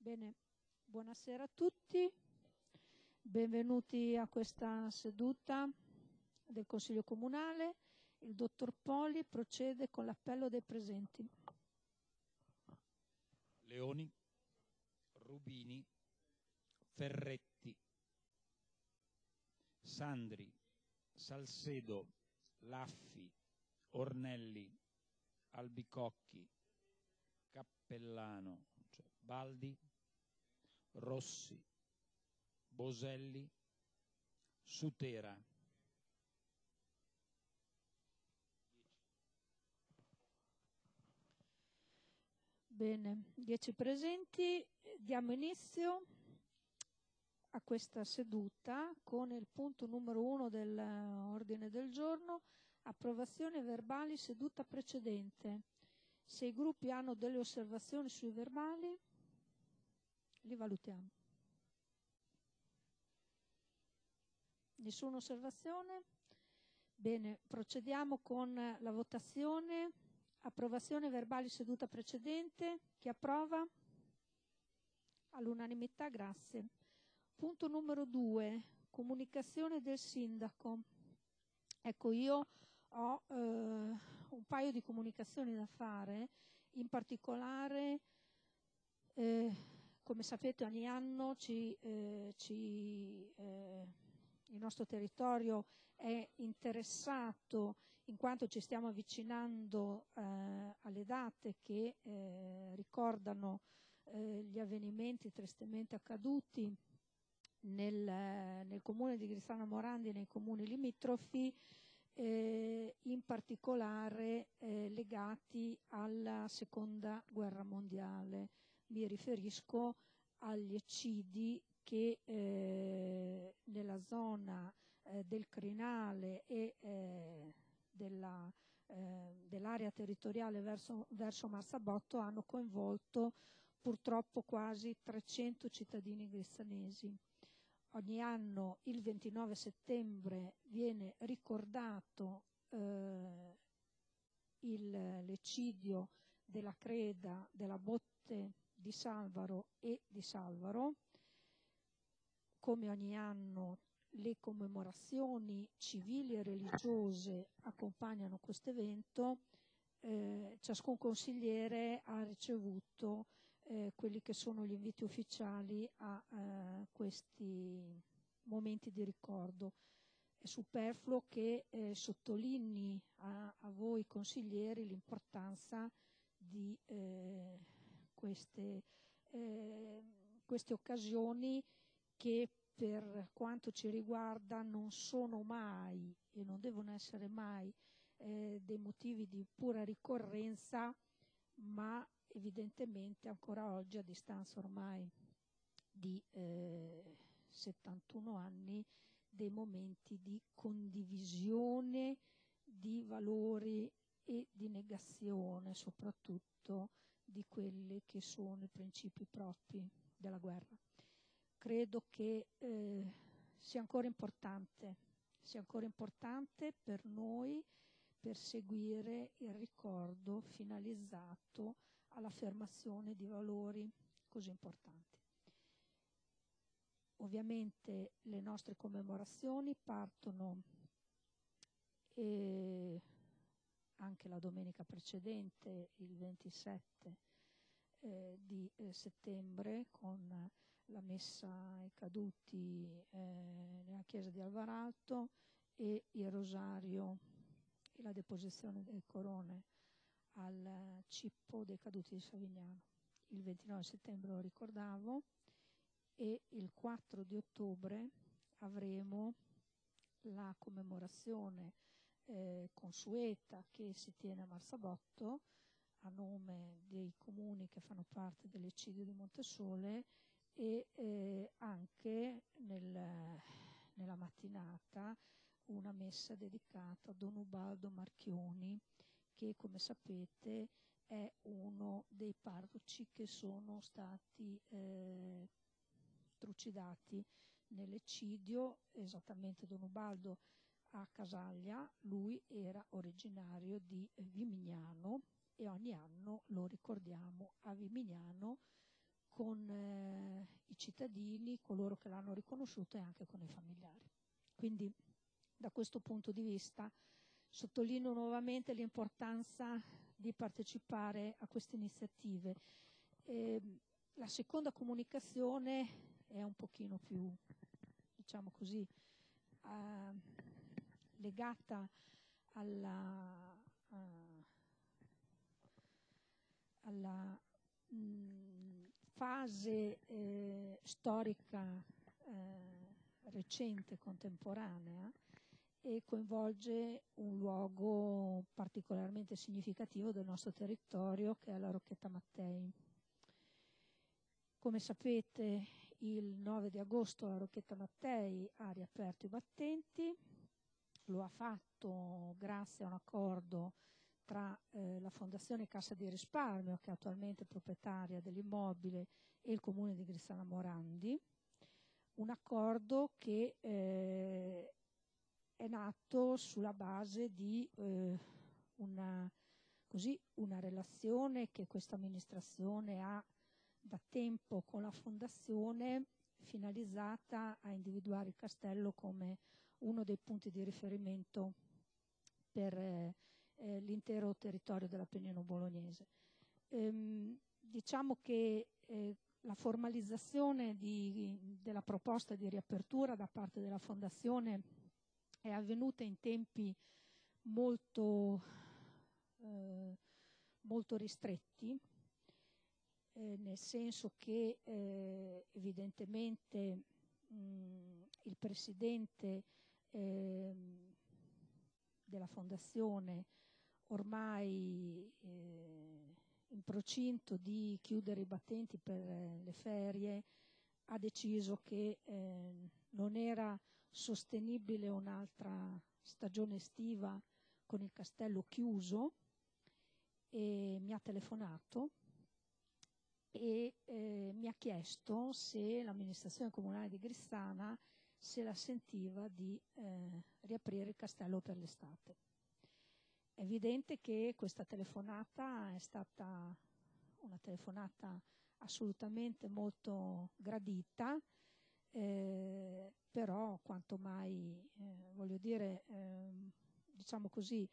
Bene, buonasera a tutti, benvenuti a questa seduta del Consiglio Comunale. Il dottor Poli procede con l'appello dei presenti. Leoni, Rubini, Ferretti, Sandri, Salcedo, Laffi, Ornelli, Albicocchi, Cappellano, cioè Baldi, Rossi, Boselli, Sutera. Bene, 10 presenti. Diamo inizio a questa seduta con il punto numero 1 dell'ordine del giorno, approvazione verbali seduta precedente. Se i gruppi hanno delle osservazioni sui verbali, li valutiamo. Nessuna osservazione? Bene, procediamo con la votazione. Approvazione verbali seduta precedente. Chi approva? All'unanimità, grazie. Punto numero 2, comunicazione del sindaco. Ecco, io ho un paio di comunicazioni da fare, in particolare, come sapete ogni anno il nostro territorio è interessato in quanto ci stiamo avvicinando alle date che ricordano gli avvenimenti tristemente accaduti nel comune di Grizzano Morandi e nei comuni limitrofi, in particolare legati alla seconda guerra mondiale. Mi riferisco agli eccidi che nella zona del crinale e dell'area territoriale verso Marzabotto hanno coinvolto purtroppo quasi 300 cittadini grizzanesi. Ogni anno il 29 settembre viene ricordato l'eccidio della Creda, della Botte di Salvaro e di Salvaro. Come ogni anno le commemorazioni civili e religiose accompagnano questo evento. Ciascun consigliere ha ricevuto quelli che sono gli inviti ufficiali a questi momenti di ricordo. È superfluo che sottolinei a voi consiglieri l'importanza di queste occasioni che per quanto ci riguarda non sono mai e non devono essere mai dei motivi di pura ricorrenza, ma evidentemente ancora oggi, a distanza ormai di 71 anni, dei momenti di condivisione di valori e di negazione soprattutto di quelli che sono i principi propri della guerra. Credo che sia ancora importante per noi perseguire il ricordo finalizzato all'affermazione di valori così importanti. Ovviamente le nostre commemorazioni partono anche la domenica precedente, il 27 di settembre, con la messa ai caduti nella chiesa di Alvaralto e il rosario e la deposizione delle corone al cippo dei caduti di Savignano. Il 29 settembre lo ricordavo, e il 4 di ottobre avremo la commemorazione consueta che si tiene a Marzabotto a nome dei comuni che fanno parte dell'eccidio di Montesole, e anche nella mattinata una messa dedicata a Don Ubaldo Marchioni, che come sapete è uno dei parroci che sono stati trucidati nell'eccidio. Esattamente Don Ubaldo a Casaglia, lui era originario di Vimignano e ogni anno lo ricordiamo a Vimignano con i cittadini, coloro che l'hanno riconosciuto, e anche con i familiari. Quindi da questo punto di vista sottolineo nuovamente l'importanza di partecipare a queste iniziative. La seconda comunicazione è un pochino più, diciamo così, legata alla fase storica recente, contemporanea, e coinvolge un luogo particolarmente significativo del nostro territorio, che è la Rocchetta Mattei. Come sapete, il 9 di agosto la Rocchetta Mattei ha riaperto i battenti. Lo ha fatto grazie a un accordo tra la Fondazione Cassa di Risparmio, che è attualmente proprietaria dell'immobile, e il Comune di Grizzana Morandi. Un accordo che è nato sulla base di una relazione che questa amministrazione ha da tempo con la Fondazione, finalizzata a individuare il castello come uno dei punti di riferimento per l'intero territorio dell'Appennino bolognese. Diciamo che la formalizzazione della proposta di riapertura da parte della Fondazione è avvenuta in tempi molto ristretti, nel senso che evidentemente il presidente della Fondazione, ormai in procinto di chiudere i battenti per le ferie, ha deciso che non era sostenibile un'altra stagione estiva con il castello chiuso, e mi ha telefonato e mi ha chiesto se l'amministrazione comunale di Grizzana se la sentiva di riaprire il castello per l'estate. È evidente che questa telefonata è stata una telefonata assolutamente molto gradita, però quanto mai, voglio dire, diciamo così,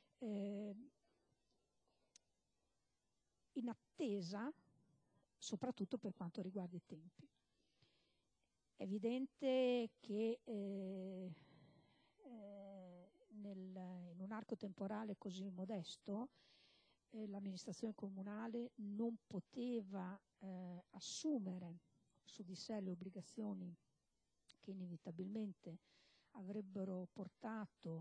in attesa, soprattutto per quanto riguarda i tempi. È evidente che in un arco temporale così modesto l'amministrazione comunale non poteva assumere su di sé le obbligazioni che inevitabilmente avrebbero portato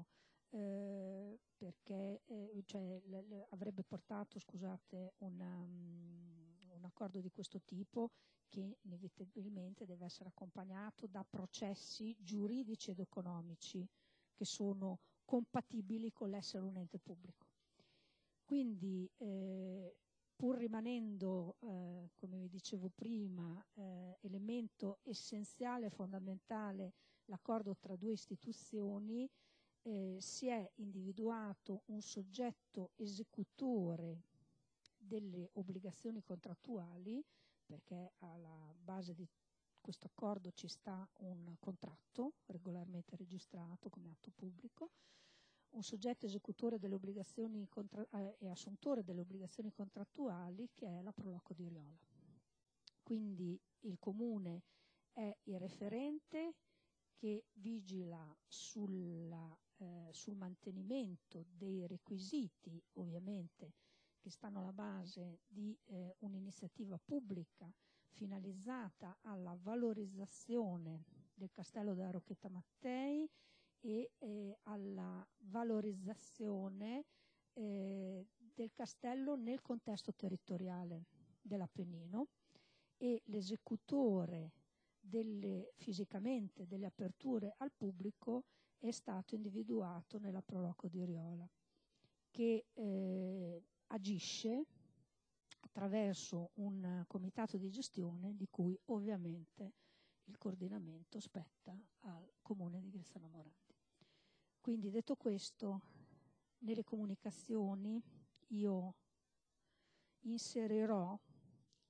avrebbe portato, scusate, un accordo di questo tipo, che inevitabilmente deve essere accompagnato da processi giuridici ed economici che sono compatibili con l'essere un ente pubblico. Quindi, pur rimanendo, come vi dicevo prima, elemento essenziale e fondamentale l'accordo tra due istituzioni, si è individuato un soggetto esecutore delle obbligazioni contrattuali, perché alla base di questo accordo ci sta un contratto regolarmente registrato come atto pubblico, un soggetto esecutore delle obbligazioni e assuntore delle obbligazioni contrattuali, che è la Proloco di Riola. Quindi il Comune è il referente che vigila sul mantenimento dei requisiti, ovviamente, che stanno alla base di un'iniziativa pubblica finalizzata alla valorizzazione del castello della Rocchetta Mattei e alla valorizzazione del castello nel contesto territoriale dell'Appennino, e l'esecutore fisicamente delle aperture al pubblico è stato individuato nella Proloco di Riola, che agisce attraverso un comitato di gestione di cui ovviamente il coordinamento spetta al Comune di Grizzana Morandi. Quindi, detto questo, nelle comunicazioni io inserirò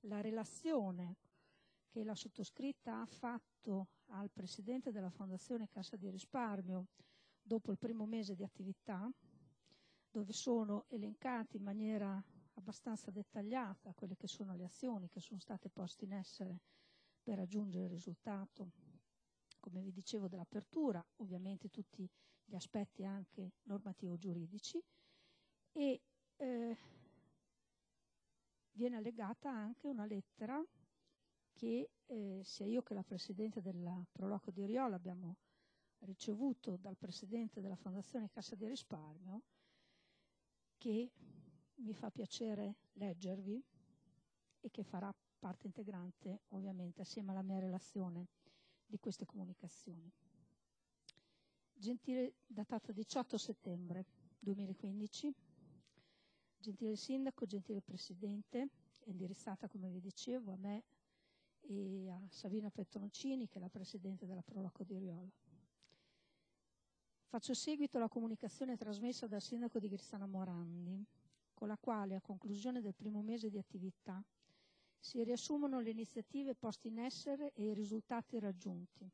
la relazione che la sottoscritta ha fatto al presidente della Fondazione Cassa di Risparmio dopo il primo mese di attività, dove sono elencati in maniera abbastanza dettagliata quelle che sono le azioni che sono state poste in essere per raggiungere il risultato, come vi dicevo, dell'apertura, ovviamente tutti gli aspetti anche normativo-giuridici, e viene allegata anche una lettera che sia io che la Presidente della Proloco di Riola abbiamo ricevuto dal Presidente della Fondazione Cassa di Risparmio, che mi fa piacere leggervi e che farà parte integrante ovviamente assieme alla mia relazione di queste comunicazioni. Datata 18 settembre 2015, gentile Sindaco, gentile Presidente, indirizzata, come vi dicevo, a me e a Savina Petroncini, che è la Presidente della Proloco di Riola. Faccio seguito alla comunicazione trasmessa dal Sindaco di Grizzana Morandi, con la quale, a conclusione del primo mese di attività, si riassumono le iniziative poste in essere e i risultati raggiunti.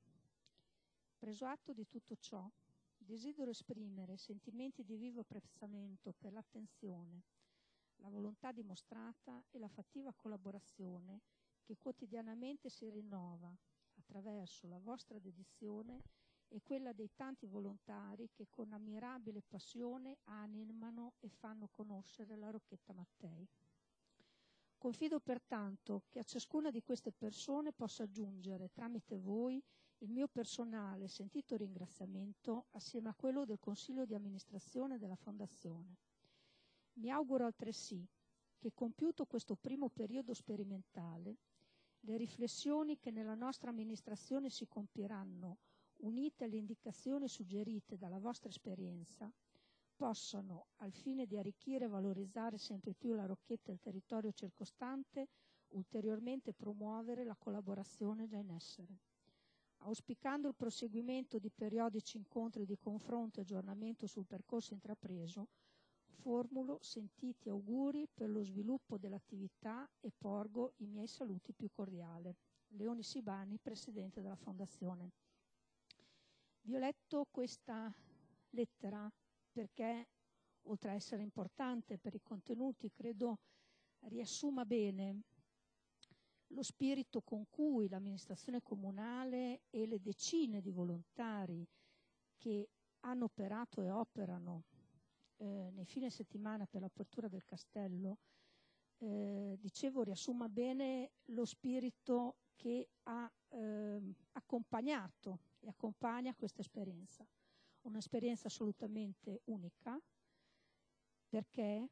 Preso atto di tutto ciò, desidero esprimere sentimenti di vivo apprezzamento per l'attenzione, la volontà dimostrata e la fattiva collaborazione che quotidianamente si rinnova attraverso la vostra dedizione e quella dei tanti volontari che con ammirabile passione animano e fanno conoscere la Rocchetta Mattei. Confido pertanto che a ciascuna di queste persone possa giungere, tramite voi, il mio personale sentito ringraziamento assieme a quello del Consiglio di amministrazione della Fondazione. Mi auguro altresì che, compiuto questo primo periodo sperimentale, le riflessioni che nella nostra amministrazione si compieranno, unite alle indicazioni suggerite dalla vostra esperienza, possano, al fine di arricchire e valorizzare sempre più la Rocchetta e il territorio circostante, ulteriormente promuovere la collaborazione già in essere. Auspicando il proseguimento di periodici incontri di confronto e aggiornamento sul percorso intrapreso, formulo sentiti auguri per lo sviluppo dell'attività e porgo i miei saluti più cordiali. Leoni Sibani, Presidente della Fondazione. Vi ho letto questa lettera perché, oltre a essere importante per i contenuti, credo riassuma bene lo spirito con cui l'amministrazione comunale e le decine di volontari che hanno operato e operano nei fine settimana per l'apertura del castello, dicevo, riassuma bene lo spirito che ha accompagnato e accompagna questa esperienza. Un'esperienza assolutamente unica, perché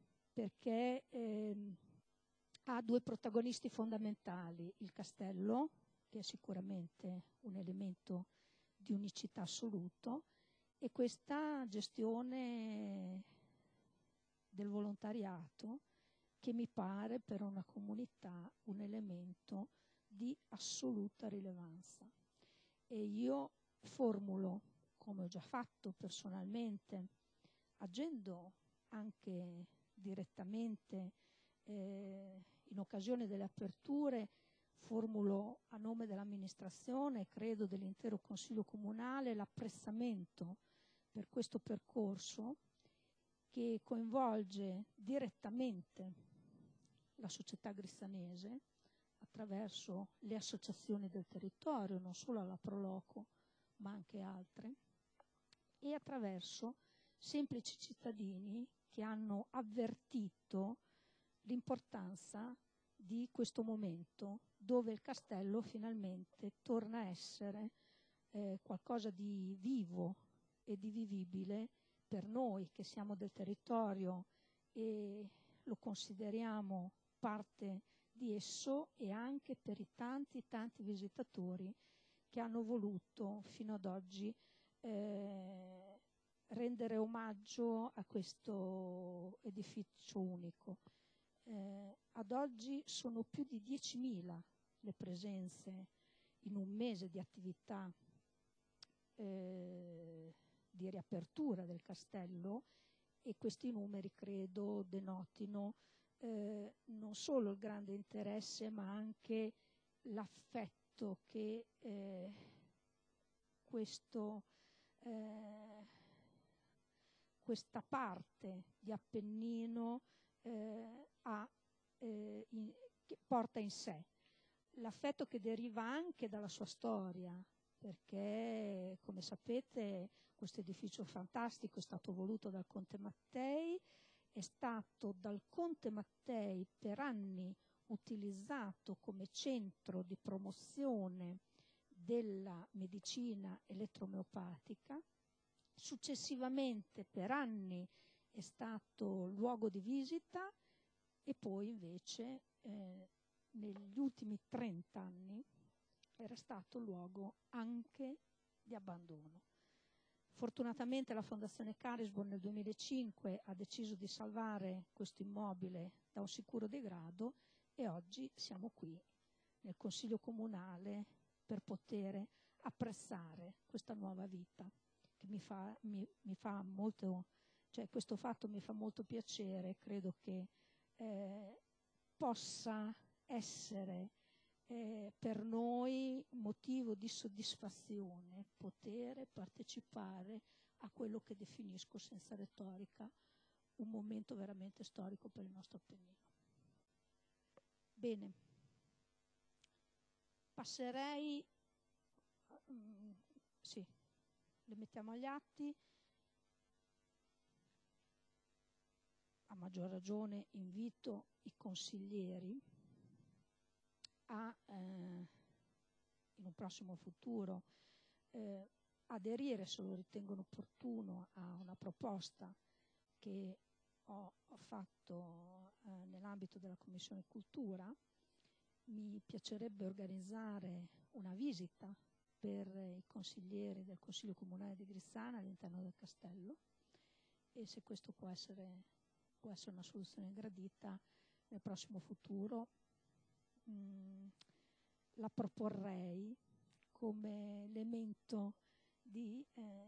ha due protagonisti fondamentali: il castello, che è sicuramente un elemento di unicità assoluto, e questa gestione del volontariato, che mi pare per una comunità un elemento di assoluta rilevanza. E io formulo, come ho già fatto personalmente, agendo anche direttamente in occasione delle aperture, formulo a nome dell'amministrazione e credo dell'intero Consiglio Comunale l'apprezzamento per questo percorso che coinvolge direttamente la società grizzanese attraverso le associazioni del territorio, non solo la Proloco ma anche altre, e attraverso semplici cittadini che hanno avvertito l'importanza di questo momento dove il castello finalmente torna a essere qualcosa di vivo e di vivibile per noi che siamo del territorio e lo consideriamo parte di esso, e anche per i tanti visitatori che hanno voluto fino ad oggi rendere omaggio a questo edificio unico. Ad oggi sono più di 10.000 le presenze in un mese di attività di riapertura del castello, e questi numeri credo denotino non solo il grande interesse, ma anche l'affetto che questa parte di Appennino che porta in sé. L'affetto che deriva anche dalla sua storia, perché, come sapete, questo edificio fantastico è stato voluto dal Conte Mattei, è stato dal Conte Mattei per anni utilizzato come centro di promozione della medicina elettromeopatica. Successivamente per anni è stato luogo di visita e poi invece negli ultimi 30 anni era stato luogo anche di abbandono. Fortunatamente la Fondazione Carisbrooke nel 2005 ha deciso di salvare questo immobile da un sicuro degrado e oggi siamo qui nel Consiglio Comunale per poter apprezzare questa nuova vita che mi fa molto, cioè questo fatto mi fa molto piacere. Credo che possa essere per noi motivo di soddisfazione poter partecipare a quello che definisco senza retorica un momento veramente storico per il nostro Appennino. Bene, passerei, sì, le mettiamo agli atti. A maggior ragione invito i consiglieri a in un prossimo futuro aderire, se lo ritengono opportuno, a una proposta che ho fatto nell'ambito della Commissione Cultura. Mi piacerebbe organizzare una visita per i consiglieri del Consiglio Comunale di Grizzana all'interno del castello, e se questo può essere una soluzione gradita nel prossimo futuro, la proporrei come elemento di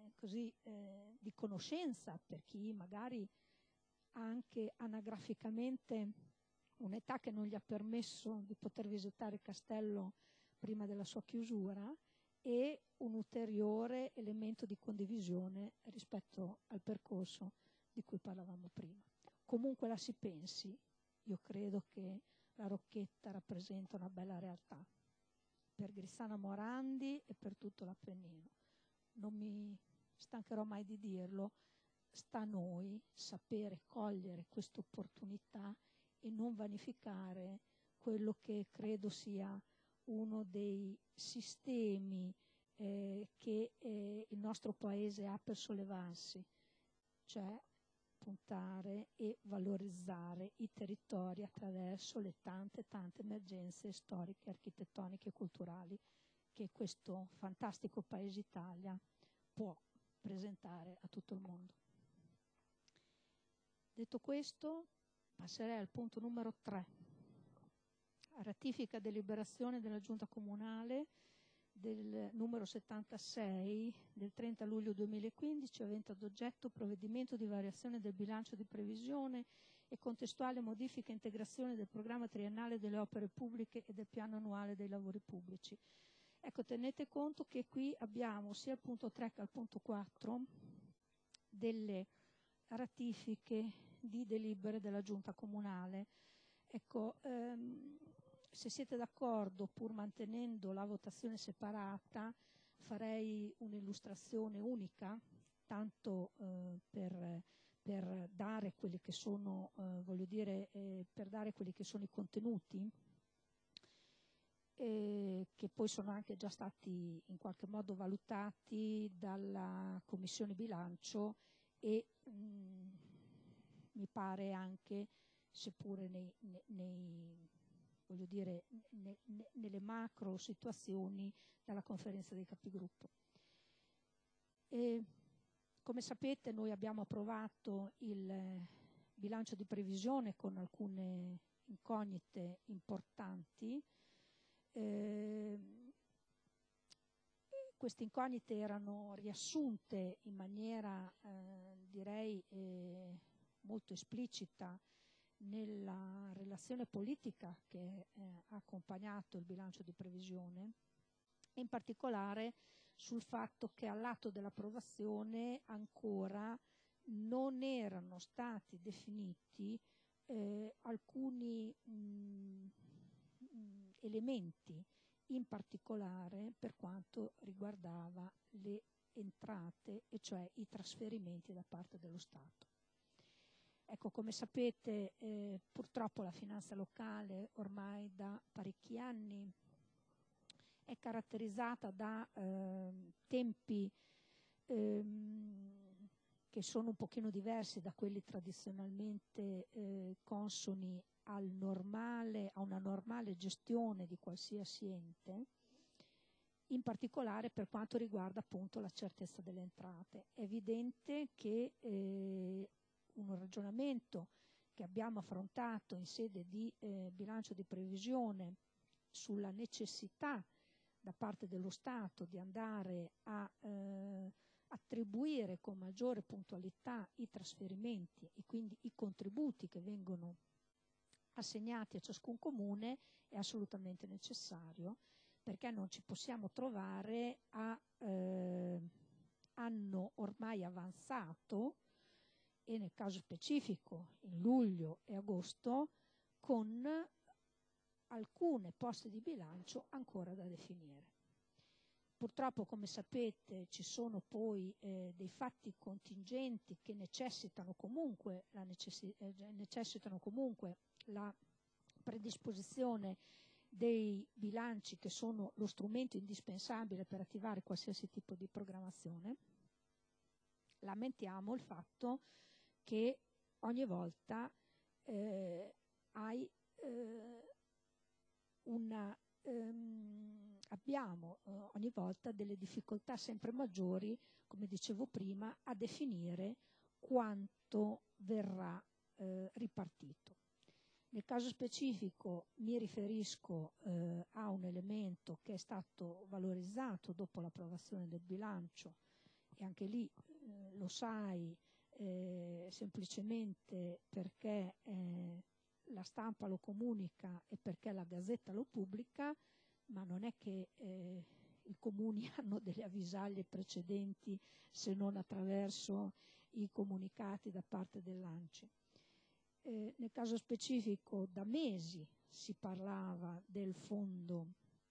conoscenza per chi magari ha anche anagraficamente un'età che non gli ha permesso di poter visitare il castello prima della sua chiusura, e un ulteriore elemento di condivisione rispetto al percorso di cui parlavamo prima. Comunque la si pensi, io credo che la Rocchetta rappresenta una bella realtà per Grizzana Morandi e per tutto l'Appennino. Non mi stancherò mai di dirlo, sta a noi sapere cogliere questa opportunità e non vanificare quello che credo sia uno dei sistemi che il nostro Paese ha per sollevarsi, cioè puntare e valorizzare i territori attraverso le tante emergenze storiche, architettoniche e culturali che questo fantastico Paese Italia può presentare a tutto il mondo. Detto questo, passerei al punto numero 3. Ratifica e deliberazione della Giunta Comunale del numero 76 del 30 luglio 2015, avente ad oggetto provvedimento di variazione del bilancio di previsione e contestuale modifica e integrazione del programma triennale delle opere pubbliche e del piano annuale dei lavori pubblici. Ecco, tenete conto che qui abbiamo sia al punto 3 che al punto 4 delle ratifiche di delibere della Giunta Comunale. Ecco, se siete d'accordo, pur mantenendo la votazione separata, farei un'illustrazione unica, tanto per dare quelli che sono, per dare quelli che sono i contenuti, che poi sono anche già stati in qualche modo valutati dalla Commissione Bilancio e mi pare anche, seppure nelle macro situazioni, dalla Conferenza dei Capigruppo. Come sapete, noi abbiamo approvato il bilancio di previsione con alcune incognite importanti. Queste incognite erano riassunte in maniera, direi, molto esplicita nella relazione politica che ha accompagnato il bilancio di previsione, in particolare sul fatto che all'atto dell'approvazione ancora non erano stati definiti alcuni elementi, in particolare per quanto riguardava le entrate, e cioè i trasferimenti da parte dello Stato. Ecco, come sapete, purtroppo la finanza locale ormai da parecchi anni è caratterizzata da tempi che sono un pochino diversi da quelli tradizionalmente consoni a una normale gestione di qualsiasi ente, in particolare per quanto riguarda appunto la certezza delle entrate. È evidente che un ragionamento che abbiamo affrontato in sede di bilancio di previsione sulla necessità da parte dello Stato di andare a attribuire con maggiore puntualità i trasferimenti e quindi i contributi che vengono assegnati a ciascun comune è assolutamente necessario, perché non ci possiamo trovare a anno ormai avanzato, e nel caso specifico in luglio e agosto, con alcune poste di bilancio ancora da definire. Purtroppo, come sapete, ci sono poi dei fatti contingenti che necessitano comunque la predisposizione dei bilanci, che sono lo strumento indispensabile per attivare qualsiasi tipo di programmazione. Lamentiamo il fatto che ogni volta abbiamo ogni volta delle difficoltà sempre maggiori, come dicevo prima, a definire quanto verrà ripartito. Nel caso specifico mi riferisco a un elemento che è stato valorizzato dopo l'approvazione del bilancio, e anche lì lo sai, semplicemente perché la stampa lo comunica e perché la Gazzetta lo pubblica, ma non è che i comuni hanno delle avvisaglie precedenti se non attraverso i comunicati da parte dell'ANCI. Nel caso specifico da mesi si parlava del fondo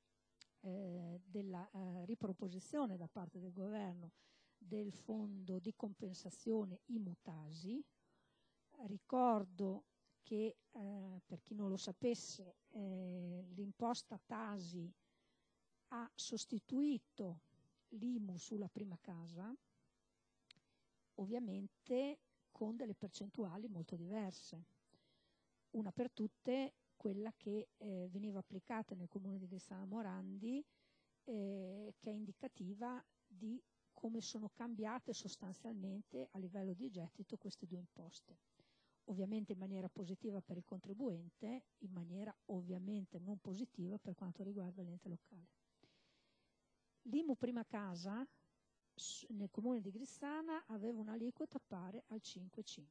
della riproposizione da parte del governo del fondo di compensazione IMU-TASI. Ricordo che, per chi non lo sapesse, l'imposta TASI ha sostituito l'IMU sulla prima casa, ovviamente con delle percentuali molto diverse. Una per tutte, quella che veniva applicata nel comune di Grissano Morandi, che è indicativa di come sono cambiate sostanzialmente a livello di gettito queste due imposte. Ovviamente in maniera positiva per il contribuente, in maniera ovviamente non positiva per quanto riguarda l'ente locale. L'IMU prima casa nel comune di Grissana aveva un'aliquota pari al 5,5.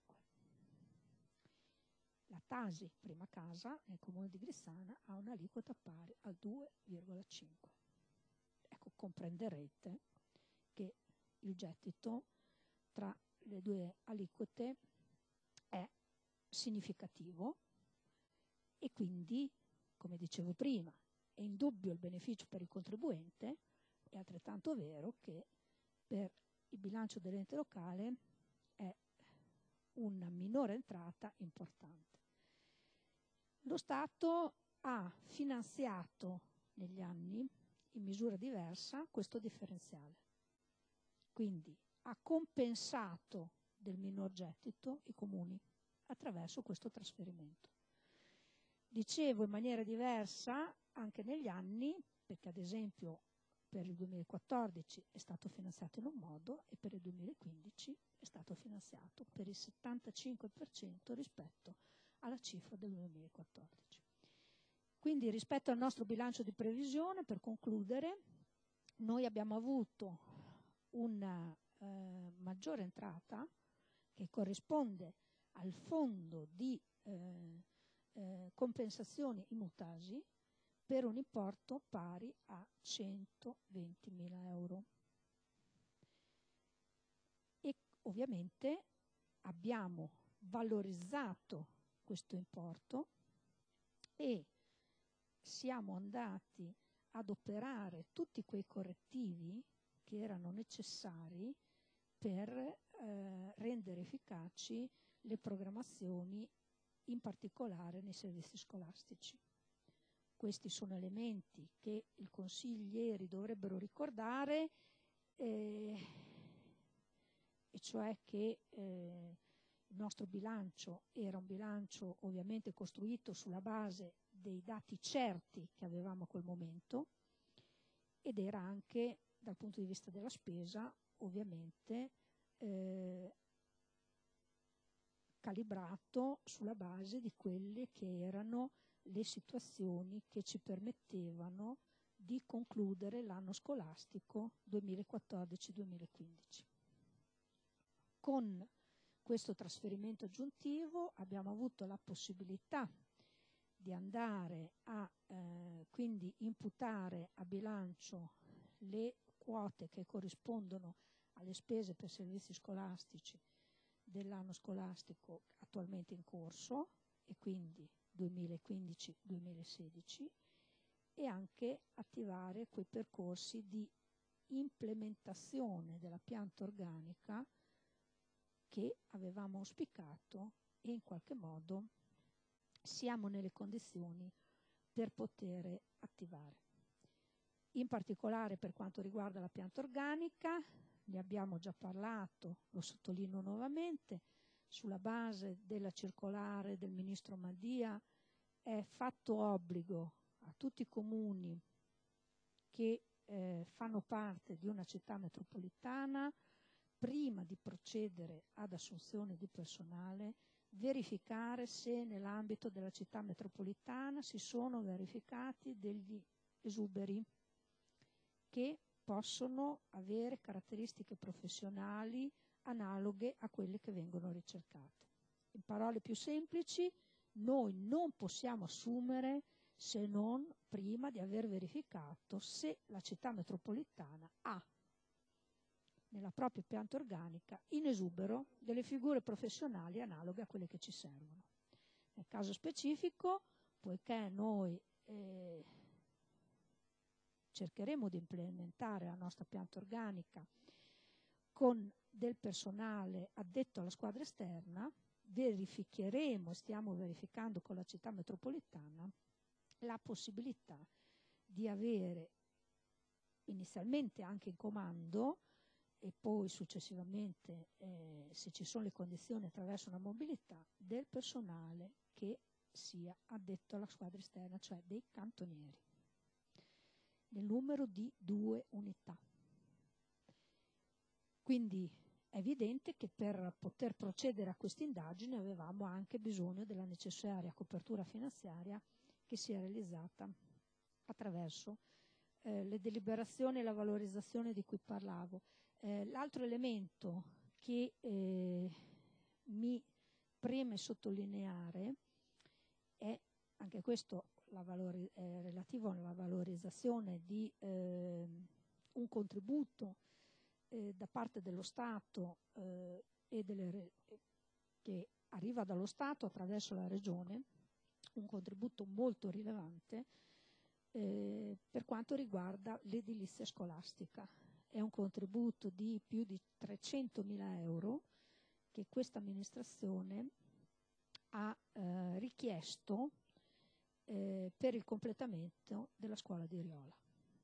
La TASI prima casa nel comune di Grissana ha un'aliquota pari al 2,5. Ecco, comprenderete che il gettito tra le due aliquote è significativo, e quindi, come dicevo prima, è indubbio il beneficio per il contribuente. È altrettanto vero che per il bilancio dell'ente locale è una minore entrata importante. Lo Stato ha finanziato negli anni, in misura diversa, questo differenziale. Quindi ha compensato del minor gettito i comuni attraverso questo trasferimento. Dicevo in maniera diversa anche negli anni, perché ad esempio per il 2014 è stato finanziato in un modo e per il 2015 è stato finanziato per il 75% rispetto alla cifra del 2014. Quindi rispetto al nostro bilancio di previsione, per concludere, noi abbiamo avuto una maggiore entrata che corrisponde al fondo di compensazioni in mutasi per un importo pari a 120.000 euro. E ovviamente abbiamo valorizzato questo importo e siamo andati ad operare tutti quei correttivi che erano necessari per rendere efficaci le programmazioni, in particolare nei servizi scolastici. Questi sono elementi che i consiglieri dovrebbero ricordare, e cioè che il nostro bilancio era un bilancio ovviamente costruito sulla base dei dati certi che avevamo a quel momento, ed era anche dal punto di vista della spesa ovviamente calibrato sulla base di quelle che erano le situazioni che ci permettevano di concludere l'anno scolastico 2014-2015. Con questo trasferimento aggiuntivo abbiamo avuto la possibilità di andare a quindi imputare a bilancio le quote che corrispondono alle spese per servizi scolastici dell'anno scolastico attualmente in corso, e quindi 2015-2016, e anche attivare quei percorsi di implementazione della pianta organica che avevamo auspicato e in qualche modo siamo nelle condizioni per poter attivare. In particolare per quanto riguarda la pianta organica, ne abbiamo già parlato, lo sottolineo nuovamente, sulla base della circolare del ministro Madia è fatto obbligo a tutti i comuni che fanno parte di una città metropolitana, prima di procedere ad assunzione di personale, verificare se nell'ambito della città metropolitana si sono verificati degli esuberi che possono avere caratteristiche professionali analoghe a quelle che vengono ricercate. In parole più semplici, noi non possiamo assumere se non prima di aver verificato se la città metropolitana ha nella propria pianta organica in esubero delle figure professionali analoghe a quelle che ci servono. Nel caso specifico, poiché noi cercheremo di implementare la nostra pianta organica con del personale addetto alla squadra esterna, verificheremo, stiamo verificando con la città metropolitana, la possibilità di avere inizialmente anche in comando e poi successivamente, se ci sono le condizioni attraverso una mobilità, del personale che sia addetto alla squadra esterna, cioè dei cantonieri, nel numero di 2 unità. Quindi è evidente che per poter procedere a questa indagine avevamo anche bisogno della necessaria copertura finanziaria che si è realizzata attraverso le deliberazioni e la valorizzazione di cui parlavo. L'altro elemento che mi preme sottolineare è anche questo relativo alla valorizzazione di un contributo da parte dello Stato che arriva dallo Stato attraverso la Regione, un contributo molto rilevante per quanto riguarda l'edilizia scolastica. È un contributo di più di 300.000 euro che questa amministrazione ha richiesto per il completamento della scuola di Riola.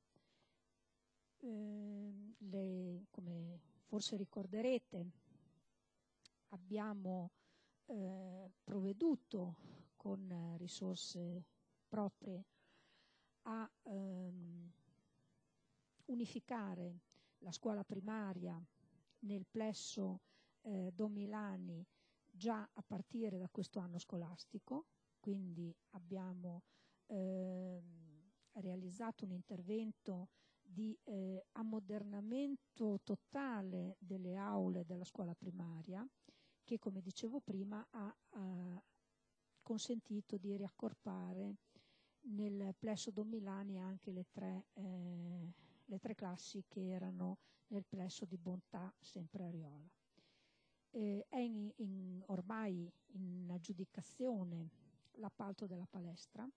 Come forse ricorderete, abbiamo provveduto con risorse proprie a unificare la scuola primaria nel plesso Don Milani già a partire da questo anno scolastico, quindi abbiamo realizzato un intervento di ammodernamento totale delle aule della scuola primaria che, come dicevo prima, ha consentito di riaccorpare nel plesso Don Milani anche le tre classi che erano nel plesso di Bontà, sempre a Riola. È ormai in aggiudicazione l'appalto della palestra.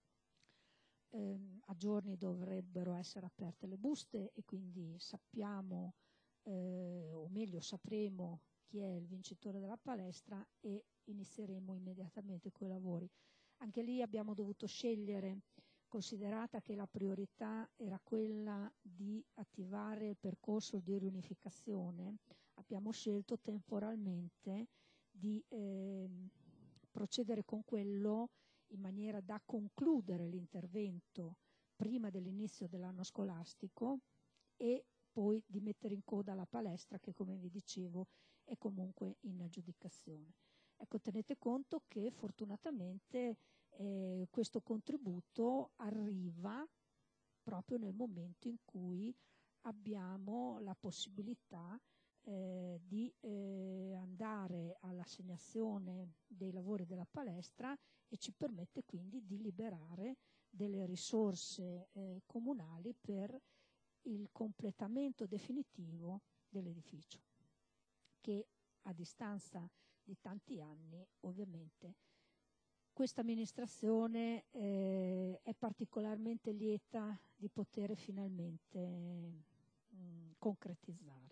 A giorni dovrebbero essere aperte le buste e quindi sappiamo, o meglio sapremo chi è il vincitore della palestra e inizieremo immediatamente con i lavori. Anche lì abbiamo dovuto scegliere, considerata che la priorità era quella di attivare il percorso di riunificazione, abbiamo scelto temporalmente di procedere con quello in maniera da concludere l'intervento prima dell'inizio dell'anno scolastico e poi di mettere in coda la palestra che, come vi dicevo, è comunque in aggiudicazione. Ecco, tenete conto che fortunatamente questo contributo arriva proprio nel momento in cui abbiamo la possibilità di andare all'assegnazione dei lavori della palestra e ci permette quindi di liberare delle risorse comunali per il completamento definitivo dell'edificio, che a distanza di tanti anni ovviamente questa amministrazione è particolarmente lieta di poter finalmente concretizzare.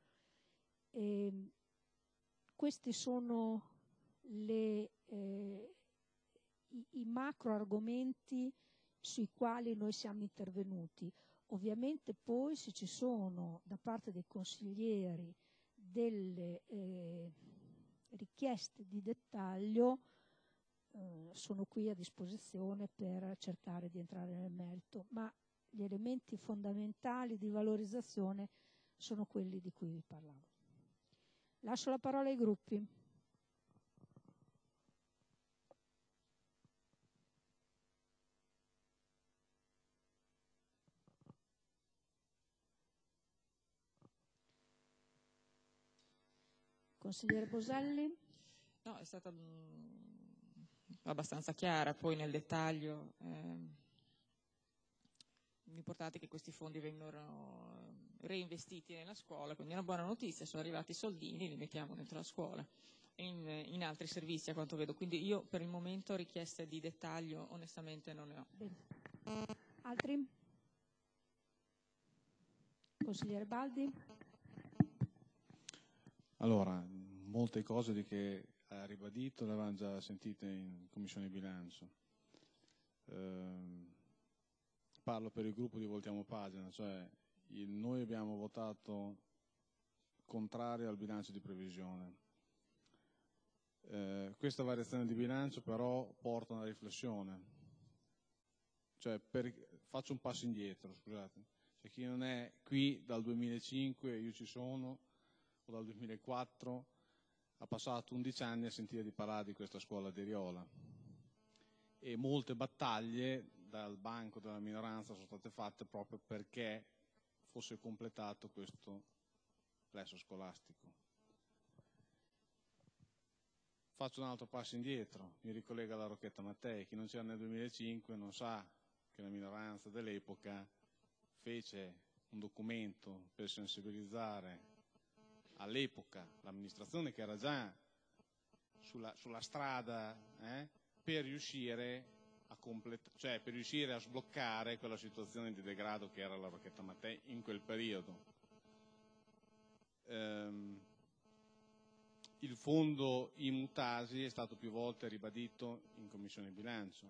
Questi sono i macro argomenti sui quali noi siamo intervenuti. Ovviamente poi se ci sono da parte dei consiglieri delle richieste di dettaglio, sono qui a disposizione per cercare di entrare nel merito, ma gli elementi fondamentali di valorizzazione sono quelli di cui vi parlavo. Lascio la parola ai gruppi. Consigliere Boselli? No, è stata abbastanza chiara, poi nel dettaglio l'importante è che questi fondi vengano reinvestiti nella scuola, quindi è una buona notizia, sono arrivati i soldini, li mettiamo dentro la scuola, in altri servizi a quanto vedo, quindi io per il momento richieste di dettaglio onestamente non ne ho. Bene. Altri? Consigliere Baldi? Allora, molte cose di che ha ribadito le avevamo già sentite in Commissione Bilancio. Parlo per il gruppo di Voltiamo Pagina, cioè noi abbiamo votato contrario al bilancio di previsione. Questa variazione di bilancio però porta a una riflessione. Cioè, faccio un passo indietro, scusate. Cioè, chi non è qui dal 2005, io ci sono, o dal 2004, ha passato 11 anni a sentire di parlare di questa scuola di Riola. E molte battaglie dal banco della minoranza sono state fatte proprio perché fosse completato questo plesso scolastico. Faccio un altro passo indietro, mi ricollego alla Rocchetta Mattei. Chi non c'era nel 2005 non sa che la minoranza dell'epoca fece un documento per sensibilizzare all'epoca l'amministrazione, che era già sulla strada per riuscire a cioè per riuscire a sbloccare quella situazione di degrado che era la Rocchetta Mattei in quel periodo. Il fondo Imutasi è stato più volte ribadito in Commissione Bilancio.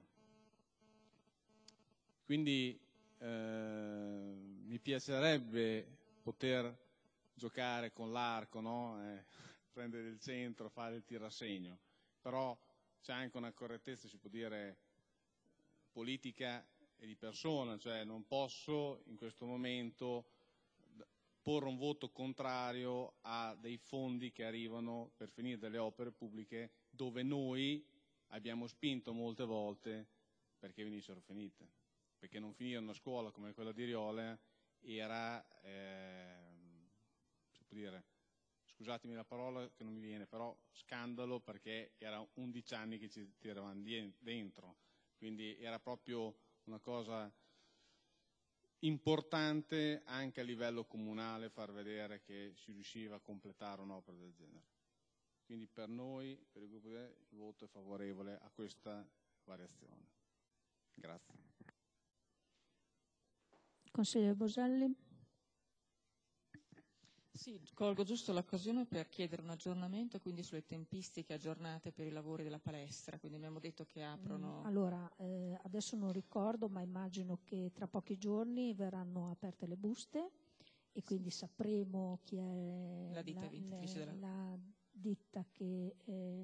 Quindi mi piacerebbe poter giocare con l'arco, no? Prendere il centro, fare il tirassegno, però c'è anche una correttezza, si può dire, politica e di persona, cioè non posso in questo momento porre un voto contrario a dei fondi che arrivano per finire delle opere pubbliche dove noi abbiamo spinto molte volte perché venissero finite, perché non finire una scuola come quella di Riola era, si può dire, scusatemi la parola che non mi viene, però scandalo, perché era 11 anni che ci tiravano dentro, quindi era proprio una cosa importante anche a livello comunale far vedere che si riusciva a completare un'opera del genere. Quindi per noi, per il gruppo il voto è favorevole a questa variazione. Grazie. Consigliere Boselli. Sì, colgo giusto l'occasione per chiedere un aggiornamento quindi sulle tempistiche aggiornate per i lavori della palestra, quindi abbiamo detto che aprono... Allora, adesso non ricordo, ma immagino che tra pochi giorni verranno aperte le buste e quindi sapremo chi è La ditta vincitrice la ditta che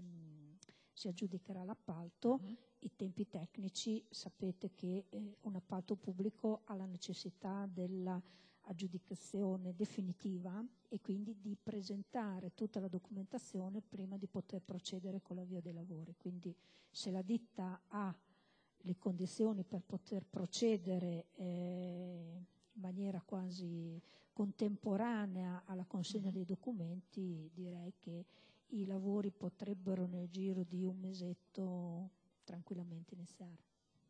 si aggiudicherà l'appalto. I tempi tecnici, sapete che un appalto pubblico ha la necessità della aggiudicazione definitiva e quindi di presentare tutta la documentazione prima di poter procedere con l'avvio dei lavori. Quindi se la ditta ha le condizioni per poter procedere in maniera quasi contemporanea alla consegna dei documenti, direi che i lavori potrebbero nel giro di un mesetto tranquillamente iniziare.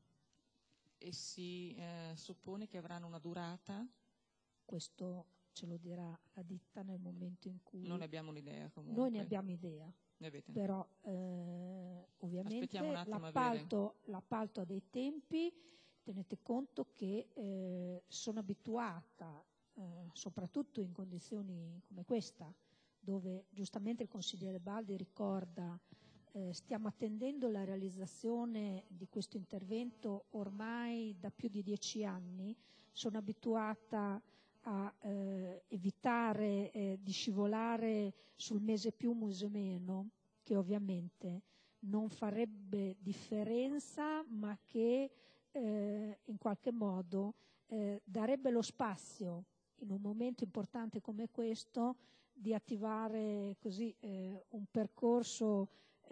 E si suppone che avranno una durata? Questo ce lo dirà la ditta nel momento in cui... Non ne abbiamo un'idea comunque. Noi ne abbiamo idea, però ovviamente l'appalto ha dei tempi. Tenete conto che sono abituata, soprattutto in condizioni come questa, dove giustamente il consigliere Baldi ricorda stiamo attendendo la realizzazione di questo intervento ormai da più di 10 anni, sono abituata a evitare di scivolare sul mese più, mese meno, che ovviamente non farebbe differenza, ma che in qualche modo darebbe lo spazio in un momento importante come questo di attivare così un percorso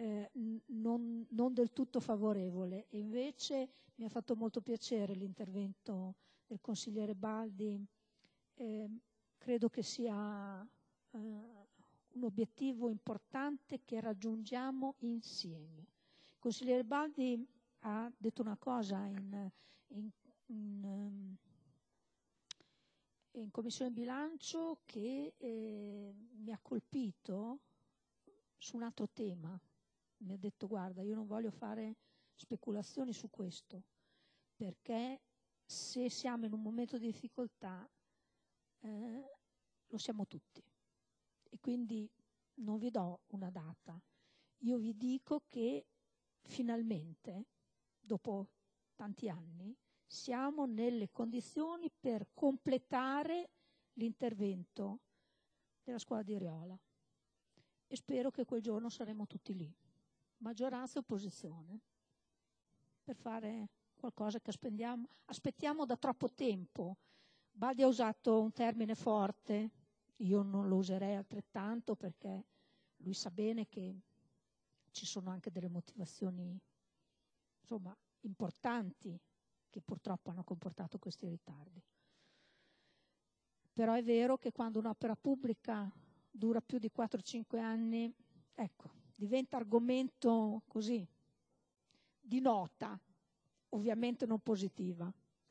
non del tutto favorevole. E invece mi ha fatto molto piacere l'intervento del consigliere Baldi. Credo che sia un obiettivo importante che raggiungiamo insieme. Il consigliere Baldi ha detto una cosa in Commissione Bilancio che mi ha colpito su un altro tema. Mi ha detto: guarda, io non voglio fare speculazioni su questo, perché se siamo in un momento di difficoltà lo siamo tutti, e quindi non vi do una data. Io vi dico che finalmente, dopo tanti anni, siamo nelle condizioni per completare l'intervento della scuola di Riola, e spero che quel giorno saremo tutti lì, maggioranza e opposizione, per fare qualcosa che aspettiamo da troppo tempo. Baldi ha usato un termine forte, io non lo userei altrettanto, perché lui sa bene che ci sono anche delle motivazioni, insomma, importanti che purtroppo hanno comportato questi ritardi. Però è vero che quando un'opera pubblica dura più di 4-5 anni, ecco, diventa argomento così di nota, ovviamente non positiva.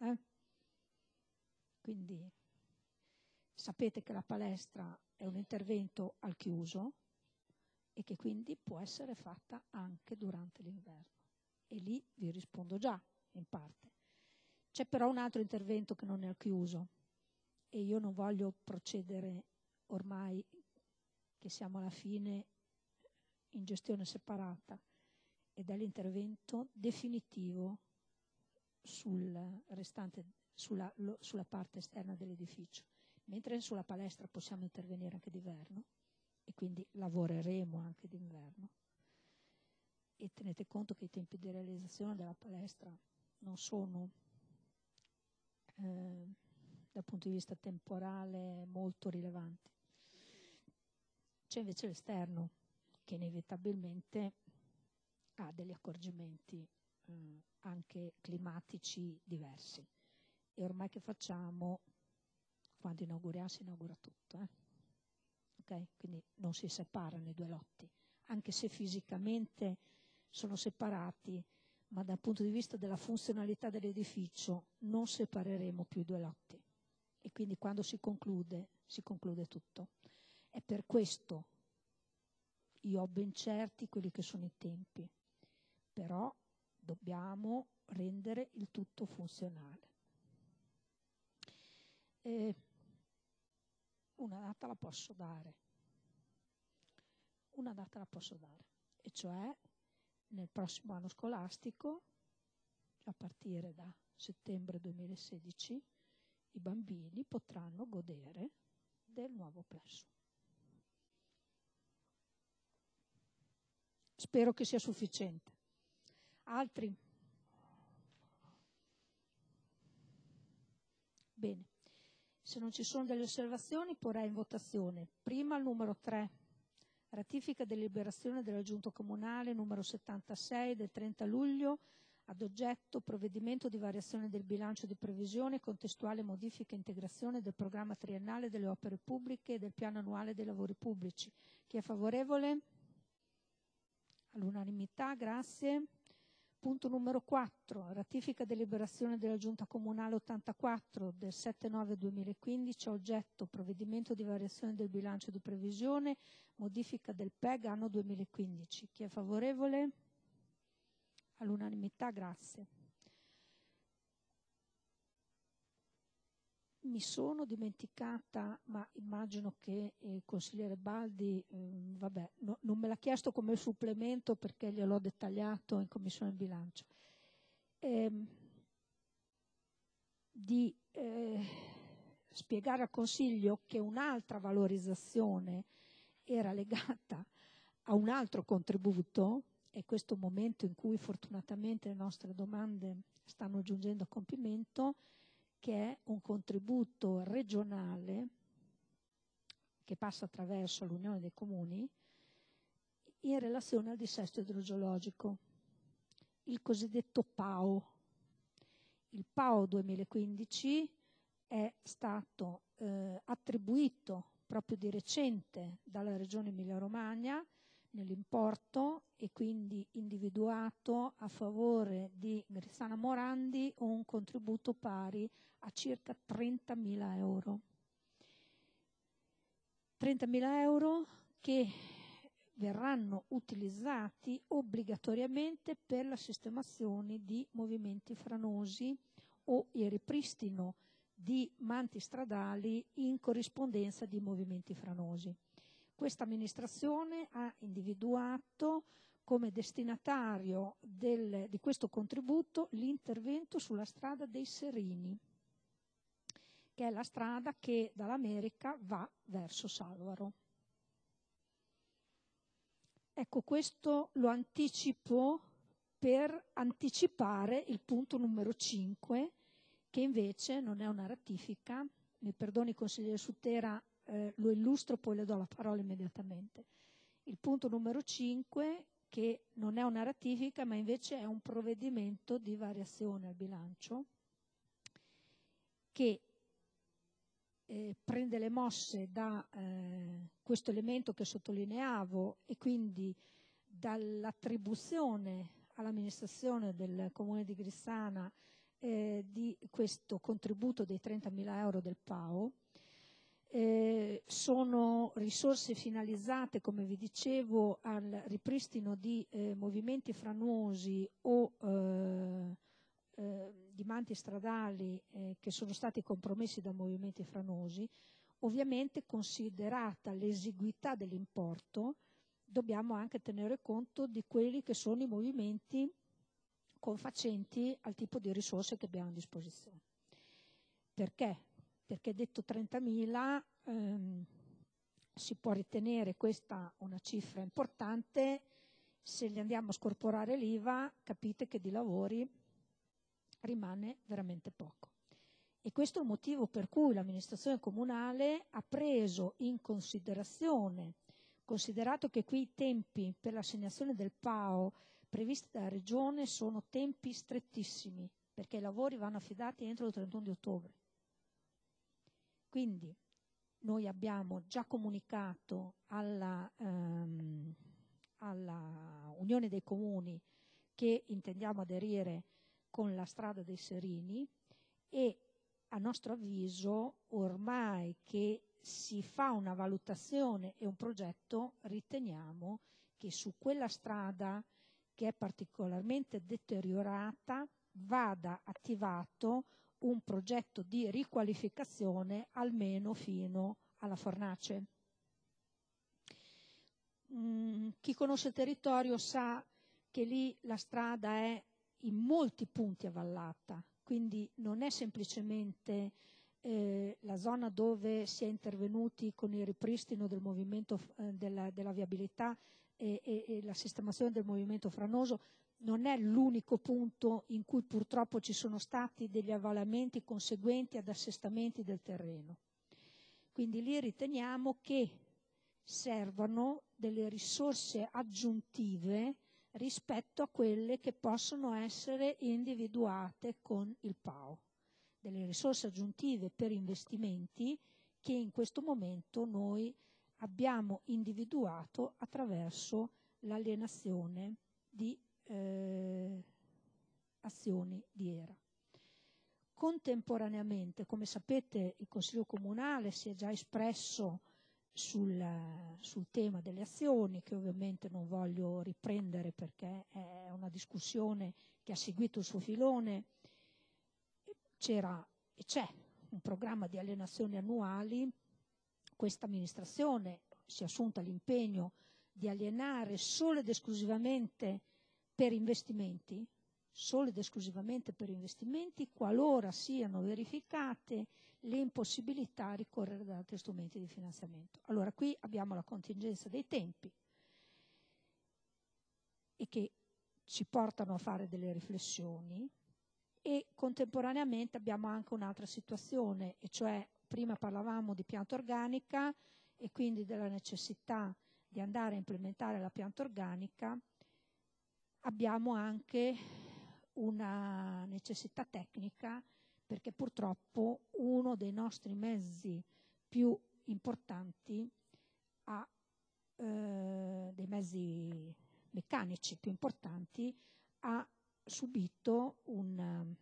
Quindi sapete che la palestra è un intervento al chiuso e che quindi può essere fatta anche durante l'inverno. E lì vi rispondo già, in parte. C'è però un altro intervento che non è al chiuso, e io non voglio procedere, ormai che siamo alla fine, in gestione separata, ed è l'intervento definitivo sulla parte esterna dell'edificio, mentre sulla palestra possiamo intervenire anche d'inverno, e quindi lavoreremo anche d'inverno. E tenete conto che i tempi di realizzazione della palestra non sono dal punto di vista temporale molto rilevanti. C'è invece l'esterno, che inevitabilmente ha degli accorgimenti anche climatici diversi, e ormai che facciamo, quando inauguriamo si inaugura tutto, okay? Quindi non si separano i due lotti, anche se fisicamente sono separati, ma dal punto di vista della funzionalità dell'edificio non separeremo più i due lotti. E quindi quando si conclude tutto. È per questo io ho ben certi quelli che sono i tempi, però dobbiamo rendere il tutto funzionale. Una data la posso dare, e cioè nel prossimo anno scolastico, a partire da settembre 2016, i bambini potranno godere del nuovo plesso. Spero che sia sufficiente. Altri? Bene. Se non ci sono delle osservazioni, porrei in votazione. Prima il numero 3, ratifica deliberazione della Giunta Comunale numero 76 del 30 luglio, ad oggetto provvedimento di variazione del bilancio di previsione, contestuale modifica e integrazione del programma triennale delle opere pubbliche e del piano annuale dei lavori pubblici. Chi è favorevole? All'unanimità, grazie. Punto numero 4, ratifica deliberazione della Giunta Comunale 84 del 7/9/2015, oggetto provvedimento di variazione del bilancio di previsione, modifica del PEG anno 2015. Chi è favorevole? All'unanimità, grazie. Mi sono dimenticata, ma immagino che il consigliere Baldi, non me l'ha chiesto come supplemento perché gliel'ho dettagliato in Commissione Bilancio, di spiegare al Consiglio che un'altra valorizzazione era legata a un altro contributo, e questo è un momento in cui fortunatamente le nostre domande stanno giungendo a compimento, che è un contributo regionale che passa attraverso l'Unione dei Comuni in relazione al dissesto idrogeologico, il cosiddetto PAO. Il PAO 2015 è stato attribuito proprio di recente dalla Regione Emilia-Romagna nell'importo e quindi individuato a favore di Grizzana Morandi un contributo pari a circa 30.000 euro. 30.000 euro che verranno utilizzati obbligatoriamente per la sistemazione di movimenti franosi o il ripristino di manti stradali in corrispondenza di movimenti franosi. Questa amministrazione ha individuato come destinatario di questo contributo l'intervento sulla strada dei Serini, che è la strada che dall'America va verso Salvaro. Ecco, questo lo anticipo per anticipare il punto numero 5, che invece non è una ratifica. Mi perdoni, consigliere Sutera, lo illustro, poi le do la parola immediatamente. Il punto numero 5, che non è una ratifica, ma invece è un provvedimento di variazione al bilancio, che prende le mosse da questo elemento che sottolineavo e quindi dall'attribuzione all'amministrazione del Comune di Grizzana di questo contributo dei 30.000 euro del PAO. Sono risorse finalizzate, come vi dicevo, al ripristino di movimenti franosi o di manti stradali che sono stati compromessi da movimenti franosi. Ovviamente, considerata l'esiguità dell'importo, dobbiamo anche tenere conto di quelli che sono i movimenti confacenti al tipo di risorse che abbiamo a disposizione. Perché? Perché detto 30.000 si può ritenere questa una cifra importante. Se gli andiamo a scorporare l'IVA, capite che di lavori rimane veramente poco. E questo è il motivo per cui l'amministrazione comunale ha preso in considerazione, considerato che qui i tempi per l'assegnazione del PAO previsti dalla Regione sono tempi strettissimi, perché i lavori vanno affidati entro il 31 di ottobre. Quindi noi abbiamo già comunicato alla Unione dei Comuni che intendiamo aderire con la strada dei Serini, e a nostro avviso, ormai che si fa una valutazione e un progetto, riteniamo che su quella strada, che è particolarmente deteriorata, vada attivato un progetto di riqualificazione almeno fino alla Fornace. Chi conosce il territorio sa che lì la strada è in molti punti avvallata, quindi non è semplicemente la zona dove si è intervenuti con il ripristino del movimento della viabilità e la sistemazione del movimento franoso, non è l'unico punto in cui purtroppo ci sono stati degli avvallamenti conseguenti ad assestamenti del terreno. Quindi lì riteniamo che servano delle risorse aggiuntive rispetto a quelle che possono essere individuate con il PAO, delle risorse aggiuntive per investimenti che in questo momento noi abbiamo individuato attraverso l'alienazione di azioni di ERA. Contemporaneamente, come sapete, il Consiglio Comunale si è già espresso sul tema delle azioni, che ovviamente non voglio riprendere perché è una discussione che ha seguito il suo filone. C'era e c'è un programma di alienazioni annuali. Questa amministrazione si è assunta l'impegno di alienare solo ed esclusivamente per investimenti, qualora siano verificate le impossibilità a ricorrere ad altri strumenti di finanziamento. Allora, qui abbiamo la contingenza dei tempi e che ci portano a fare delle riflessioni, e contemporaneamente abbiamo anche un'altra situazione, e cioè prima parlavamo di pianta organica e quindi della necessità di andare a implementare la pianta organica. Abbiamo anche una necessità tecnica, perché purtroppo uno dei nostri mezzi più importanti dei mezzi meccanici più importanti ha subito un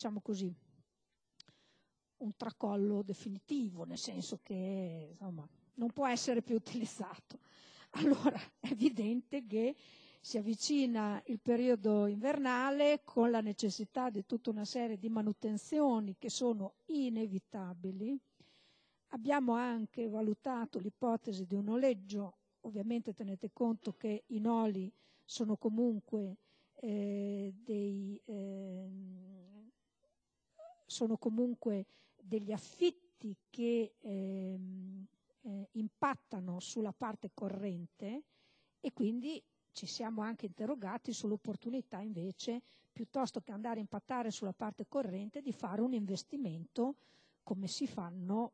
tracollo definitivo, nel senso che insomma non può essere più utilizzato. Allora è evidente che si avvicina il periodo invernale con la necessità di tutta una serie di manutenzioni che sono inevitabili. Abbiamo anche valutato l'ipotesi di un noleggio. Ovviamente tenete conto che i noli sono comunque degli affitti che impattano sulla parte corrente, e quindi ci siamo anche interrogati sull'opportunità invece, piuttosto che andare a impattare sulla parte corrente, di fare un investimento come si fanno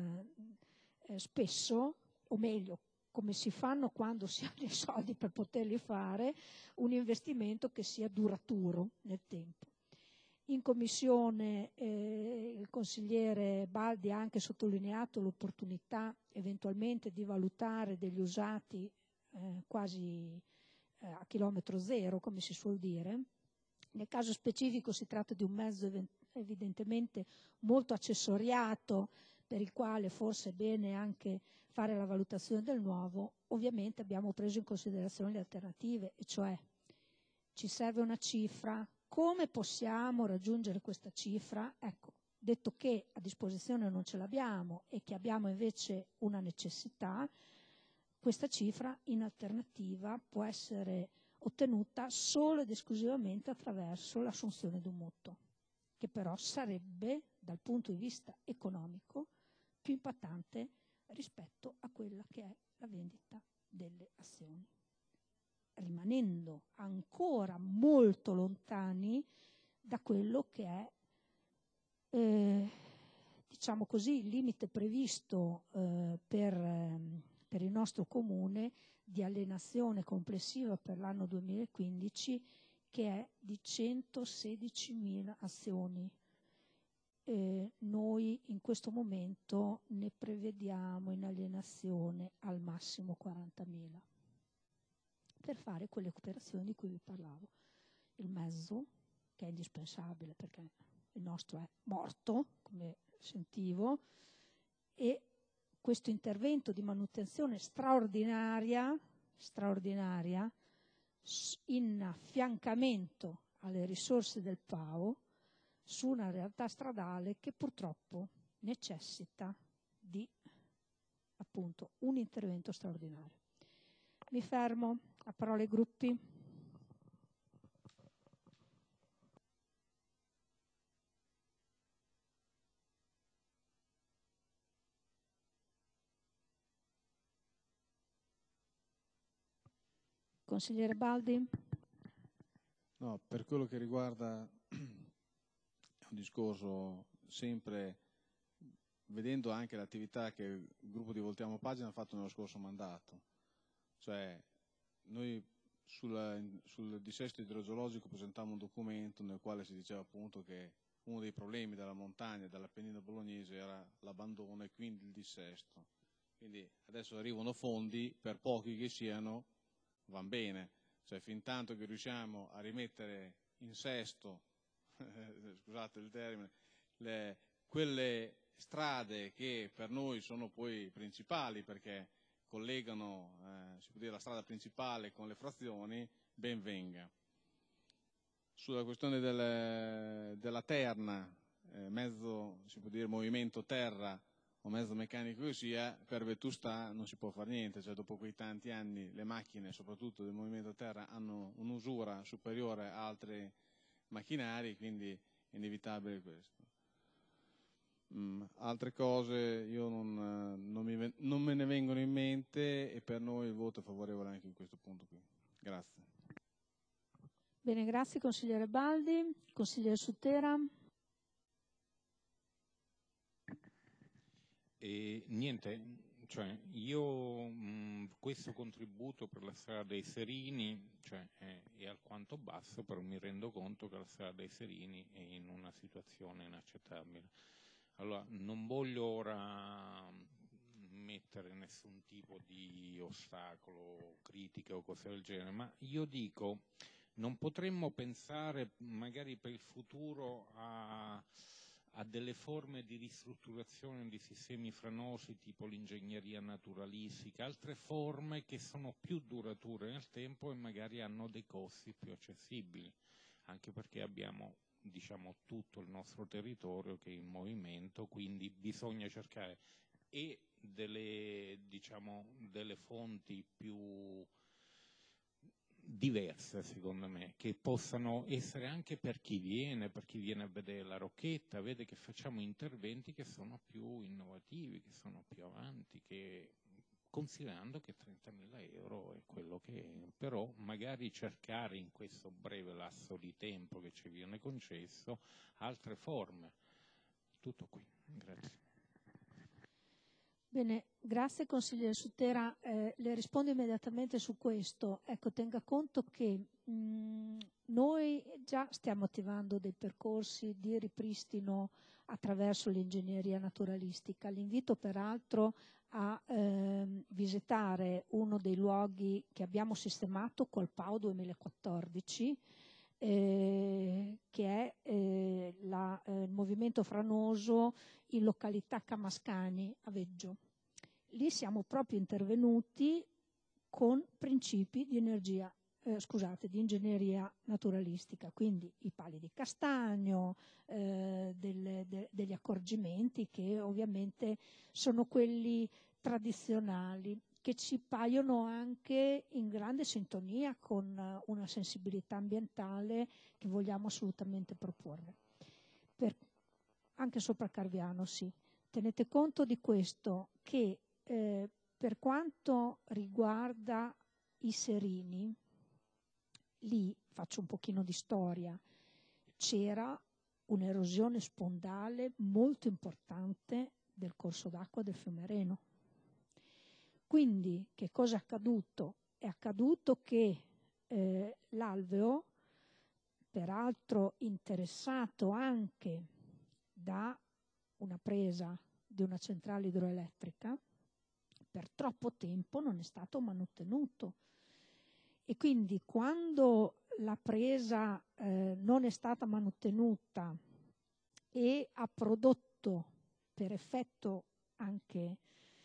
spesso, o meglio, come si fanno quando si hanno i soldi per poterli fare, un investimento che sia duraturo nel tempo. In commissione il consigliere Baldi ha anche sottolineato l'opportunità eventualmente di valutare degli usati quasi a chilometro zero, come si suol dire. Nel caso specifico si tratta di un mezzo evidentemente molto accessoriato, per il quale forse è bene anche fare la valutazione del nuovo. Ovviamente abbiamo preso in considerazione le alternative, e cioè ci serve una cifra. Come possiamo raggiungere questa cifra? Ecco, detto che a disposizione non ce l'abbiamo e che abbiamo invece una necessità, questa cifra in alternativa può essere ottenuta solo ed esclusivamente attraverso l'assunzione di un mutuo, che però sarebbe dal punto di vista economico più impattante rispetto a quella che è la vendita delle azioni, rimanendo ancora molto lontani da quello che è diciamo così il limite previsto per il nostro comune di alienazione complessiva per l'anno 2015, che è di 116.000 azioni. noi in questo momento ne prevediamo in alienazione al massimo 40.000 per fare quelle operazioni di cui vi parlavo. Il mezzo, che è indispensabile perché il nostro è morto, come sentivo, e questo intervento di manutenzione straordinaria in affiancamento alle risorse del PAO su una realtà stradale che purtroppo necessita di appunto un intervento straordinario. Mi fermo, a parola ai gruppi. Consigliere Baldi? No, per quello che riguarda è un discorso sempre vedendo anche l'attività che il gruppo di Voltiamo Pagina ha fatto nello scorso mandato. Cioè, noi sul dissesto idrogeologico presentammo un documento nel quale si diceva appunto che uno dei problemi della montagna e dell'Appennino bolognese era l'abbandono e quindi il dissesto. Quindi adesso arrivano fondi, per pochi che siano, van bene. Cioè, fin tanto che riusciamo a rimettere in sesto, scusate il termine, quelle strade che per noi sono poi principali perché collegano si può dire, la strada principale con le frazioni, ben venga. Sulla questione della terna, mezzo, si può dire, movimento terra o mezzo meccanico che sia, per Vetusta non si può fare niente, cioè dopo quei tanti anni le macchine, soprattutto del movimento terra, hanno un'usura superiore a altri macchinari, quindi è inevitabile questo. Altre cose io non me ne vengono in mente e per noi il voto è favorevole anche in questo punto qui. Grazie. Bene, grazie consigliere Baldi. Consigliere Sutera? Niente, cioè io questo contributo per la strada dei Serini è alquanto basso, però mi rendo conto che la strada dei Serini è in una situazione inaccettabile. Allora, non voglio ora mettere nessun tipo di ostacolo, critica o cose del genere, ma io dico, non potremmo pensare magari per il futuro a delle forme di ristrutturazione di sistemi franosi tipo l'ingegneria naturalistica, altre forme che sono più durature nel tempo e magari hanno dei costi più accessibili, anche perché abbiamo tutto il nostro territorio che è in movimento, quindi bisogna cercare e delle fonti più diverse, secondo me, che possano essere anche per chi viene a vedere la Rocchetta, vede che facciamo interventi che sono più innovativi, che sono più avanti, considerando che 30.000 euro è quello che è, però magari cercare in questo breve lasso di tempo che ci viene concesso altre forme. Tutto qui, grazie. Bene, grazie consigliere Sutera. Le rispondo immediatamente su questo. Ecco, tenga conto che noi già stiamo attivando dei percorsi di ripristino attraverso l'ingegneria naturalistica. L'invito peraltro a visitare uno dei luoghi che abbiamo sistemato col PAO 2014, che è il movimento franoso in località Camascani a Veggio. Lì siamo proprio intervenuti con principi di ingegneria naturalistica, quindi i pali di castagno, degli accorgimenti che ovviamente sono quelli tradizionali, che ci paiono anche in grande sintonia con una sensibilità ambientale che vogliamo assolutamente proporre. Anche sopra Carviano, sì. Tenete conto di questo, che per quanto riguarda i Serini, lì faccio un pochino di storia, c'era un'erosione spondale molto importante del corso d'acqua del fiume Reno. Quindi che cosa è accaduto? È accaduto che l'alveo, peraltro interessato anche da una presa di una centrale idroelettrica per troppo tempo non è stato manutenuto, e quindi quando la presa non è stata manutenuta e ha prodotto, per effetto anche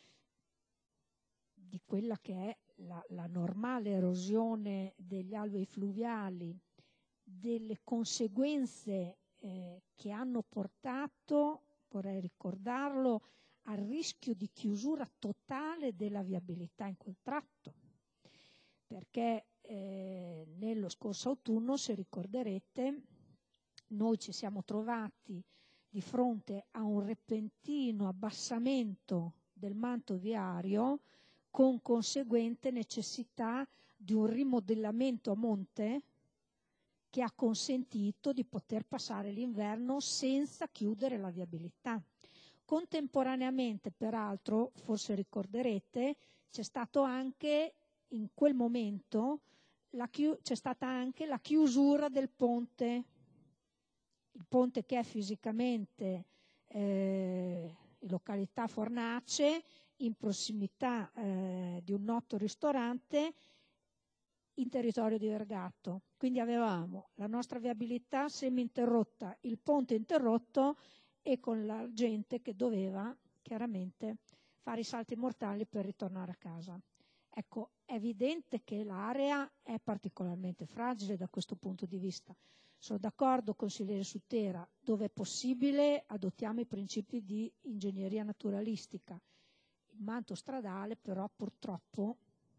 di quella che è la normale erosione degli alvei fluviali, delle conseguenze che hanno portato, vorrei ricordarlo, al rischio di chiusura totale della viabilità in quel tratto, perché nello scorso autunno, se ricorderete, noi ci siamo trovati di fronte a un repentino abbassamento del manto viario con conseguente necessità di un rimodellamento a monte che ha consentito di poter passare l'inverno senza chiudere la viabilità. Contemporaneamente, peraltro, forse ricorderete, c'è stato anche in quel momento c'è stata anche la chiusura del ponte, il ponte che è fisicamente in località Fornace, in prossimità di un noto ristorante in territorio di Vergato. Quindi avevamo la nostra viabilità semi-interrotta, il ponte interrotto e con la gente che doveva chiaramente fare i salti mortali per ritornare a casa. Ecco, è evidente che l'area è particolarmente fragile da questo punto di vista. Sono d'accordo, consigliere Sutera, dove è possibile adottiamo i principi di ingegneria naturalistica. Il manto stradale però purtroppo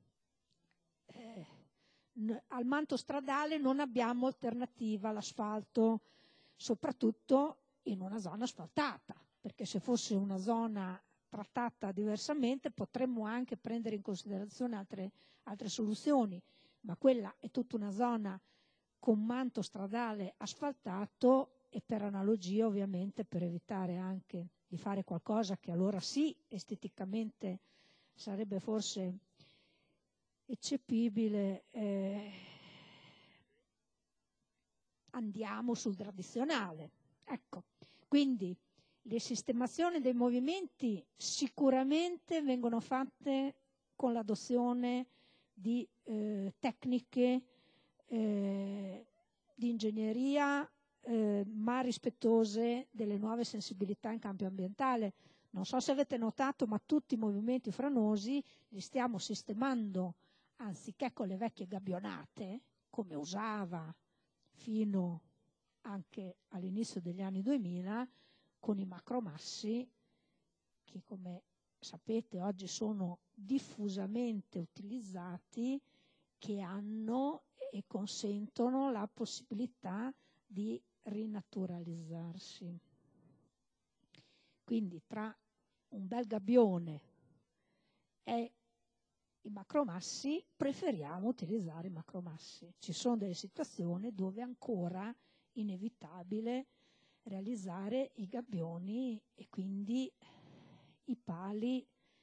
al manto stradale non abbiamo alternativa all'asfalto, soprattutto in una zona asfaltata, perché se fosse una zona trattata diversamente potremmo anche prendere in considerazione altre soluzioni, ma quella è tutta una zona con manto stradale asfaltato, e per analogia ovviamente, per evitare anche di fare qualcosa che allora sì esteticamente sarebbe forse eccepibile, andiamo sul tradizionale. Ecco, quindi le sistemazioni dei movimenti sicuramente vengono fatte con l'adozione di tecniche di ingegneria ma rispettose delle nuove sensibilità in campo ambientale. Non so se avete notato, ma tutti i movimenti franosi li stiamo sistemando, anziché con le vecchie gabbionate, come usava fino anche all'inizio degli anni 2000, con i macromassi, che come sapete oggi sono diffusamente utilizzati, che hanno e consentono la possibilità di rinaturalizzarsi. Quindi tra un bel gabbione e i macromassi preferiamo utilizzare i macromassi. Ci sono delle situazioni dove è ancora inevitabile realizzare i gabbioni e quindi i pali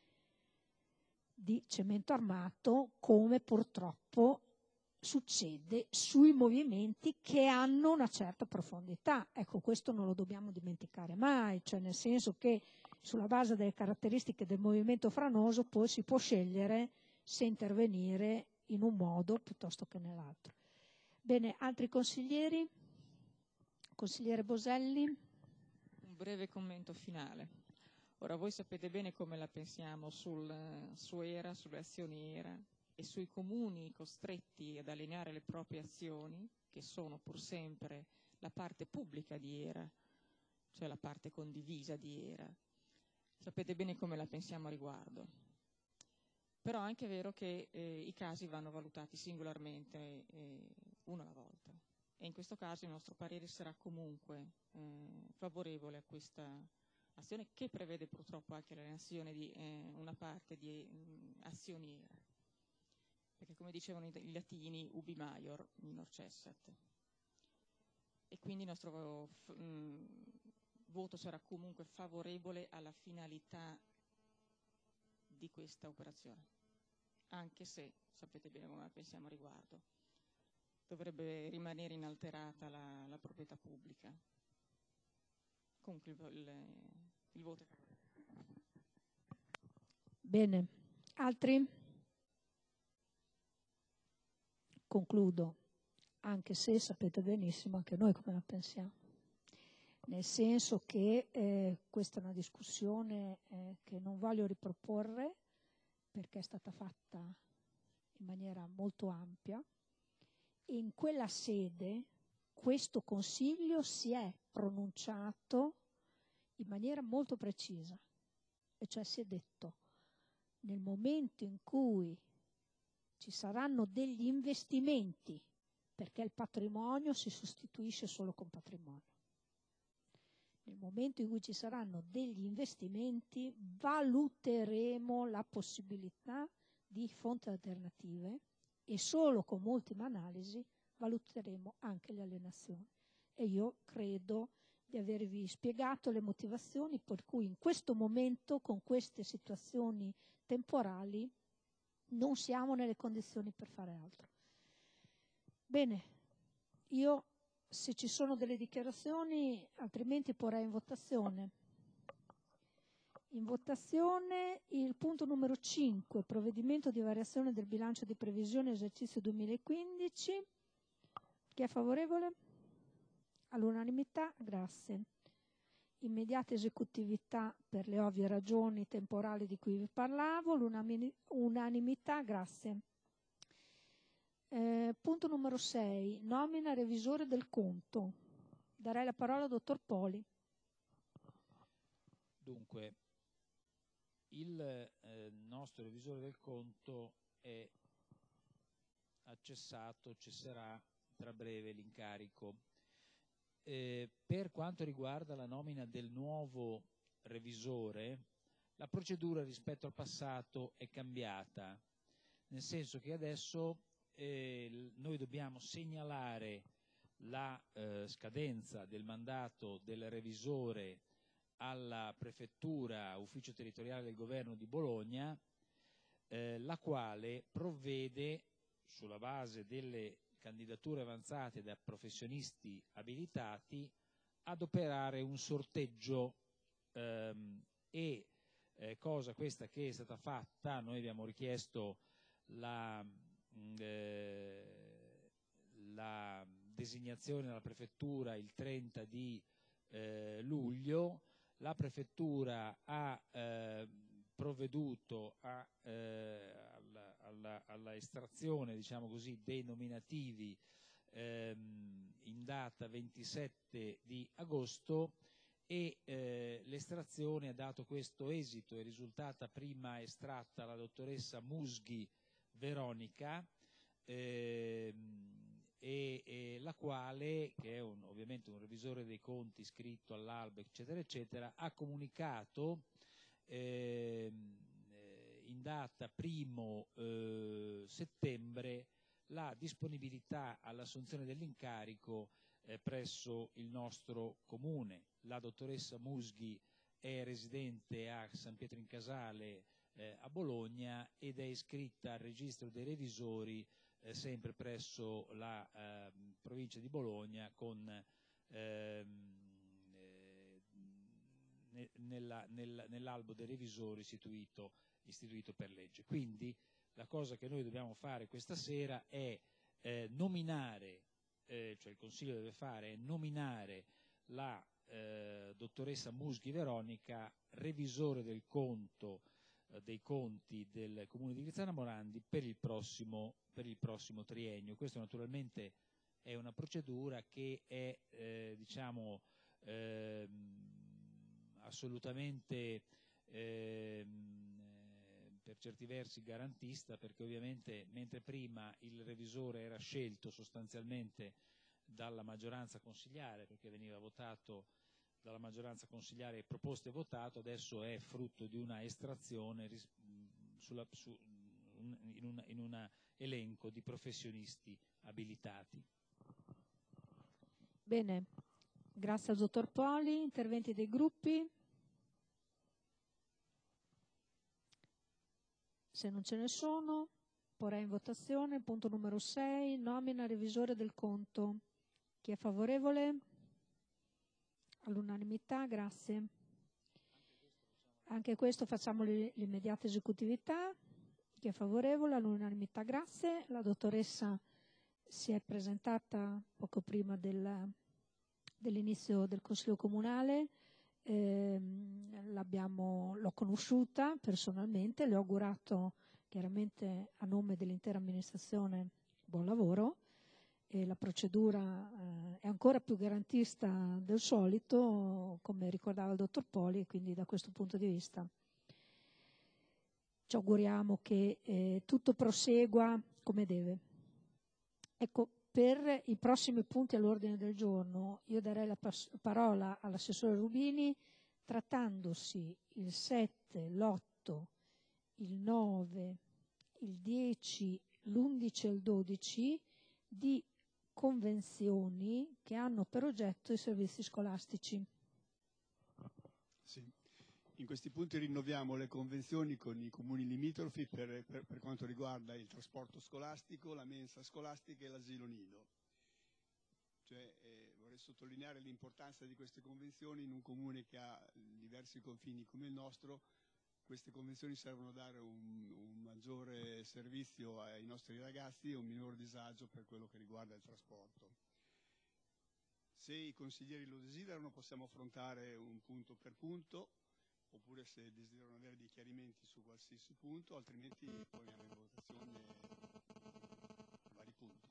di cemento armato, come purtroppo succede sui movimenti che hanno una certa profondità. Ecco, questo non lo dobbiamo dimenticare mai, cioè nel senso che sulla base delle caratteristiche del movimento franoso poi si può scegliere se intervenire in un modo piuttosto che nell'altro. Bene, altri consiglieri? Consigliere Boselli? Un breve commento finale. Ora, voi sapete bene come la pensiamo su ERA, sulle azioni ERA e sui comuni costretti ad allineare le proprie azioni, che sono pur sempre la parte pubblica di ERA, cioè la parte condivisa di ERA. Sapete bene come la pensiamo a riguardo. Però è anche vero che i casi vanno valutati singolarmente, uno alla volta. E in questo caso il nostro parere sarà comunque favorevole a questa azione, che prevede purtroppo anche l'alienazione di una parte di azioni ERA. Perché come dicevano i latini, ubi maior, minor cessat. E quindi il nostro voto sarà comunque favorevole alla finalità di questa operazione, anche se, sapete bene come la pensiamo a riguardo, dovrebbe rimanere inalterata la proprietà pubblica, Comunque il voto è favorevole. Bene, altri? Concludo, anche se sapete benissimo anche noi come la pensiamo, nel senso che questa è una discussione che non voglio riproporre perché è stata fatta in maniera molto ampia e in quella sede questo Consiglio si è pronunciato in maniera molto precisa, e cioè si è detto nel momento in cui ci saranno degli investimenti, perché il patrimonio si sostituisce solo con patrimonio, nel momento in cui ci saranno degli investimenti valuteremo la possibilità di fonti alternative e solo con ultima analisi valuteremo anche le alienazioni. E io credo di avervi spiegato le motivazioni per cui in questo momento, con queste situazioni temporali, non siamo nelle condizioni per fare altro. Bene, io se ci sono delle dichiarazioni, altrimenti porrei in votazione. In votazione il punto numero 5, provvedimento di variazione del bilancio di previsione esercizio 2015. Chi è favorevole? All'unanimità, grazie. Immediata esecutività per le ovvie ragioni temporali di cui vi parlavo, l'unanimità, grazie. Punto numero 6, nomina revisore del conto. Darei la parola al dottor Poli. Dunque, il nostro revisore del conto ha cesserà tra breve l'incarico. Per quanto riguarda la nomina del nuovo revisore, la procedura rispetto al passato è cambiata, nel senso che adesso noi dobbiamo segnalare la scadenza del mandato del revisore alla prefettura ufficio territoriale del governo di Bologna, la quale provvede sulla base delle candidature avanzate da professionisti abilitati ad operare un sorteggio cosa questa che è stata fatta. Noi abbiamo richiesto la designazione della prefettura il 30 di luglio. La prefettura ha provveduto alla estrazione, diciamo così, dei nominativi in data 27 di agosto e l'estrazione ha dato questo esito. È risultata prima estratta la dottoressa Musghi Veronica, la quale, che è ovviamente un revisore dei conti iscritto all'albo, eccetera, eccetera, ha comunicato in data 1° settembre la disponibilità all'assunzione dell'incarico presso il nostro comune. La dottoressa Musghi è residente a San Pietro in Casale a Bologna ed è iscritta al registro dei revisori sempre presso la provincia di Bologna nell'albo dei revisori istituito per legge. Quindi la cosa che noi dobbiamo fare questa sera è nominare, cioè il Consiglio deve fare, è nominare la dottoressa Musghi Veronica revisore dei conti del Comune di Grizzana Morandi per il prossimo triennio. Questo naturalmente è una procedura che è assolutamente per certi versi garantista, perché ovviamente mentre prima il revisore era scelto sostanzialmente dalla maggioranza consiliare, perché veniva votato dalla maggioranza consiliare proposto e votato, adesso è frutto di una estrazione in un elenco di professionisti abilitati. Bene, grazie al dottor Poli. Interventi dei gruppi? Se non ce ne sono, porrei in votazione il punto numero 6, nomina revisore del conto. Chi è favorevole? All'unanimità, grazie. Anche questo facciamo l'immediata esecutività. Chi è favorevole? All'unanimità, grazie. La dottoressa si è presentata poco prima dell'inizio del Consiglio Comunale. L'ho conosciuta personalmente, le ho augurato chiaramente a nome dell'intera amministrazione buon lavoro. E la procedura è ancora più garantista del solito, come ricordava il dottor Poli, e quindi da questo punto di vista ci auguriamo che tutto prosegua come deve. Ecco, per i prossimi punti all'ordine del giorno io darei la parola all'assessore Rubini, trattandosi il 7, l'8, il 9, il 10, l'11 e il 12 di convenzioni che hanno per oggetto i servizi scolastici. Sì. In questi punti rinnoviamo le convenzioni con i comuni limitrofi per quanto riguarda il trasporto scolastico, la mensa scolastica e l'asilo nido. Vorrei sottolineare l'importanza di queste convenzioni in un comune che ha diversi confini come il nostro. Queste convenzioni servono a dare un maggiore servizio ai nostri ragazzi e un minor disagio per quello che riguarda il trasporto. Se i consiglieri lo desiderano possiamo affrontare un punto per punto, oppure se desiderano avere dei chiarimenti su qualsiasi punto, altrimenti poniamo in votazione i vari punti.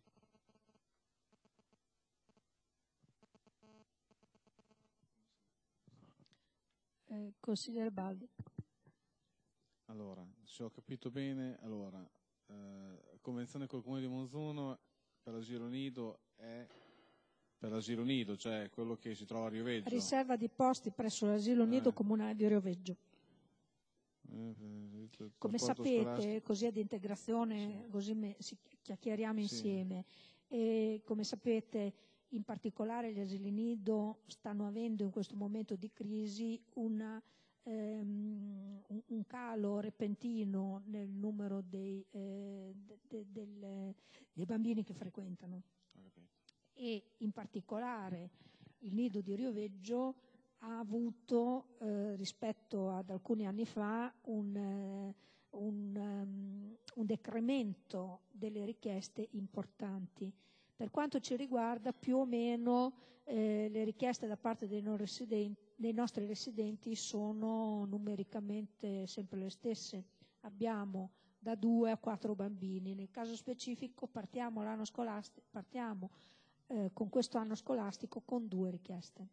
Consigliere Baldi. Allora, se ho capito bene, convenzione col Comune di Monzuno per l'asilo nido è per l'asilo nido, cioè quello che si trova a Rioveggio. Riserva di posti presso l'asilo nido comunale di Rioveggio. Come sapete, così ad integrazione, sì, così chiacchieriamo insieme. E come sapete, in particolare gli asili nido stanno avendo in questo momento di crisi un calo repentino nel numero dei bambini che frequentano. E in particolare il nido di Rioveggio ha avuto rispetto ad alcuni anni fa un decremento delle richieste importanti. Per quanto ci riguarda, più o meno le richieste da parte dei nostri residenti sono numericamente sempre le stesse. Abbiamo da 2 a 4 bambini. Nel caso specifico partiamo con questo anno scolastico con 2 richieste.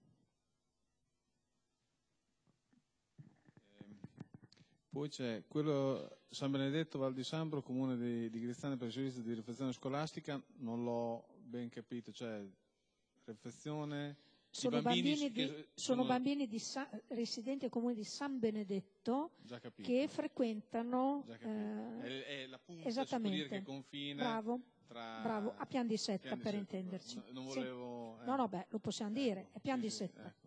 Poi c'è quello San Benedetto Val di Sambro, comune di Grizzane per i servizi di riflessione scolastica, non l'ho ben capito, cioè riflessione. Sono bambini residenti al comune di San Benedetto che frequentano è la punta, esattamente, si può dire che confina bravo, a Pian di Setta per intenderci. Non volevo, sì. No, lo possiamo dire, è Pian di Setta. Ecco.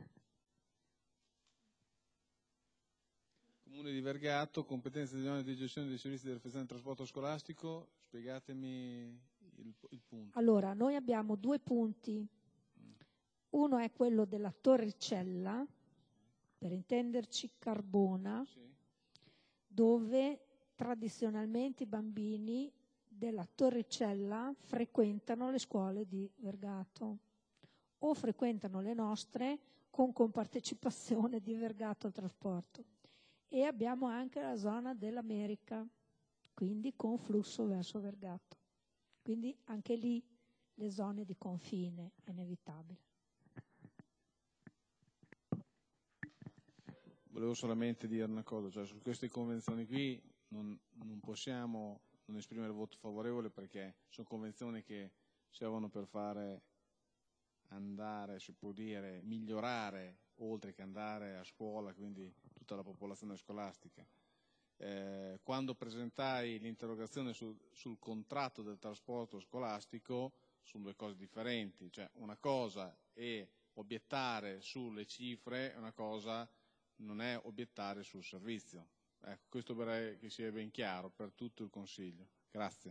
Comune di Vergato, competenze di gestione dei servizi di riflessione del trasporto scolastico, spiegatemi il punto. Allora, noi abbiamo 2 punti. Uno è quello della Torricella, per intenderci Carbona, dove tradizionalmente i bambini della Torricella frequentano le scuole di Vergato o frequentano le nostre con compartecipazione di Vergato al trasporto. E abbiamo anche la zona dell'America, quindi con flusso verso Vergato. Quindi anche lì le zone di confine è inevitabile. Volevo solamente dire una cosa, cioè su queste convenzioni qui non possiamo non esprimere voto favorevole perché sono convenzioni che servono per fare andare, si può dire, migliorare oltre che andare a scuola, quindi tutta la popolazione scolastica. Quando presentai l'interrogazione sul contratto del trasporto scolastico sono 2 cose differenti, cioè una cosa è obiettare sulle cifre, una cosa non è obiettare sul servizio. Ecco, questo vorrei che sia ben chiaro per tutto il Consiglio. Grazie.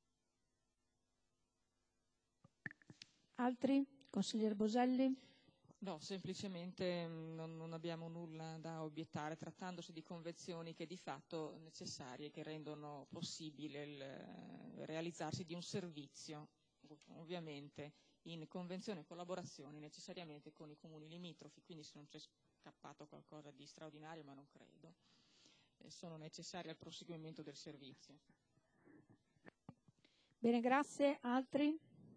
Altri? Consigliere Boselli? No, semplicemente non abbiamo nulla da obiettare, trattandosi di convenzioni che di fatto necessarie, che rendono possibile il realizzarsi di un servizio, ovviamente in convenzione e collaborazione necessariamente con i comuni limitrofi, quindi se non c'è scappato qualcosa di straordinario, ma non credo, sono necessarie al proseguimento del servizio. Bene, grazie. Altri?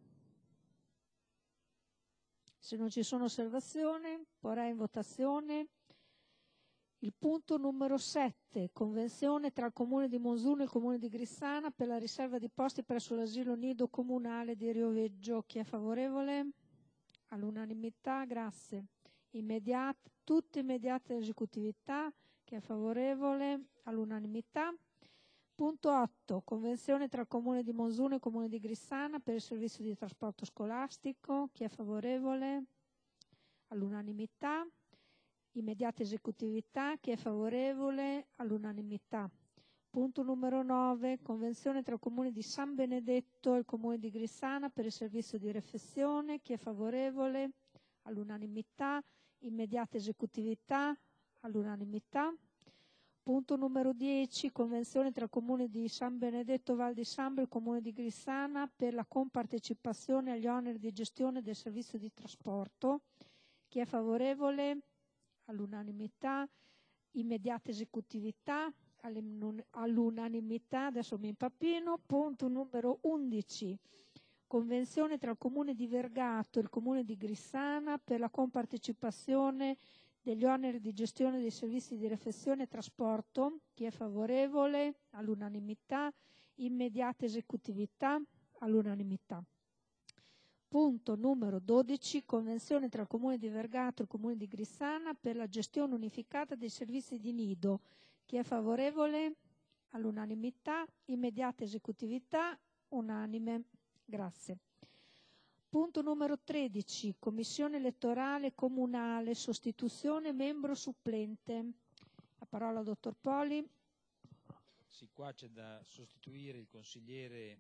Se non ci sono osservazioni, porrei in votazione il punto numero 7, convenzione tra il Comune di Monzuno e il Comune di Grissana per la riserva di posti presso l'asilo nido comunale di Rioveggio. Chi è favorevole? All'unanimità, grazie. Tutte immediate esecutività. Chi è favorevole? All'unanimità. Punto 8. Convenzione tra il Comune di Monzuno e il Comune di Grissana per il servizio di trasporto scolastico. Chi è favorevole? All'unanimità. Immediata esecutività. Chi è favorevole? All'unanimità. Punto numero 9. Convenzione tra il Comune di San Benedetto e il Comune di Grissana per il servizio di refezione. Chi è favorevole? All'unanimità. Immediata esecutività. All'unanimità. Punto numero 10, convenzione tra il Comune di San Benedetto Val di Sambro e il Comune di Grissana per la compartecipazione agli oneri di gestione del servizio di trasporto. Chi è favorevole? All'unanimità. Immediata esecutività. All'unanimità. Adesso mi impappino. Punto numero 11. Convenzione tra il Comune di Vergato e il Comune di Grissana per la compartecipazione degli oneri di gestione dei servizi di refezione e trasporto. Chi è favorevole? All'unanimità. Immediata esecutività. All'unanimità. Punto numero 12. Convenzione tra il Comune di Vergato e il Comune di Grissana per la gestione unificata dei servizi di nido. Chi è favorevole? All'unanimità. Immediata esecutività. Unanime. Grazie. Punto numero 13, Commissione elettorale comunale, sostituzione membro supplente. La parola al dottor Poli. Sì, qua c'è da sostituire il consigliere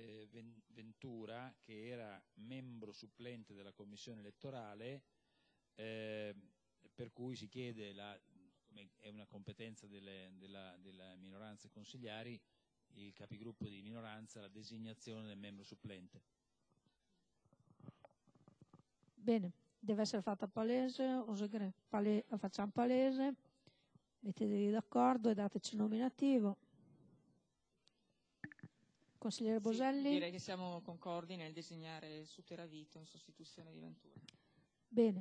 Ventura, che era membro supplente della Commissione elettorale, per cui si chiede, come è una competenza delle minoranze consigliari, il capigruppo di minoranza, la designazione del membro supplente. Bene, deve essere fatta palese, la facciamo palese, mettetevi d'accordo e dateci il nominativo. Consigliere Boselli? Sì, direi che siamo concordi nel designare Suteravito in sostituzione di Ventura. Bene,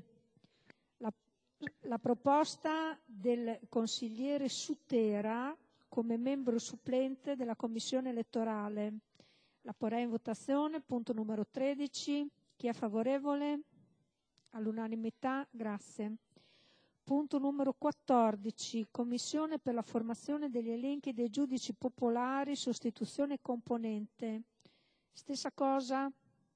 la proposta del consigliere Sutera come membro supplente della Commissione elettorale la porrei in votazione. Punto numero 13, chi è favorevole? All'unanimità, grazie. Punto numero 14, Commissione per la formazione degli elenchi dei giudici popolari, sostituzione componente. Stessa cosa,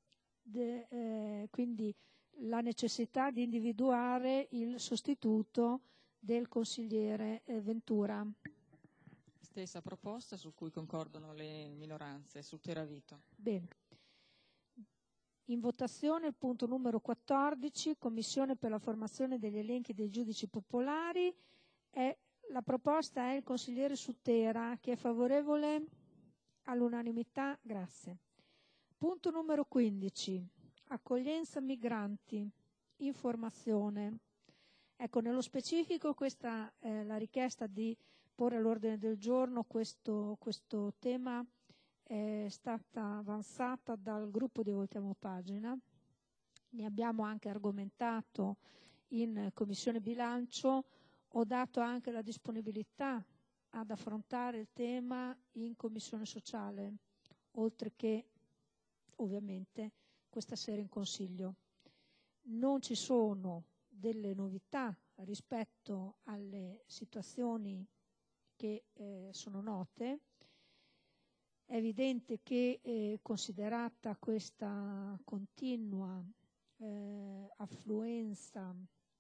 quindi la necessità di individuare il sostituto del consigliere Ventura. Stessa proposta su cui concordano le minoranze, Suteravito. Bene. In votazione il punto numero 14, Commissione per la formazione degli elenchi dei giudici popolari. La proposta è il consigliere Sutera. Chi è favorevole? All'unanimità, grazie. Punto numero 15, accoglienza migranti, informazione. Ecco, nello specifico questa è la richiesta di porre all'ordine del giorno questo tema è stata avanzata dal gruppo di Voltiamo Pagina. Ne abbiamo anche argomentato in Commissione Bilancio. Ho dato anche la disponibilità ad affrontare il tema in Commissione Sociale, oltre che ovviamente questa sera in Consiglio. Non ci sono delle novità rispetto alle situazioni che sono note. È evidente che considerata questa continua affluenza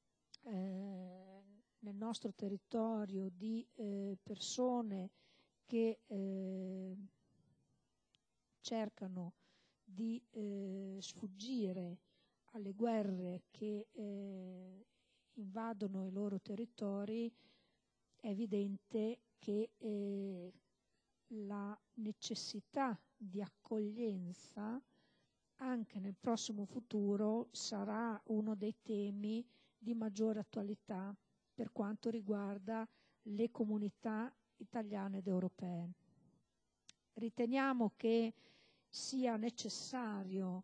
nel nostro territorio di persone che cercano di sfuggire alle guerre che invadono i loro territori, è evidente che la necessità di accoglienza anche nel prossimo futuro sarà uno dei temi di maggiore attualità per quanto riguarda le comunità italiane ed europee. Riteniamo che sia necessario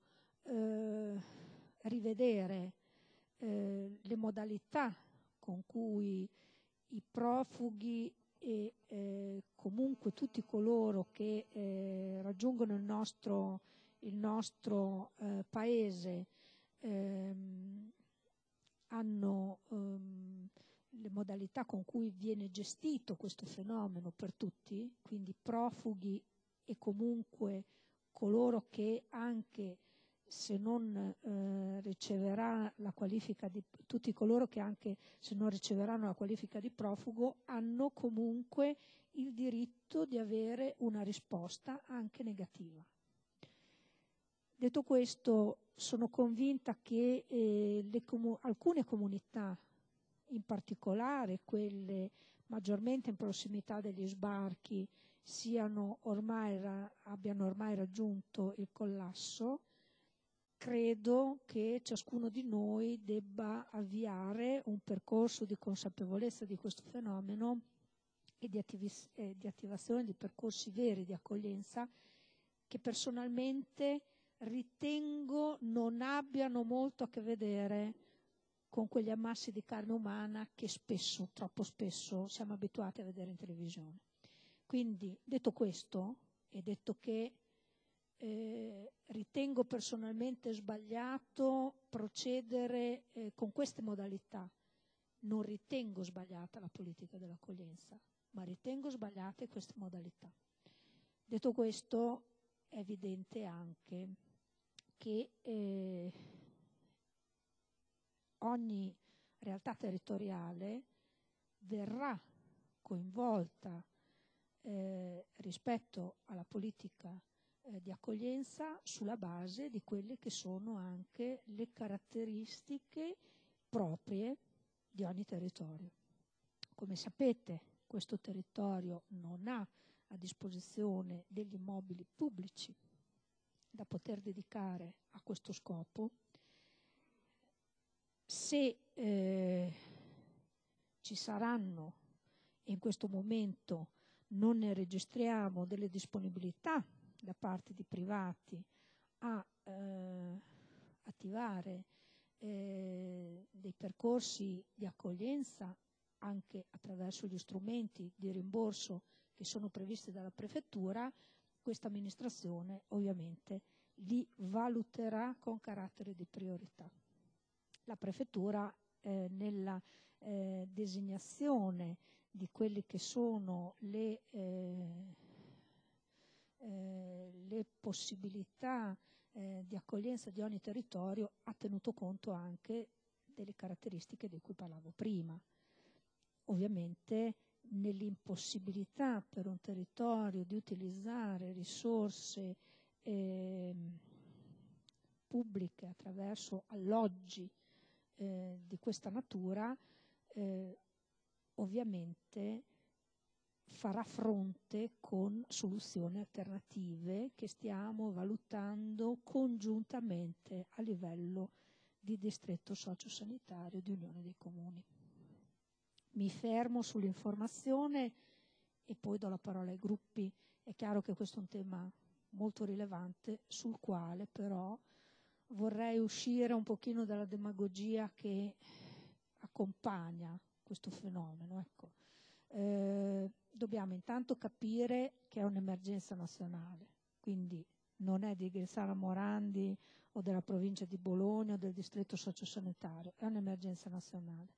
rivedere le modalità con cui i profughi e comunque tutti coloro che raggiungono il nostro paese hanno le modalità con cui viene gestito questo fenomeno per tutti, quindi profughi e comunque coloro che anche se non riceverà la qualifica di tutti coloro che anche se non riceveranno la qualifica di profugo hanno comunque il diritto di avere una risposta anche negativa. Detto questo, sono convinta che alcune comunità, in particolare quelle maggiormente in prossimità degli sbarchi, abbiano ormai raggiunto il collasso. Credo che ciascuno di noi debba avviare un percorso di consapevolezza di questo fenomeno e di attivazione di percorsi veri di accoglienza che personalmente ritengo non abbiano molto a che vedere con quegli ammassi di carne umana che spesso, troppo spesso, siamo abituati a vedere in televisione. Quindi, detto questo, e detto che ritengo personalmente sbagliato procedere con queste modalità, non ritengo sbagliata la politica dell'accoglienza, ma ritengo sbagliate queste modalità. Detto questo, è evidente anche che ogni realtà territoriale verrà coinvolta rispetto alla politica di accoglienza sulla base di quelle che sono anche le caratteristiche proprie di ogni territorio. Come sapete, questo territorio non ha a disposizione degli immobili pubblici da poter dedicare a questo scopo. Se ci saranno, e in questo momento non ne registriamo, delle disponibilità da parte di privati a attivare dei percorsi di accoglienza anche attraverso gli strumenti di rimborso che sono previsti dalla prefettura, questa amministrazione ovviamente li valuterà con carattere di priorità. La prefettura nella designazione di quelle che sono le possibilità di accoglienza di ogni territorio ha tenuto conto anche delle caratteristiche di cui parlavo prima. Ovviamente nell'impossibilità per un territorio di utilizzare risorse pubbliche attraverso alloggi di questa natura, ovviamente farà fronte con soluzioni alternative che stiamo valutando congiuntamente a livello di distretto sociosanitario di Unione dei Comuni. Mi fermo sull'informazione e poi do la parola ai gruppi. È chiaro che questo è un tema molto rilevante sul quale però vorrei uscire un pochino dalla demagogia che accompagna questo fenomeno. Ecco. Dobbiamo intanto capire che è un'emergenza nazionale, quindi non è di Grizzara Morandi o della provincia di Bologna o del distretto sociosanitario, è un'emergenza nazionale.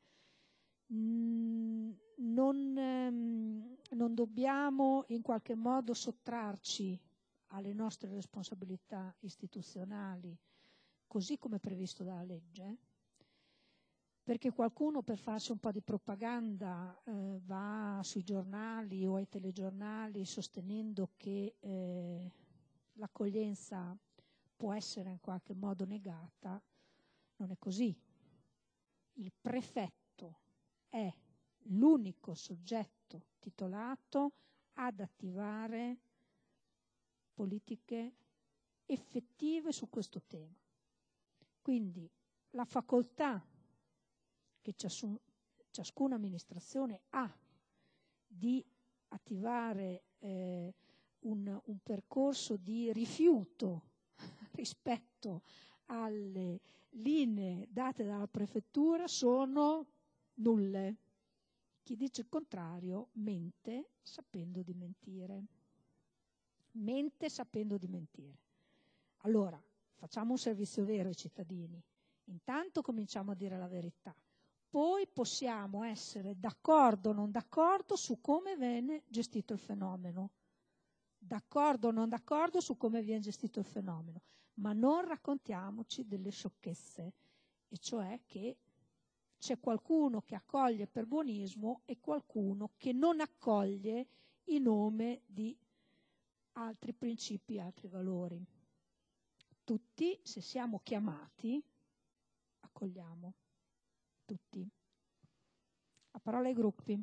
Non dobbiamo in qualche modo sottrarci alle nostre responsabilità istituzionali, così come previsto dalla legge, perché qualcuno per farsi un po' di propaganda va sui giornali o ai telegiornali sostenendo che l'accoglienza può essere in qualche modo negata. Non è così. Il prefetto è l'unico soggetto titolato ad attivare politiche effettive su questo tema. Quindi la facoltà che ciascuna amministrazione ha di attivare un percorso di rifiuto rispetto alle linee date dalla prefettura sono nulle. Chi dice il contrario mente sapendo di mentire. Mente sapendo di mentire. Allora, facciamo un servizio vero ai cittadini. Intanto cominciamo a dire la verità. Poi possiamo essere d'accordo o non d'accordo su come viene gestito il fenomeno. D'accordo o non d'accordo su come viene gestito il fenomeno. Ma non raccontiamoci delle sciocchezze, e cioè che c'è qualcuno che accoglie per buonismo e qualcuno che non accoglie in nome di altri principi, altri valori. Tutti, se siamo chiamati, accogliamo. Tutti. La parola ai gruppi.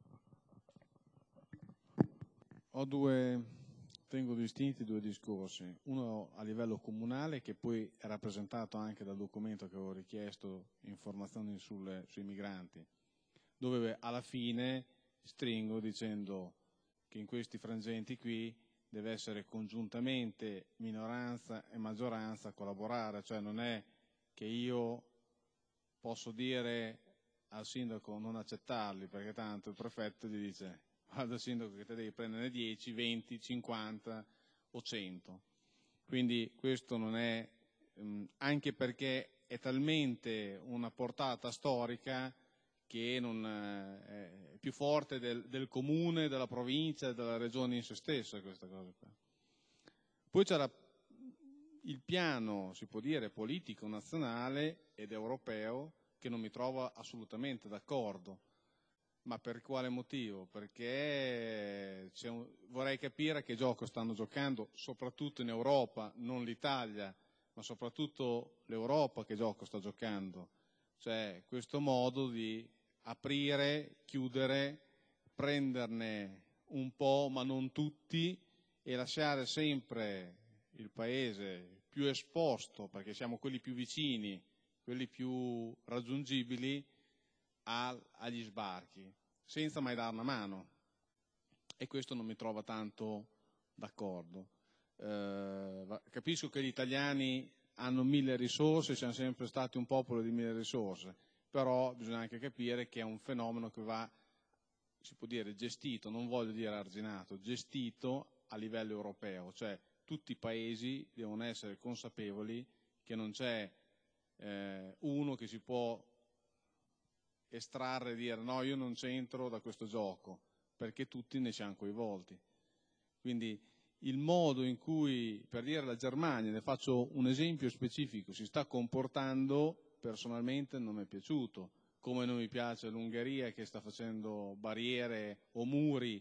Tengo distinti due discorsi, uno a livello comunale che poi è rappresentato anche dal documento che avevo richiesto, informazioni sui migranti, dove alla fine stringo dicendo che in questi frangenti qui deve essere congiuntamente minoranza e maggioranza a collaborare, cioè non è che io posso dire al sindaco non accettarli perché tanto il prefetto gli dice guarda sindaco che te devi prendere 10, 20, 50 o 100. Quindi questo non è, anche perché è talmente una portata storica che non è più forte del comune, della provincia, della regione in se stessa questa cosa qua. Poi c'era il piano, si può dire, politico nazionale ed europeo che non mi trovo assolutamente d'accordo. Ma per quale motivo? Perché vorrei capire che gioco stanno giocando, soprattutto in Europa, non l'Italia, ma soprattutto l'Europa che gioco sta giocando. Cioè questo modo di aprire, chiudere, prenderne un po' ma non tutti e lasciare sempre il paese più esposto, perché siamo quelli più vicini, quelli più raggiungibili, agli sbarchi, senza mai dare una mano, e questo non mi trova tanto d'accordo. Capisco che gli italiani hanno 1000 risorse, siamo sempre stati un popolo di 1000 risorse, però bisogna anche capire che è un fenomeno che va, si può dire, gestito, non voglio dire arginato, gestito a livello europeo, cioè tutti i paesi devono essere consapevoli che non c'è uno che si può estrarre e dire no, io non c'entro da questo gioco, perché tutti ne siamo coinvolti. Quindi il modo in cui, per dire la Germania, ne faccio un esempio specifico, si sta comportando, personalmente non mi è piaciuto, come non mi piace l'Ungheria che sta facendo barriere o muri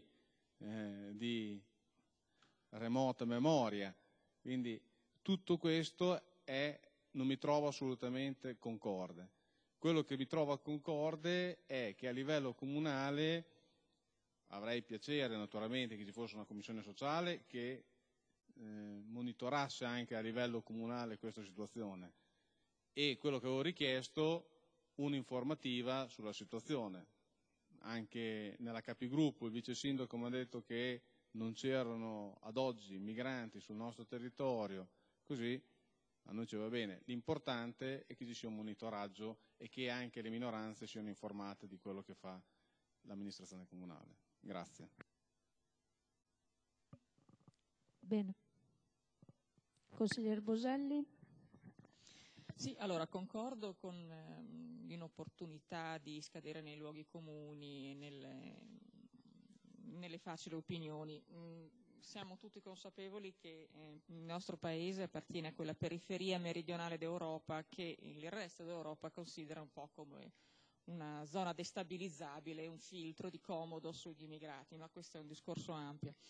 di remota memoria. Quindi tutto questo non mi trovo assolutamente concorde. Quello che mi trova concorde è che a livello comunale avrei piacere naturalmente che ci fosse una commissione sociale che monitorasse anche a livello comunale questa situazione, e quello che avevo richiesto, un'informativa sulla situazione. Anche nella capigruppo il vice sindaco mi ha detto che non c'erano ad oggi migranti sul nostro territorio, così a noi ci va bene. L'importante è che ci sia un monitoraggio e che anche le minoranze siano informate di quello che fa l'amministrazione comunale. Grazie. Bene. Consigliere Boselli? Sì, allora concordo con l'inopportunità di scadere nei luoghi comuni e nelle facili opinioni. Siamo tutti consapevoli che il nostro paese appartiene a quella periferia meridionale d'Europa che il resto d'Europa considera un po' come una zona destabilizzabile, un filtro di comodo sugli immigrati, ma questo è un discorso ampio.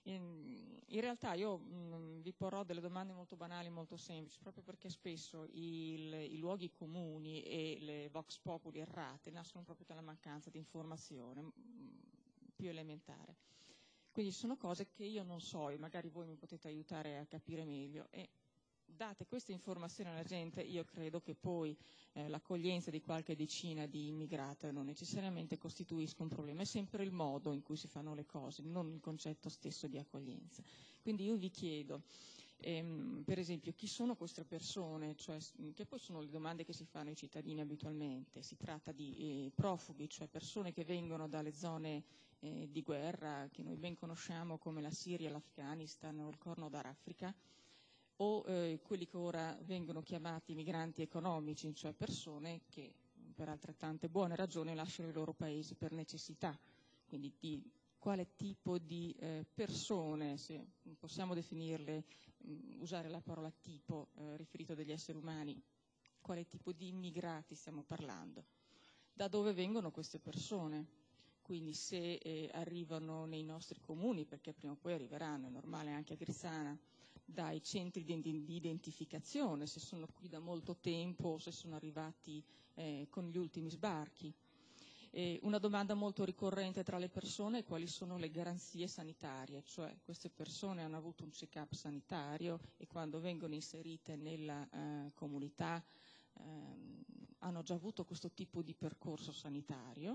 In realtà io vi porrò delle domande molto banali, molto semplici, proprio perché spesso i luoghi comuni e le vox populi errate nascono proprio dalla mancanza di informazione più elementare. Quindi sono cose che io non so e magari voi mi potete aiutare a capire meglio, e date queste informazioni alla gente, io credo che poi l'accoglienza di qualche decina di immigrati non necessariamente costituisca un problema, è sempre il modo in cui si fanno le cose, non il concetto stesso di accoglienza. Quindi io vi chiedo, per esempio, chi sono queste persone, cioè, che poi sono le domande che si fanno ai cittadini abitualmente. Si tratta di profughi, cioè persone che vengono dalle zone di guerra, che noi ben conosciamo come la Siria, l'Afghanistan o il Corno d'Africa, o quelli che ora vengono chiamati migranti economici, cioè persone che per altrettante buone ragioni lasciano i loro paesi per necessità. Quindi di quale tipo di persone, se possiamo definirle, usare la parola tipo riferito degli esseri umani, quale tipo di immigrati stiamo parlando? Da dove vengono queste persone? Quindi se arrivano nei nostri comuni, perché prima o poi arriveranno, è normale anche a Grizzana, dai centri di identificazione, se sono qui da molto tempo o se sono arrivati con gli ultimi sbarchi. Una domanda molto ricorrente tra le persone è quali sono le garanzie sanitarie, cioè queste persone hanno avuto un check-up sanitario e quando vengono inserite nella comunità hanno già avuto questo tipo di percorso sanitario.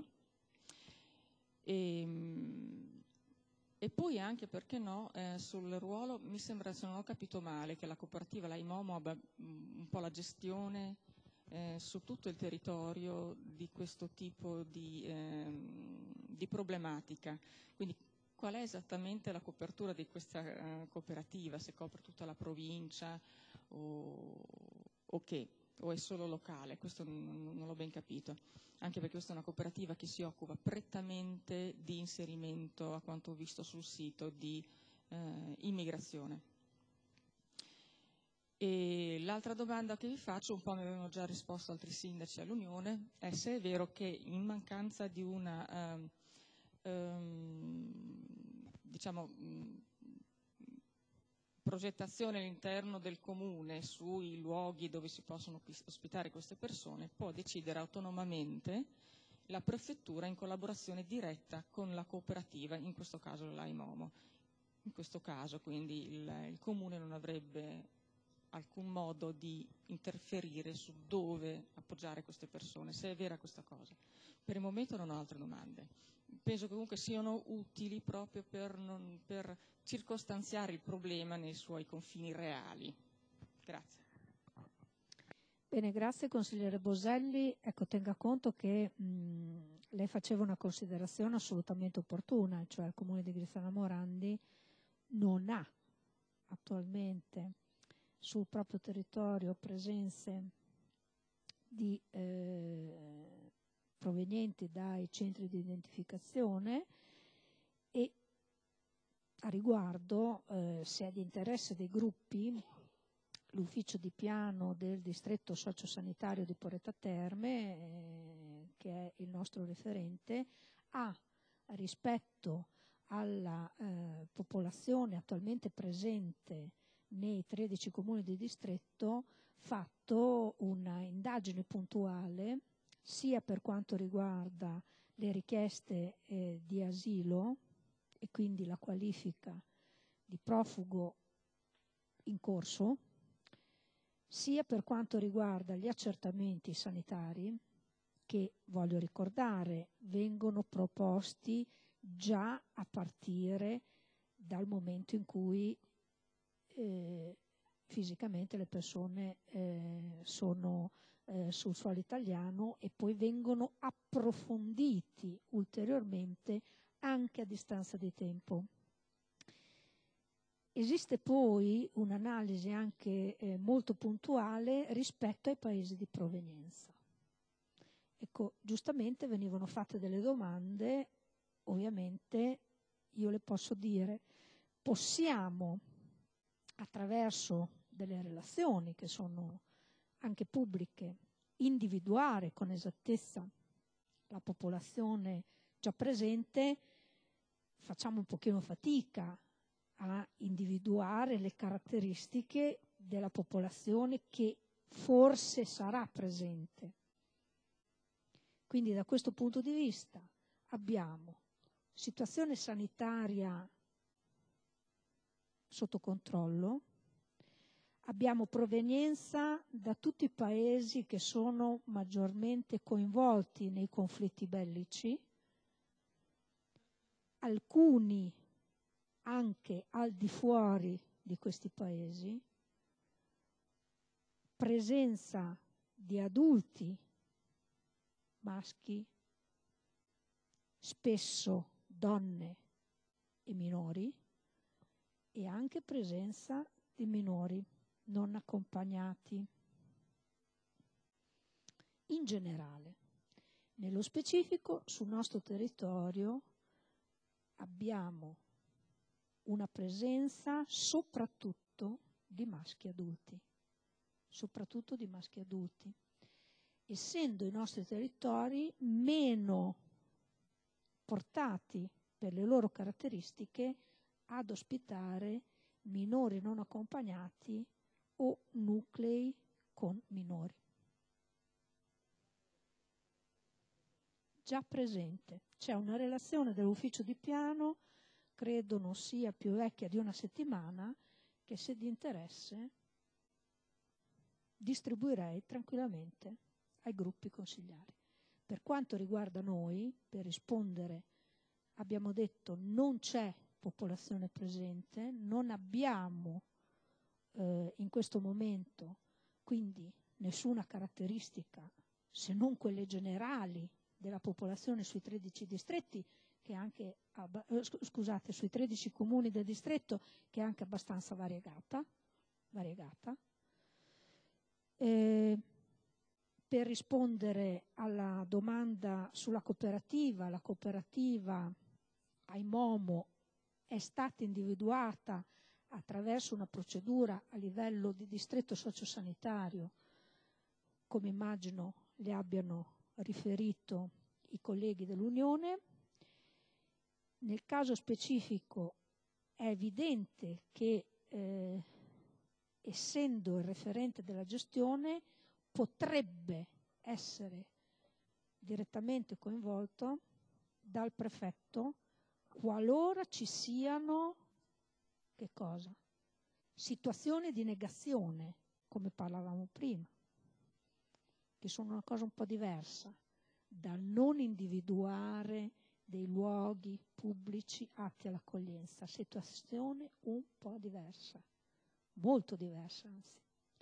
E poi anche, perché no, sul ruolo, mi sembra, se non ho capito male, che la cooperativa, la IMOMO, abbia un po' la gestione su tutto il territorio di questo tipo di problematica. Quindi qual è esattamente la copertura di questa cooperativa? Se copre tutta la provincia o che? O è solo locale? Questo non l'ho ben capito, anche perché questa è una cooperativa che si occupa prettamente di inserimento, a quanto ho visto sul sito, di immigrazione. E l'altra domanda che vi faccio, un po' mi avevano già risposto altri sindaci all'Unione, è se è vero che in mancanza di una progettazione all'interno del comune sui luoghi dove si possono ospitare queste persone, può decidere autonomamente la prefettura in collaborazione diretta con la cooperativa, in questo caso l'AIMOMO. In questo caso quindi il comune non avrebbe alcun modo di interferire su dove appoggiare queste persone, se è vera questa cosa. Per il momento non ho altre domande. Penso che comunque siano utili proprio per circostanziare il problema nei suoi confini reali. Grazie. Bene, grazie consigliere Boselli. Ecco, tenga conto che lei faceva una considerazione assolutamente opportuna, cioè il Comune di Grizzana Morandi non ha attualmente sul proprio territorio presenze di provenienti dai centri di identificazione, e a riguardo, se è di interesse dei gruppi, l'ufficio di piano del distretto sociosanitario di Poretta Terme, che è il nostro referente, ha, rispetto alla popolazione attualmente presente nei 13 comuni di distretto, fatto una indagine puntuale sia per quanto riguarda le richieste di asilo e quindi la qualifica di profugo in corso, sia per quanto riguarda gli accertamenti sanitari che, voglio ricordare, vengono proposti già a partire dal momento in cui fisicamente le persone sono sul suolo italiano, e poi vengono approfonditi ulteriormente anche a distanza di tempo. Esiste poi un'analisi anche molto puntuale rispetto ai paesi di provenienza. Ecco, giustamente venivano fatte delle domande, ovviamente io le posso dire, possiamo attraverso delle relazioni che sono anche pubbliche individuare con esattezza la popolazione già presente. Facciamo un pochino fatica a individuare le caratteristiche della popolazione che forse sarà presente. Quindi da questo punto di vista abbiamo situazione sanitaria sotto controllo, abbiamo provenienza da tutti i paesi che sono maggiormente coinvolti nei conflitti bellici, alcuni anche al di fuori di questi paesi, presenza di adulti maschi, spesso donne e minori, e anche presenza di minori non accompagnati. In generale, nello specifico, sul nostro territorio abbiamo una presenza soprattutto di maschi adulti, essendo i nostri territori meno portati per le loro caratteristiche ad ospitare minori non accompagnati o nuclei con minori. Già presente. C'è una relazione dell'ufficio di piano, credo non sia più vecchia di una settimana, che se di interesse distribuirei tranquillamente ai gruppi consigliari. Per quanto riguarda noi, per rispondere, abbiamo detto non c'è popolazione presente, non abbiamo in questo momento quindi nessuna caratteristica se non quelle generali della popolazione sui 13 distretti, che è anche sui 13 comuni del distretto, che è anche abbastanza variegata. Per rispondere alla domanda sulla cooperativa, la cooperativa Aimomo è stata individuata attraverso una procedura a livello di distretto sociosanitario, come immagino le abbiano riferito i colleghi dell'Unione. Nel caso specifico è evidente che essendo il referente della gestione potrebbe essere direttamente coinvolto dal prefetto qualora ci siano che cosa? Situazioni di negazione, come parlavamo prima, che sono una cosa un po' diversa dal non individuare dei luoghi pubblici atti all'accoglienza, situazione un po' diversa, molto diversa anzi.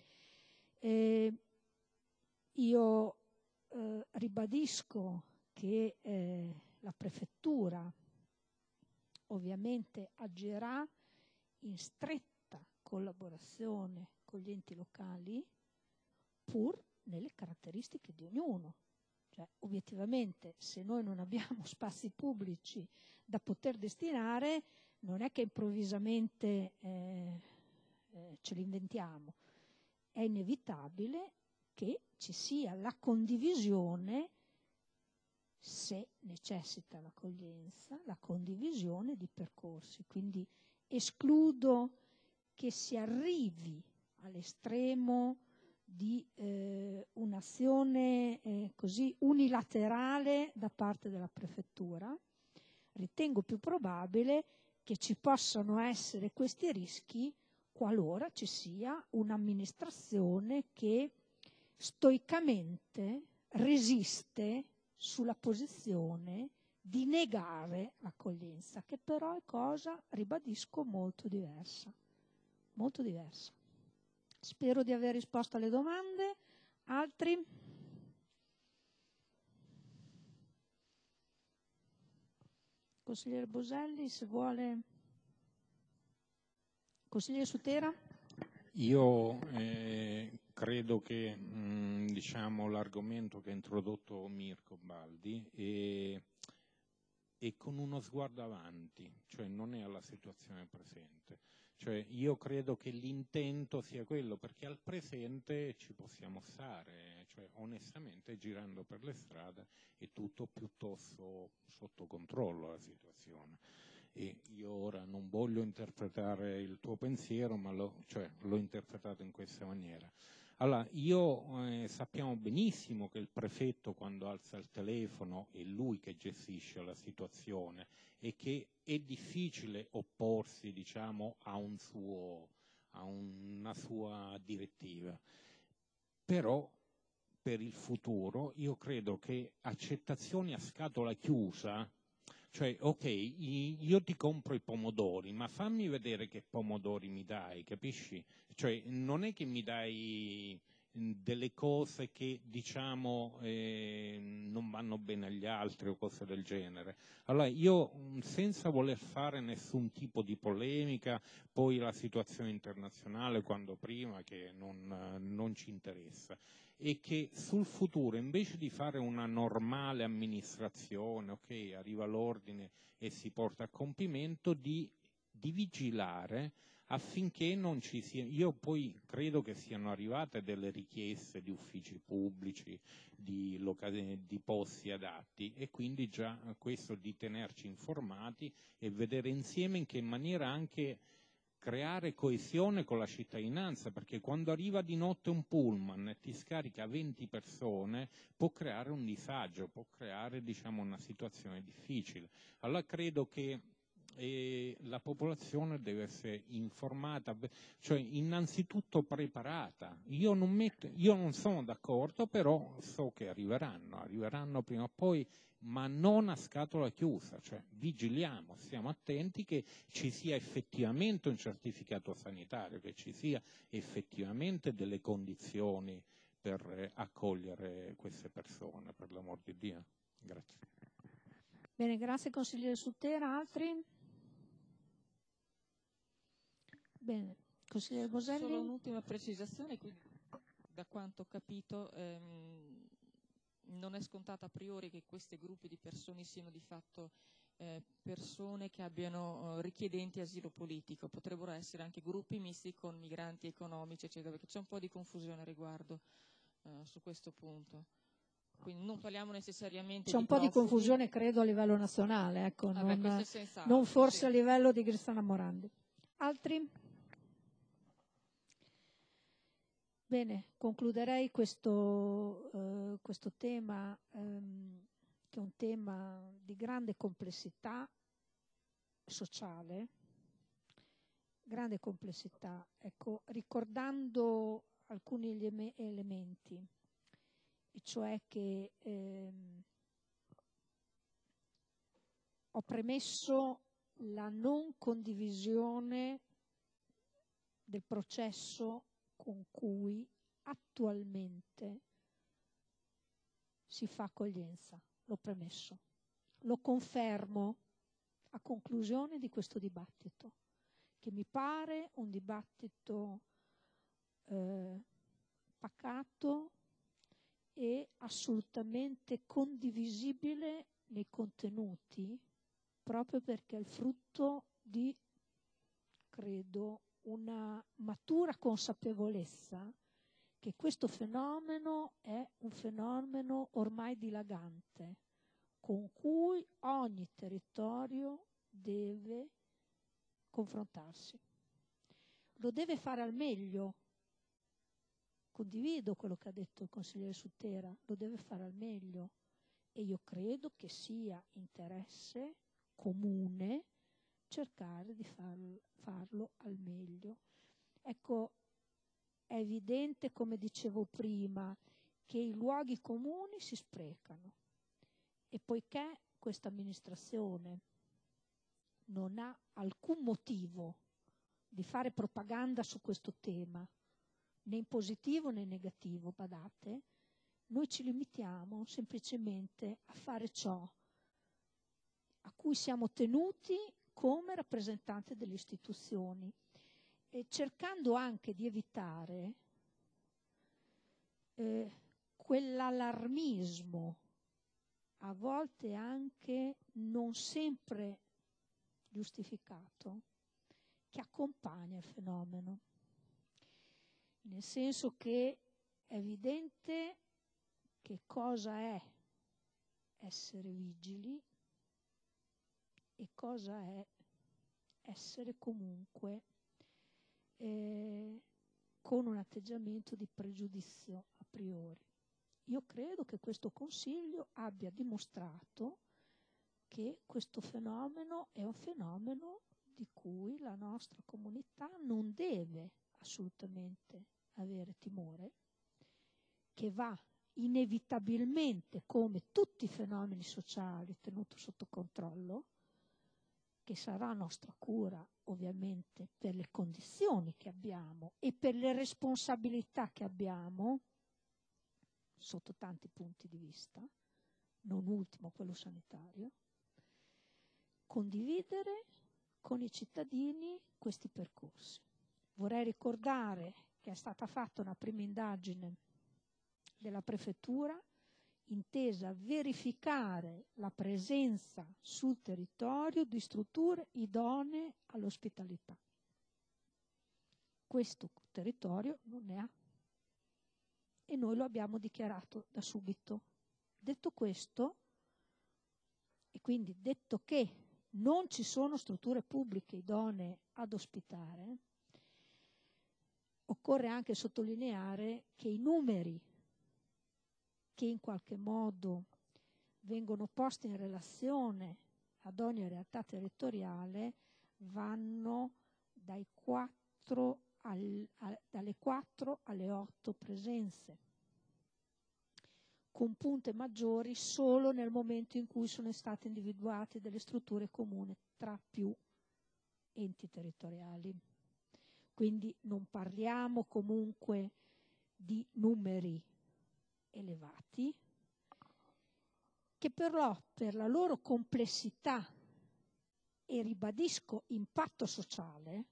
Io ribadisco che la prefettura ovviamente agirà in stretta collaborazione con gli enti locali, pur nelle caratteristiche di ognuno. Cioè, obiettivamente, se noi non abbiamo spazi pubblici da poter destinare, non è che improvvisamente ce li inventiamo. È inevitabile che ci sia la condivisione, se necessita l'accoglienza, la condivisione di percorsi. Quindi escludo che si arrivi all'estremo di un'azione così unilaterale da parte della prefettura. Ritengo più probabile che ci possano essere questi rischi qualora ci sia un'amministrazione che stoicamente resiste sulla posizione di negare l'accoglienza, che però è cosa, ribadisco, molto diversa. Molto diversa. Spero di aver risposto alle domande. Altri? Consigliere Boselli, se vuole. Consigliere Sutera? Io credo che l'argomento che ha introdotto Mirko Baldi è con uno sguardo avanti, cioè non è alla situazione presente. Cioè io credo che l'intento sia quello, perché al presente ci possiamo stare, cioè onestamente girando per le strade è tutto piuttosto sotto controllo la situazione. E io ora non voglio interpretare il tuo pensiero, ma l'ho interpretato in questa maniera. Allora, sappiamo benissimo che il prefetto, quando alza il telefono, è lui che gestisce la situazione e che è difficile opporsi, diciamo, a una sua direttiva. Però per il futuro io credo che accettazioni a scatola chiusa, cioè ok, io ti compro i pomodori, ma fammi vedere che pomodori mi dai, capisci? Cioè non è che mi dai delle cose che diciamo non vanno bene agli altri o cose del genere. Allora io, senza voler fare nessun tipo di polemica, poi la situazione internazionale quando prima, che non ci interessa, e che sul futuro, invece di fare una normale amministrazione, ok, arriva l'ordine e si porta a compimento, di vigilare affinché non ci sia. Io poi credo che siano arrivate delle richieste di uffici pubblici, di posti adatti, e quindi già questo di tenerci informati e vedere insieme in che maniera anche creare coesione con la cittadinanza, perché quando arriva di notte un pullman e ti scarica 20 persone può creare un disagio, può creare, diciamo, una situazione difficile. Allora credo che la popolazione deve essere informata, cioè innanzitutto preparata. Io non sono d'accordo, però so che arriveranno prima o poi, ma non a scatola chiusa, cioè vigiliamo, stiamo attenti che ci sia effettivamente un certificato sanitario, che ci sia effettivamente delle condizioni per accogliere queste persone, per l'amor di Dio. Grazie. Bene, grazie consigliere Suttera. Altri? Bene, consigliere Boselli. Solo un'ultima precisazione, quindi, da quanto ho capito non è scontato a priori che questi gruppi di persone siano di fatto persone che abbiano richiedenti asilo politico, potrebbero essere anche gruppi misti con migranti economici, eccetera, perché c'è un po' di confusione a riguardo su questo punto. Quindi non parliamo necessariamente C'è un po' di confusione, credo, a livello nazionale, ecco, non forse sì, a livello di Cristana Morandi. Altri? Bene, concluderei questo tema, che è un tema di grande complessità sociale, grande complessità, ecco, ricordando alcuni elementi, e cioè che ho premesso la non condivisione del processo con cui attualmente si fa accoglienza. L'ho premesso. Lo confermo a conclusione di questo dibattito, che mi pare un dibattito pacato e assolutamente condivisibile nei contenuti, proprio perché è il frutto di, credo, una matura consapevolezza che questo fenomeno è un fenomeno ormai dilagante, con cui ogni territorio deve confrontarsi. Lo deve fare al meglio. Condivido quello che ha detto il consigliere Suttera, lo deve fare al meglio, e io credo che sia interesse comune cercare di farlo al meglio. Ecco, è evidente, come dicevo prima, che i luoghi comuni si sprecano, e poiché questa amministrazione non ha alcun motivo di fare propaganda su questo tema, né in positivo né in negativo, badate, noi ci limitiamo semplicemente a fare ciò a cui siamo tenuti come rappresentanti delle istituzioni, e cercando anche di evitare quell'allarmismo, a volte anche non sempre giustificato, che accompagna il fenomeno. Nel senso che è evidente che cosa è essere vigili e cosa è essere comunque con un atteggiamento di pregiudizio a priori. Io credo che questo Consiglio abbia dimostrato che questo fenomeno è un fenomeno di cui la nostra comunità non deve assolutamente avere timore, che va inevitabilmente, come tutti i fenomeni sociali, tenuto sotto controllo, che sarà nostra cura ovviamente per le condizioni che abbiamo e per le responsabilità che abbiamo sotto tanti punti di vista, non ultimo quello sanitario, condividere con i cittadini questi percorsi. Vorrei ricordare che è stata fatta una prima indagine della prefettura intesa a verificare la presenza sul territorio di strutture idonee all'ospitalità. Questo territorio non ne ha e noi lo abbiamo dichiarato da subito. Detto questo, e quindi detto che non ci sono strutture pubbliche idonee ad ospitare, occorre anche sottolineare che i numeri che in qualche modo vengono posti in relazione ad ogni realtà territoriale vanno dalle 4 alle 8 presenze, con punte maggiori solo nel momento in cui sono state individuate delle strutture comuni tra più enti territoriali. Quindi non parliamo comunque di numeri elevati, che però per la loro complessità e ribadisco impatto sociale,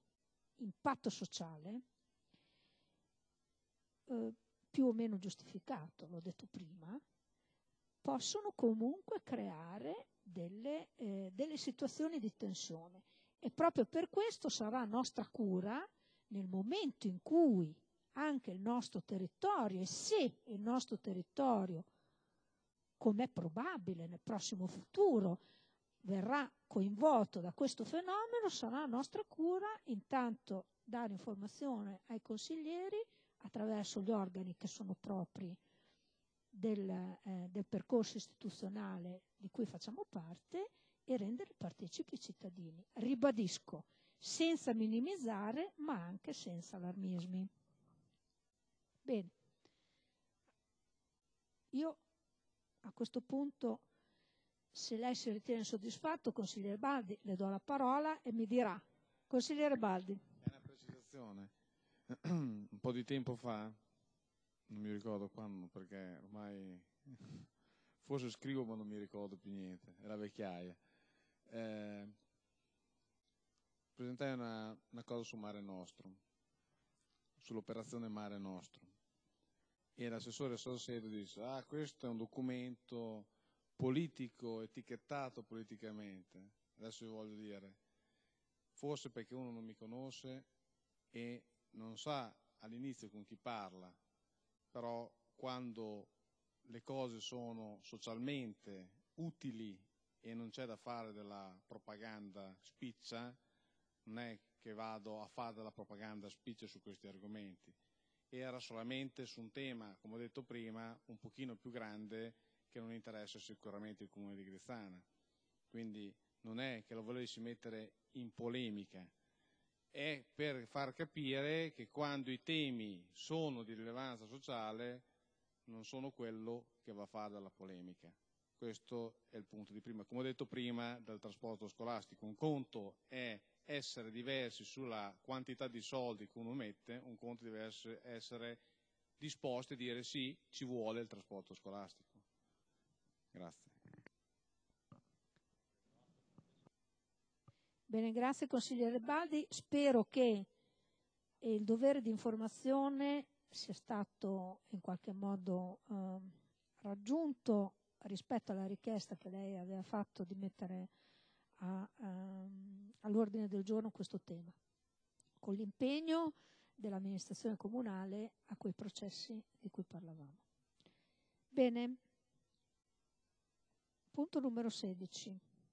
più o meno giustificato, l'ho detto prima, possono comunque creare delle situazioni di tensione. E proprio per questo sarà nostra cura, nel momento in cui anche il nostro territorio, e se il nostro territorio, come è probabile nel prossimo futuro, verrà coinvolto da questo fenomeno, sarà nostra cura intanto dare informazione ai consiglieri attraverso gli organi che sono propri del percorso istituzionale di cui facciamo parte e rendere partecipi i cittadini. Ribadisco, senza minimizzare ma anche senza allarmismi. Bene, io a questo punto, se lei si ritiene soddisfatto, consigliere Baldi, le do la parola e mi dirà. Consigliere Baldi. È una precisazione. Un po' di tempo fa, non mi ricordo quando, perché ormai forse scrivo ma non mi ricordo più niente, è la vecchiaia. Presentai una cosa su Mare Nostrum, sull'operazione Mare Nostrum, e l'assessore Salcedo disse: questo è un documento politico, etichettato politicamente. Adesso io voglio dire, forse perché uno non mi conosce e non sa all'inizio con chi parla, però quando le cose sono socialmente utili e non c'è da fare della propaganda spiccia, non è che vado a fare della propaganda spiccia su questi argomenti. Era solamente su un tema, come ho detto prima, un pochino più grande, che non interessa sicuramente il Comune di Grizzana. Quindi non è che lo volessi mettere in polemica, è per far capire che quando i temi sono di rilevanza sociale non sono quello che va a fare della polemica. Questo è il punto di prima. Come ho detto prima del trasporto scolastico, un conto è essere diversi sulla quantità di soldi che uno mette, un conto deve essere disposti a dire sì, ci vuole il trasporto scolastico. Grazie. Bene, grazie consigliere Baldi. Spero che il dovere di informazione sia stato in qualche modo raggiunto rispetto alla richiesta che lei aveva fatto di mettere all'ordine del giorno questo tema, con l'impegno dell'amministrazione comunale a quei processi di cui parlavamo. Bene, punto numero 16.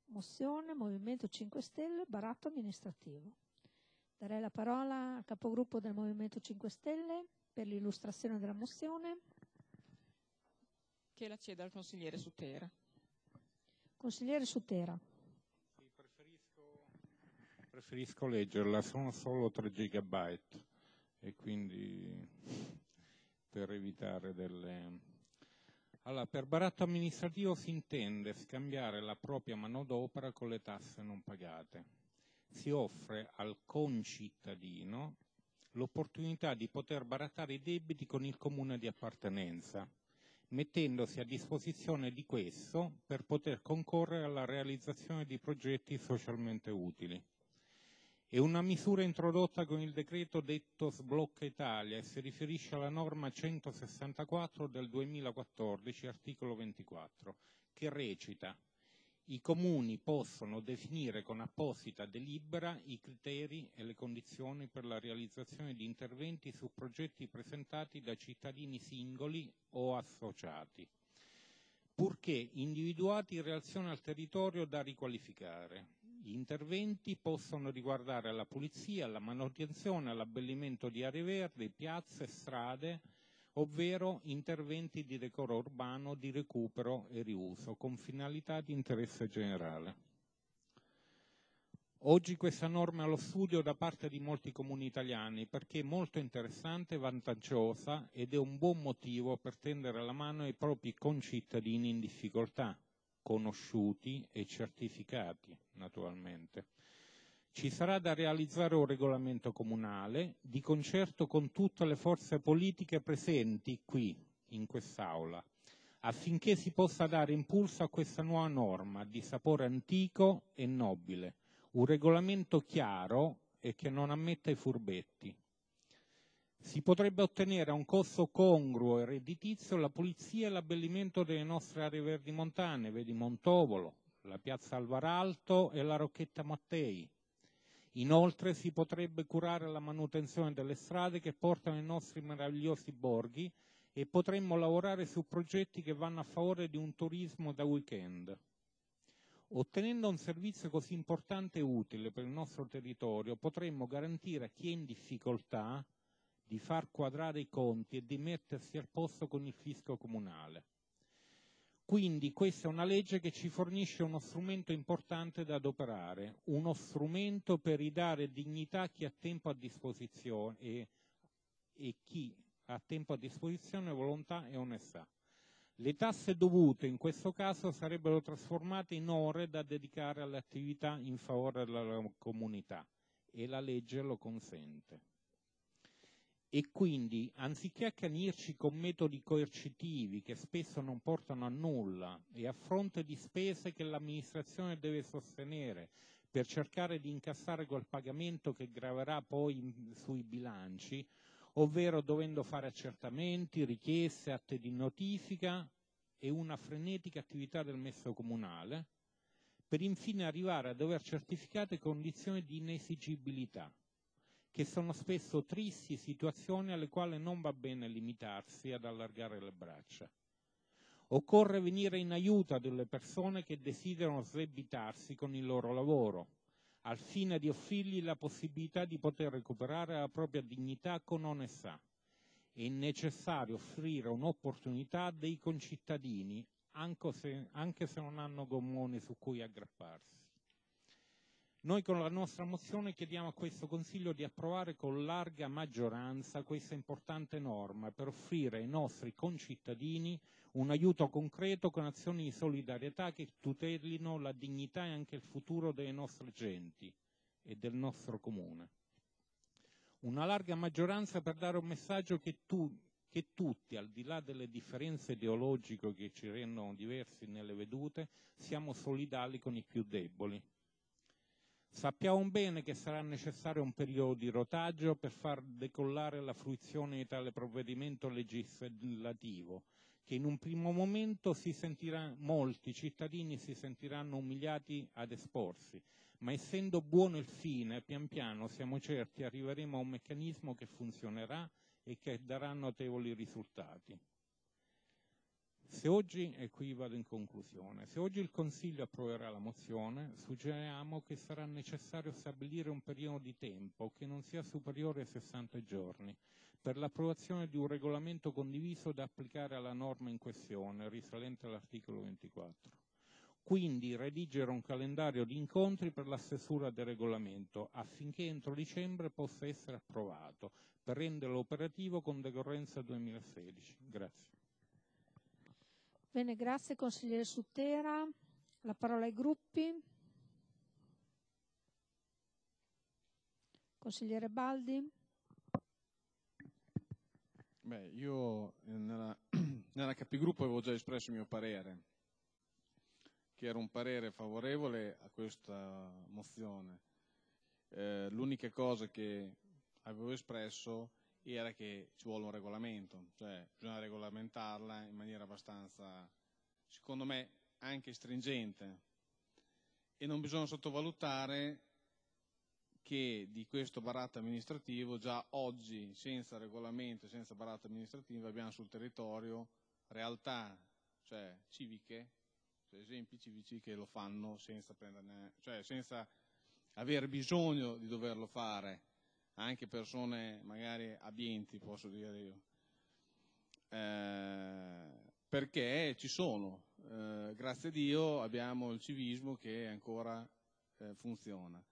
mozione Movimento 5 Stelle, baratto amministrativo. Darei la parola al capogruppo del Movimento 5 Stelle per l'illustrazione della mozione. Che la ceda al consigliere Sutera. Consigliere Sutera. Sì, preferisco leggerla, sono solo 3 gigabyte e quindi per evitare delle... Allora, per baratto amministrativo si intende scambiare la propria manodopera con le tasse non pagate. Si offre al concittadino l'opportunità di poter barattare i debiti con il comune di appartenenza, mettendosi a disposizione di questo per poter concorrere alla realizzazione di progetti socialmente utili. È una misura introdotta con il decreto detto Sblocca Italia e si riferisce alla norma 164 del 2014, articolo 24, che recita: i comuni possono definire con apposita delibera i criteri e le condizioni per la realizzazione di interventi su progetti presentati da cittadini singoli o associati, purché individuati in relazione al territorio da riqualificare. Gli interventi possono riguardare la pulizia, la manutenzione, l'abbellimento di aree verdi, piazze, strade, ovvero interventi di decoro urbano, di recupero e riuso, con finalità di interesse generale. Oggi questa norma è allo studio da parte di molti comuni italiani perché è molto interessante e vantaggiosa ed è un buon motivo per tendere la mano ai propri concittadini in difficoltà, conosciuti e certificati naturalmente. Ci sarà da realizzare un regolamento comunale di concerto con tutte le forze politiche presenti qui in quest'Aula, affinché si possa dare impulso a questa nuova norma di sapore antico e nobile, un regolamento chiaro e che non ammetta i furbetti. Si potrebbe ottenere a un costo congruo e redditizio la pulizia e l'abbellimento delle nostre aree verdi montane, vedi Montovolo, la piazza Alvaralto e la Rocchetta Mattei. Inoltre si potrebbe curare la manutenzione delle strade che portano ai nostri meravigliosi borghi e potremmo lavorare su progetti che vanno a favore di un turismo da weekend. Ottenendo un servizio così importante e utile per il nostro territorio, potremmo garantire a chi è in difficoltà di far quadrare i conti e di mettersi al posto con il fisco comunale. Quindi questa è una legge che ci fornisce uno strumento importante da adoperare, uno strumento per ridare dignità a chi ha tempo a disposizione e chi ha tempo a disposizione, volontà e onestà. Le tasse dovute in questo caso sarebbero trasformate in ore da dedicare alle attività in favore della comunità e la legge lo consente. E quindi, anziché accanirci con metodi coercitivi che spesso non portano a nulla e a fronte di spese che l'amministrazione deve sostenere per cercare di incassare quel pagamento che graverà poi sui bilanci, ovvero dovendo fare accertamenti, richieste, atti di notifica e una frenetica attività del messo comunale, per infine arrivare a dover certificare condizioni di inesigibilità, che sono spesso tristi situazioni alle quali non va bene limitarsi ad allargare le braccia. Occorre venire in aiuto delle persone che desiderano sdebitarsi con il loro lavoro, al fine di offrirgli la possibilità di poter recuperare la propria dignità con onestà. È necessario offrire un'opportunità dei concittadini, anche se non hanno gommoni su cui aggrapparsi. Noi con la nostra mozione chiediamo a questo Consiglio di approvare con larga maggioranza questa importante norma per offrire ai nostri concittadini un aiuto concreto con azioni di solidarietà che tutelino la dignità e anche il futuro delle nostre genti e del nostro comune. Una larga maggioranza per dare un messaggio che tutti, al di là delle differenze ideologiche che ci rendono diversi nelle vedute, siamo solidali con i più deboli. Sappiamo bene che sarà necessario un periodo di rotaggio per far decollare la fruizione di tale provvedimento legislativo, che in un primo momento molti cittadini si sentiranno umiliati ad esporsi, ma essendo buono il fine, pian piano siamo certi arriveremo a un meccanismo che funzionerà e che darà notevoli risultati. Se oggi, e qui vado in conclusione, se oggi il Consiglio approverà la mozione, suggeriamo che sarà necessario stabilire un periodo di tempo che non sia superiore ai 60 giorni per l'approvazione di un regolamento condiviso da applicare alla norma in questione, risalente all'articolo 24. Quindi redigere un calendario di incontri per la stesura del regolamento affinché entro dicembre possa essere approvato per renderlo operativo con decorrenza 2016. Grazie. Bene, grazie consigliere Sutera. La parola ai gruppi. Consigliere Baldi. Beh, io nella capigruppo avevo già espresso il mio parere, che era un parere favorevole a questa mozione. L'unica cosa che avevo espresso era che ci vuole un regolamento, cioè bisogna regolamentarla in maniera abbastanza, secondo me, anche stringente, e non bisogna sottovalutare che di questo baratto amministrativo già oggi, senza regolamento, senza baratto amministrativo, abbiamo sul territorio realtà, cioè civiche, cioè esempi civici che lo fanno senza senza aver bisogno di doverlo fare, anche persone magari abbienti, posso dire io, perché ci sono, grazie a Dio abbiamo il civismo che ancora funziona.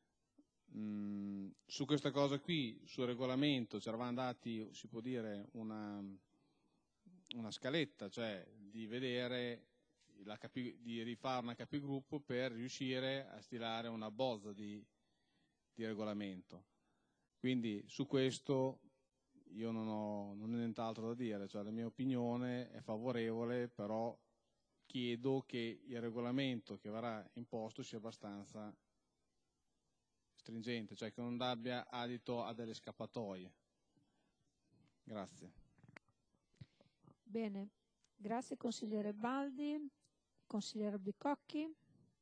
Su questa cosa qui, sul regolamento, ci eravamo dati, si può dire, una scaletta, cioè di vedere, di rifare una capigruppo per riuscire a stilare una bozza di regolamento. Quindi su questo io non ho nient'altro da dire, cioè la mia opinione è favorevole, però chiedo che il regolamento che verrà imposto sia abbastanza stringente, cioè che non abbia adito a delle scappatoie. Grazie. Bene, grazie consigliere Baldi. Consigliere Bicocchi.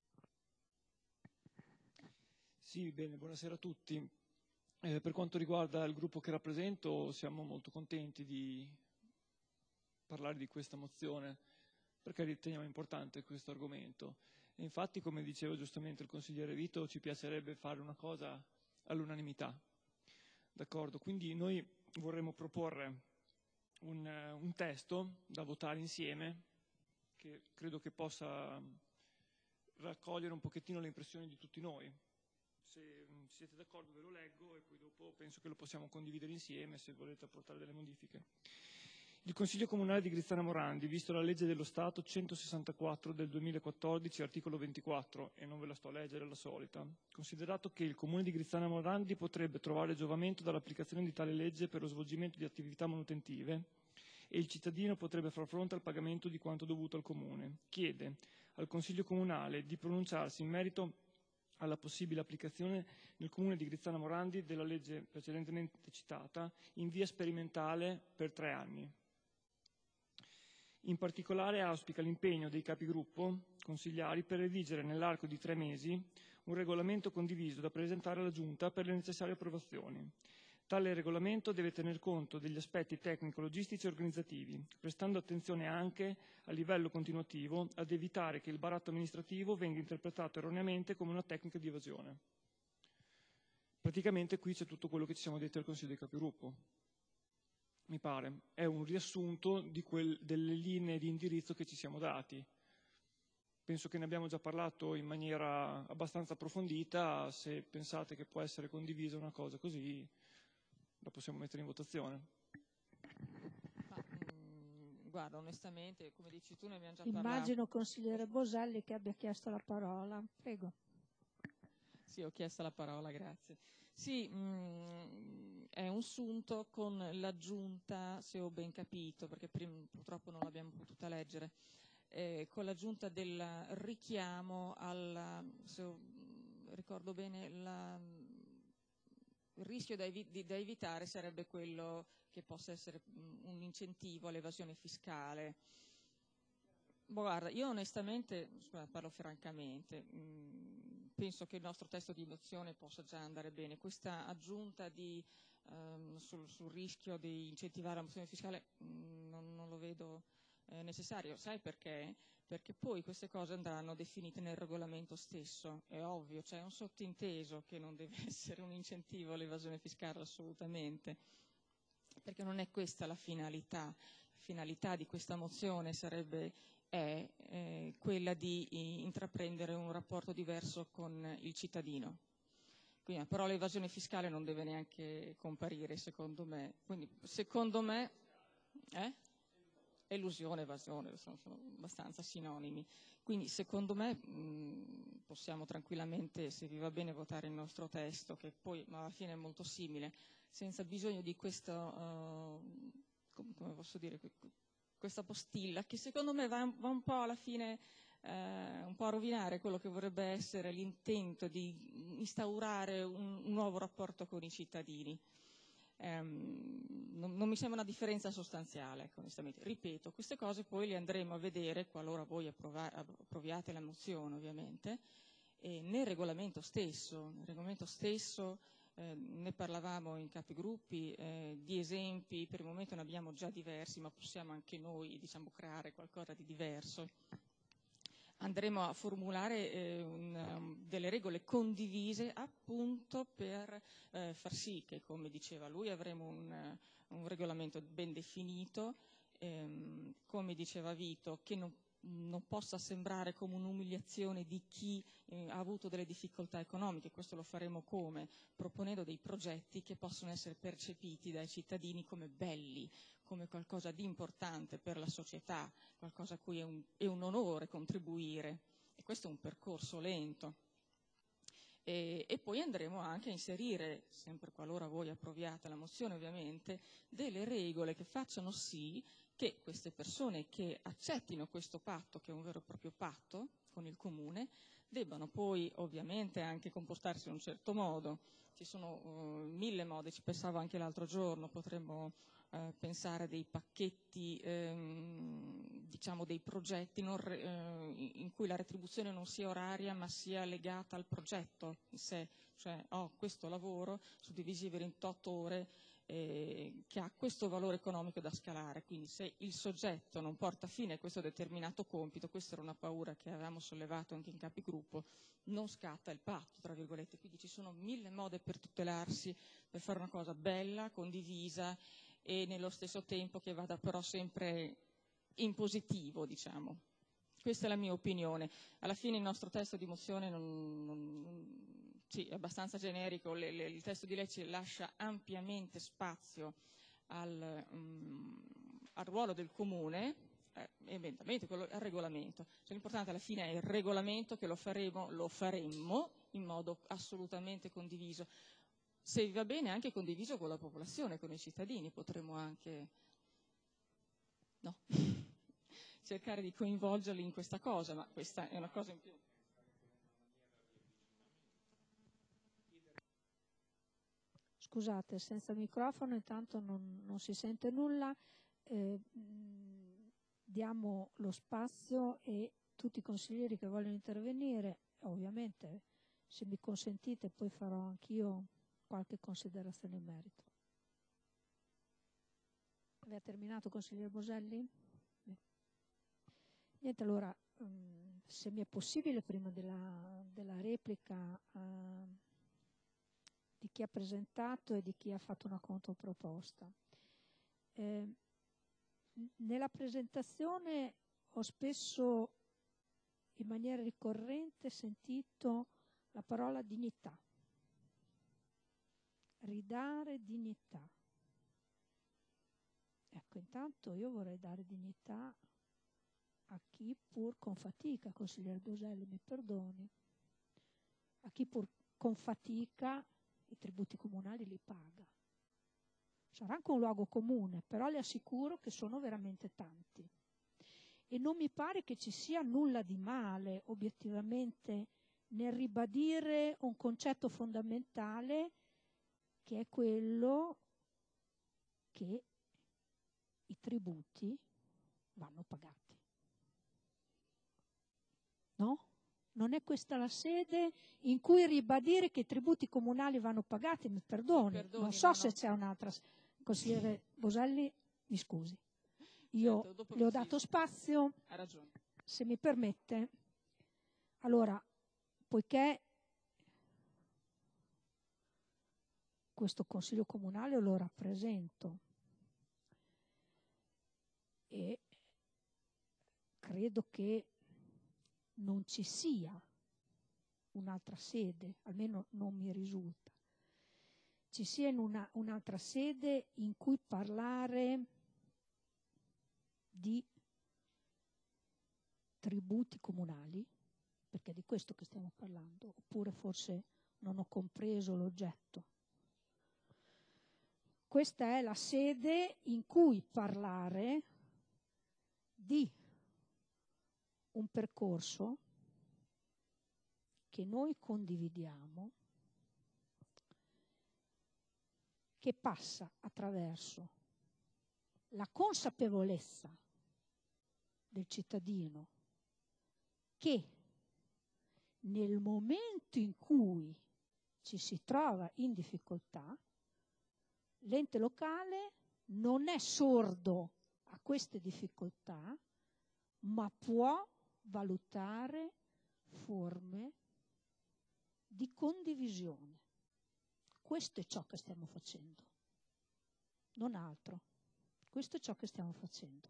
Sì, bene, buonasera a tutti. Per quanto riguarda il gruppo che rappresento, siamo molto contenti di parlare di questa mozione, perché riteniamo importante questo argomento. E infatti, come diceva giustamente il consigliere Vito, ci piacerebbe fare una cosa all'unanimità. D'accordo? Quindi noi vorremmo proporre un testo da votare insieme, che credo che possa raccogliere un pochettino le impressioni di tutti noi. Se siete d'accordo ve lo leggo e poi dopo penso che lo possiamo condividere insieme se volete apportare delle modifiche. Il Consiglio Comunale di Grizzana Morandi, visto la legge dello Stato 164 del 2014, articolo 24, e non ve la sto a leggere, la solita, considerato che il Comune di Grizzana Morandi potrebbe trovare giovamento dall'applicazione di tale legge per lo svolgimento di attività manutentive e il cittadino potrebbe far fronte al pagamento di quanto dovuto al Comune, chiede al Consiglio Comunale di pronunciarsi in merito alla possibile applicazione nel Comune di Grizzana Morandi della legge precedentemente citata in via sperimentale per 3 anni. In particolare auspica l'impegno dei capigruppo consigliari per redigere nell'arco di 3 mesi un regolamento condiviso da presentare alla Giunta per le necessarie approvazioni. Tale regolamento deve tener conto degli aspetti tecnico-logistici e organizzativi, prestando attenzione anche a livello continuativo ad evitare che il baratto amministrativo venga interpretato erroneamente come una tecnica di evasione. Praticamente qui c'è tutto quello che ci siamo detti al Consiglio dei Capigruppo. Mi pare, è un riassunto delle linee di indirizzo che ci siamo dati. Penso che ne abbiamo già parlato in maniera abbastanza approfondita. Se pensate che può essere condivisa una cosa così, la possiamo mettere in votazione. Guarda, onestamente, come dici tu, ne abbiamo già parlato. Immagino consigliere Boselli che abbia chiesto la parola. Prego. Sì, ho chiesto la parola, grazie. Sì, è un sunto con l'aggiunta, se ho ben capito, perché prima purtroppo non l'abbiamo potuta leggere, con l'aggiunta del richiamo se ricordo bene, il rischio da evitare sarebbe quello che possa essere un incentivo all'evasione fiscale. Guarda, io onestamente, parlo francamente, penso che il nostro testo di mozione possa già andare bene. Questa aggiunta sul rischio di incentivare la mozione fiscale non lo vedo necessario. Sai perché? Perché poi queste cose andranno definite nel regolamento stesso, è ovvio, c'è un sottinteso che non deve essere un incentivo all'evasione fiscale assolutamente, perché non è questa la finalità. La finalità di questa mozione è quella di intraprendere un rapporto diverso con il cittadino. Quindi la parola evasione fiscale non deve neanche comparire, secondo me. Quindi, secondo me, elusione, evasione, sono abbastanza sinonimi. Quindi, secondo me, possiamo tranquillamente, se vi va bene, votare il nostro testo, che poi alla fine è molto simile, senza bisogno di questo, come posso dire, questa postilla, che secondo me va un po' alla fine un po' a rovinare quello che vorrebbe essere l'intento di instaurare un nuovo rapporto con i cittadini. Non mi sembra una differenza sostanziale, onestamente. Ripeto, queste cose poi le andremo a vedere, qualora voi approviate la mozione ovviamente, nel regolamento stesso. Nel regolamento stesso ne parlavamo in capigruppi, di esempi, per il momento ne abbiamo già diversi, ma possiamo anche noi, diciamo, creare qualcosa di diverso. Andremo a formulare delle regole condivise appunto per far sì che, come diceva lui, avremo un regolamento ben definito, come diceva Vito, che non possa sembrare come un'umiliazione di chi ha avuto delle difficoltà economiche. Questo lo faremo come? Proponendo dei progetti che possono essere percepiti dai cittadini come belli, come qualcosa di importante per la società, qualcosa a cui è un onore contribuire. E questo è un percorso lento. E poi andremo anche a inserire, sempre qualora voi approviate la mozione ovviamente, delle regole che facciano sì che queste persone che accettino questo patto, che è un vero e proprio patto con il comune, debbano poi ovviamente anche comportarsi in un certo modo. Ci sono 1000 modi, ci pensavo anche l'altro giorno, potremmo pensare dei pacchetti, diciamo dei progetti in cui la retribuzione non sia oraria ma sia legata al progetto in sé, cioè ho questo lavoro suddivisibile in 8 ore che ha questo valore economico da scalare, quindi se il soggetto non porta fine a questo determinato compito, questa era una paura che avevamo sollevato anche in capigruppo, non scatta il patto, tra virgolette, quindi ci sono 1000 modi per tutelarsi, per fare una cosa bella, condivisa e nello stesso tempo che vada però sempre in positivo, diciamo. Questa è la mia opinione. Alla fine il nostro testo di mozione sì, è abbastanza generico, il testo di legge lascia ampiamente spazio al ruolo del comune, eventualmente al regolamento. Cioè, l'importante alla fine è il regolamento, che lo faremmo in modo assolutamente condiviso. Se vi va bene anche condiviso con la popolazione, con i cittadini, potremmo anche cercare di coinvolgerli in questa cosa, ma questa è una cosa in più. Scusate, senza microfono intanto non si sente nulla. Diamo lo spazio e tutti i consiglieri che vogliono intervenire, ovviamente, se mi consentite, poi farò anch'io qualche considerazione in merito. Aveva terminato, consigliere Boselli? Niente, allora, se mi è possibile, prima della replica di chi ha presentato e di chi ha fatto una controproposta. Nella presentazione ho spesso, in maniera ricorrente, sentito la parola dignità. Ridare dignità. Ecco, intanto io vorrei dare dignità a chi pur con fatica, consigliere Boselli mi perdoni, a chi pur con fatica i tributi comunali li paga. Sarà anche un luogo comune, però le assicuro che sono veramente tanti. E non mi pare che ci sia nulla di male, obiettivamente, nel ribadire un concetto fondamentale che è quello che i tributi vanno pagati. No? Non è questa la sede in cui ribadire che i tributi comunali vanno pagati? Mi perdoni non so se c'è un'altra. Consigliere Boselli, mi scusi. io Certo, dopo le ho mi dato fisso. spazio, Ha ragione. se mi permette. Allora, poiché questo Consiglio Comunale lo rappresento e credo che non ci sia un'altra sede, almeno non mi risulta, ci sia un'altra sede in cui parlare di tributi comunali, perché è di questo che stiamo parlando, oppure forse non ho compreso l'oggetto. Questa è la sede in cui parlare di un percorso che noi condividiamo, che passa attraverso la consapevolezza del cittadino che nel momento in cui ci si trova in difficoltà, l'ente locale non è sordo a queste difficoltà, ma può valutare forme di condivisione. Questo è ciò che stiamo facendo, non altro. Questo è ciò che stiamo facendo.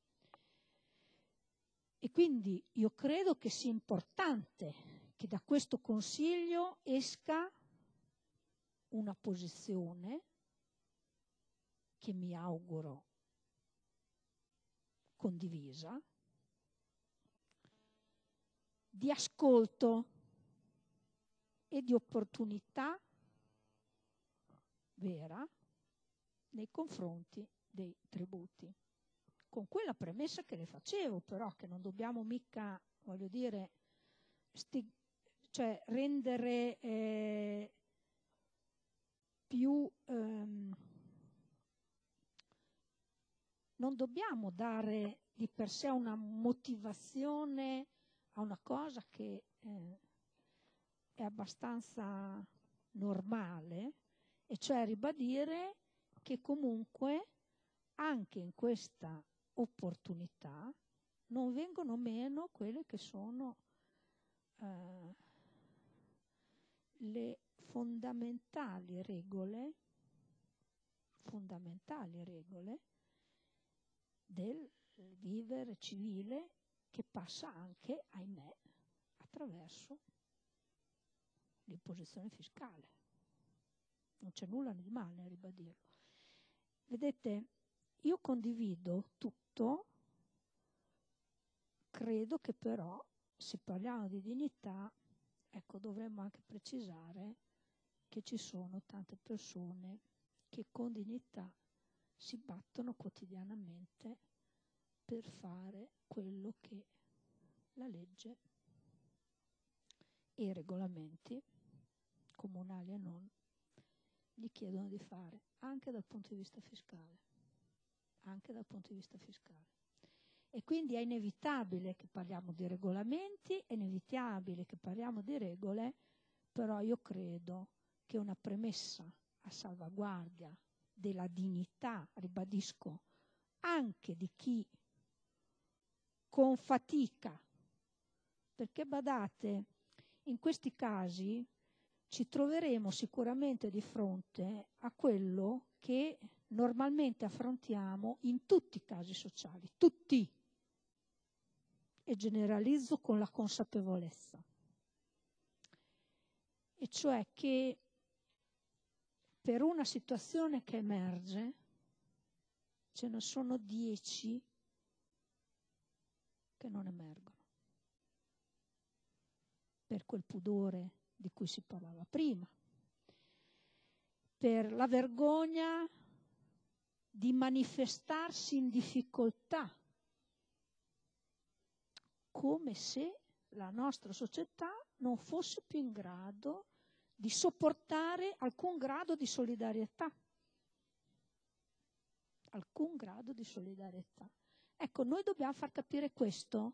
E quindi io credo che sia importante che da questo Consiglio esca una posizione che mi auguro condivisa, di ascolto e di opportunità vera nei confronti dei tributi. Con quella premessa che le facevo, però, che non dobbiamo mica, voglio dire, cioè rendere più... non dobbiamo dare di per sé una motivazione a una cosa che è abbastanza normale, e cioè ribadire che comunque anche in questa opportunità non vengono meno quelle che sono le fondamentali regole del vivere civile, che passa anche, ahimè, attraverso l'imposizione fiscale. Non c'è nulla di male a ribadirlo. Vedete, io condivido tutto, credo che però, se parliamo di dignità, ecco, dovremmo anche precisare che ci sono tante persone che con dignità si battono quotidianamente per fare quello che la legge e i regolamenti, comunali e non, gli chiedono di fare, anche dal punto di vista fiscale. Anche dal punto di vista fiscale. E quindi è inevitabile che parliamo di regolamenti, è inevitabile che parliamo di regole, però io credo che una premessa a salvaguardia della dignità, ribadisco, anche di chi con fatica, perché badate, in questi casi ci troveremo sicuramente di fronte a quello che normalmente affrontiamo in tutti i casi sociali, tutti, e generalizzo con la consapevolezza, e cioè che per una situazione che emerge ce ne sono 10 che non emergono, per quel pudore di cui si parlava prima, per la vergogna di manifestarsi in difficoltà, come se la nostra società non fosse più in grado di sopportare alcun grado di solidarietà. Alcun grado di solidarietà. Ecco, noi dobbiamo far capire questo,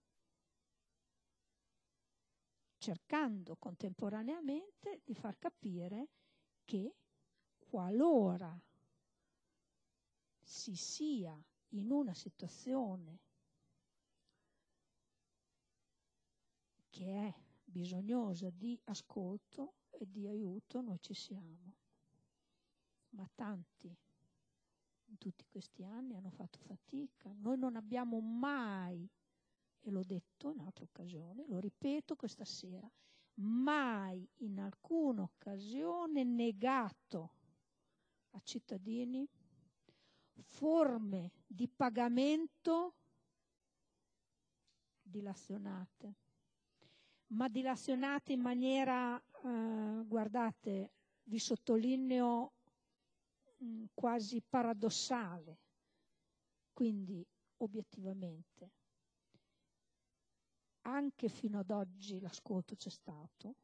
cercando contemporaneamente di far capire che qualora si sia in una situazione che è bisognosa di ascolto e di aiuto, noi ci siamo. Ma tanti in tutti questi anni hanno fatto fatica. Noi non abbiamo mai, e l'ho detto in altre occasioni, lo ripeto questa sera, mai in alcuna occasione negato a cittadini forme di pagamento dilazionate, ma dilazionate in maniera, guardate, vi sottolineo, quasi paradossale. Quindi, obiettivamente, anche fino ad oggi l'ascolto c'è stato.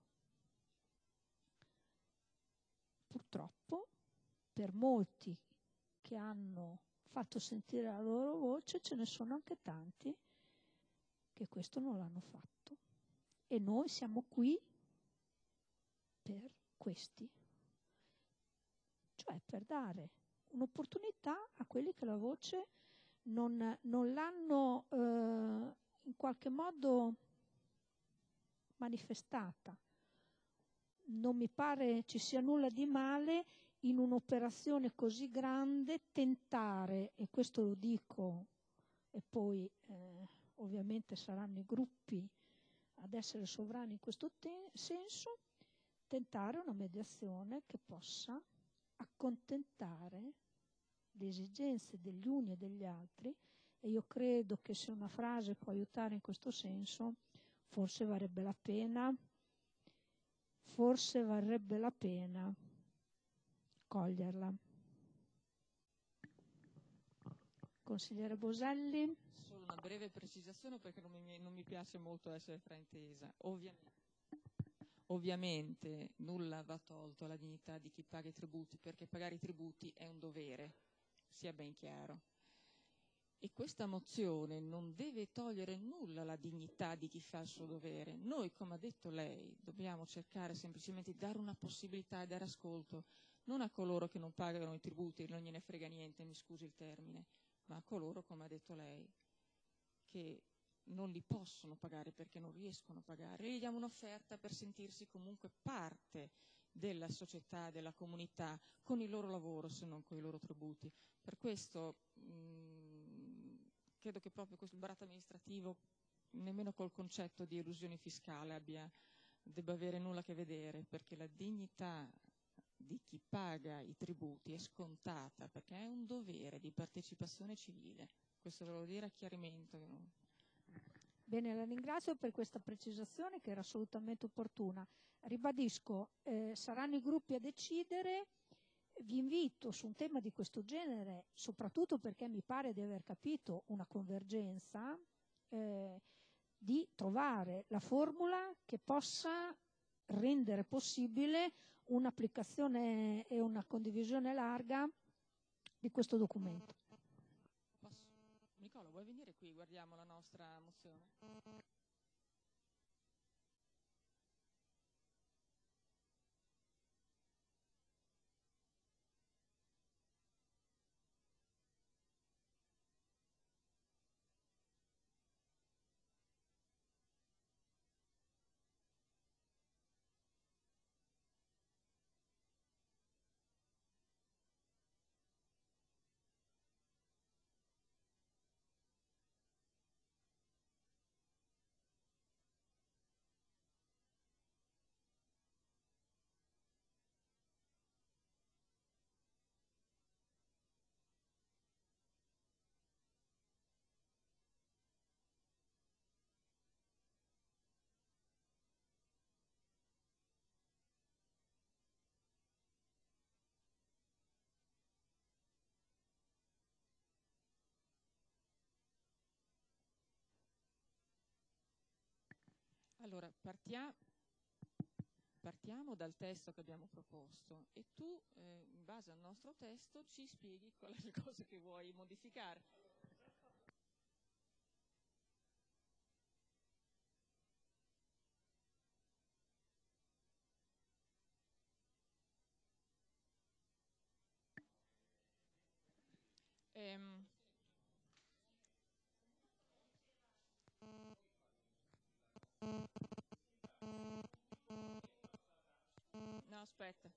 Purtroppo, per molti che hanno fatto sentire la loro voce, ce ne sono anche tanti che questo non l'hanno fatto. E noi siamo qui per questi. Cioè per dare un'opportunità a quelli che la voce non l'hanno in qualche modo manifestata. Non mi pare ci sia nulla di male in un'operazione così grande tentare, e questo lo dico, e poi ovviamente saranno i gruppi ad essere sovrani in questo senso, tentare una mediazione che possa accontentare le esigenze degli uni e degli altri, e io credo che se una frase può aiutare in questo senso, forse varrebbe la pena coglierla. Consigliere Boselli? Solo una breve precisazione, perché non mi piace molto essere fraintesa. Ovviamente nulla va tolto alla dignità di chi paga i tributi, perché pagare i tributi è un dovere, sia ben chiaro. E questa mozione non deve togliere nulla alla dignità di chi fa il suo dovere. Noi, come ha detto lei, dobbiamo cercare semplicemente di dare una possibilità e dare ascolto, non a coloro che non pagano i tributi e non gliene frega niente, mi scusi il termine, ma a coloro, come ha detto lei, che non li possono pagare perché non riescono a pagare. E gli diamo un'offerta per sentirsi comunque parte della società, della comunità, con il loro lavoro, se non con i loro tributi. Per questo credo che proprio questo baratto amministrativo, nemmeno col concetto di elusione fiscale, debba avere nulla a che vedere, perché la dignità di chi paga i tributi è scontata, perché è un dovere di partecipazione civile. Questo ve lo dire a chiarimento. Bene, la ringrazio per questa precisazione che era assolutamente opportuna. Ribadisco, saranno i gruppi a decidere. Vi invito su un tema di questo genere, soprattutto perché mi pare di aver capito una convergenza, di trovare la formula che possa rendere possibile un'applicazione e una condivisione larga di questo documento. Nicola, vuoi venire qui? Guardiamo la nostra mozione. Allora, partiamo dal testo che abbiamo proposto e tu, in base al nostro testo, ci spieghi qual è la cosa che vuoi modificare. Aspetta.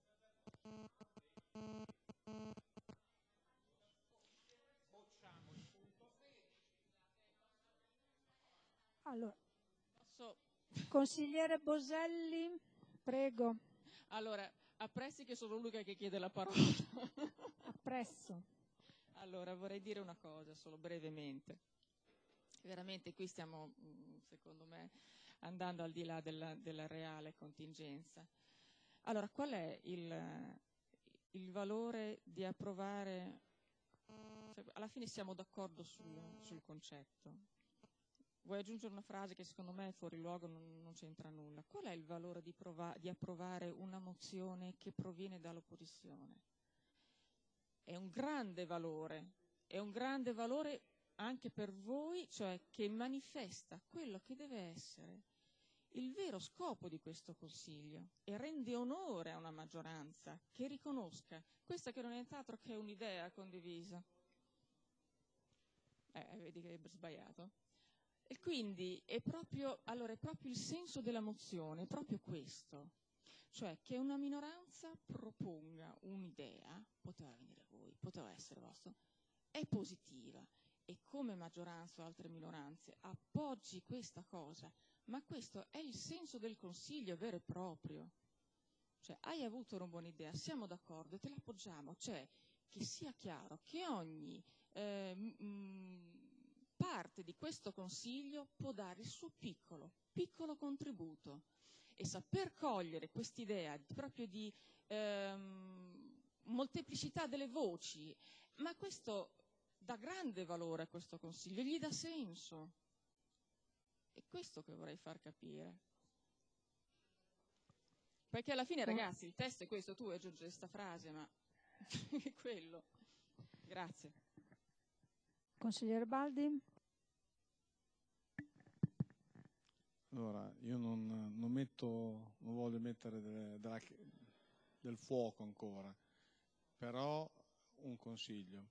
Allora, consigliere Boselli, prego. Allora, apprezzi che sono l'unica che chiede la parola. Appresso. Allora, vorrei dire una cosa, solo brevemente. Veramente qui stiamo, secondo me, andando al di là della reale contingenza. Allora, qual è il valore di approvare? Cioè, alla fine siamo d'accordo sul concetto. Vuoi aggiungere una frase che secondo me è fuori luogo, non c'entra nulla. Qual è il valore di approvare una mozione che proviene dall'opposizione? È un grande valore anche per voi, cioè che manifesta quello che deve essere il vero scopo di questo Consiglio e rende onore a una maggioranza che riconosca questa che non è nient'altro che un'idea condivisa. Vedi che è sbagliato? E quindi è proprio il senso della mozione, è proprio questo, cioè che una minoranza proponga un'idea, poteva venire a voi, poteva essere vostra, è positiva e come maggioranza o altre minoranze appoggi questa cosa, ma questo è il senso del Consiglio vero e proprio. Cioè hai avuto una buona idea, siamo d'accordo e te l'appoggiamo, cioè che sia chiaro che ogni parte di questo Consiglio può dare il suo piccolo contributo e saper cogliere quest'idea proprio di molteplicità delle voci, ma questo dà grande valore a questo Consiglio, gli dà senso. È questo che vorrei far capire. Perché alla fine, ragazzi, il testo è questo, tu aggiungi questa frase, ma è quello. Grazie. Consigliere Baldi? Allora, io non voglio mettere del fuoco ancora, però un consiglio.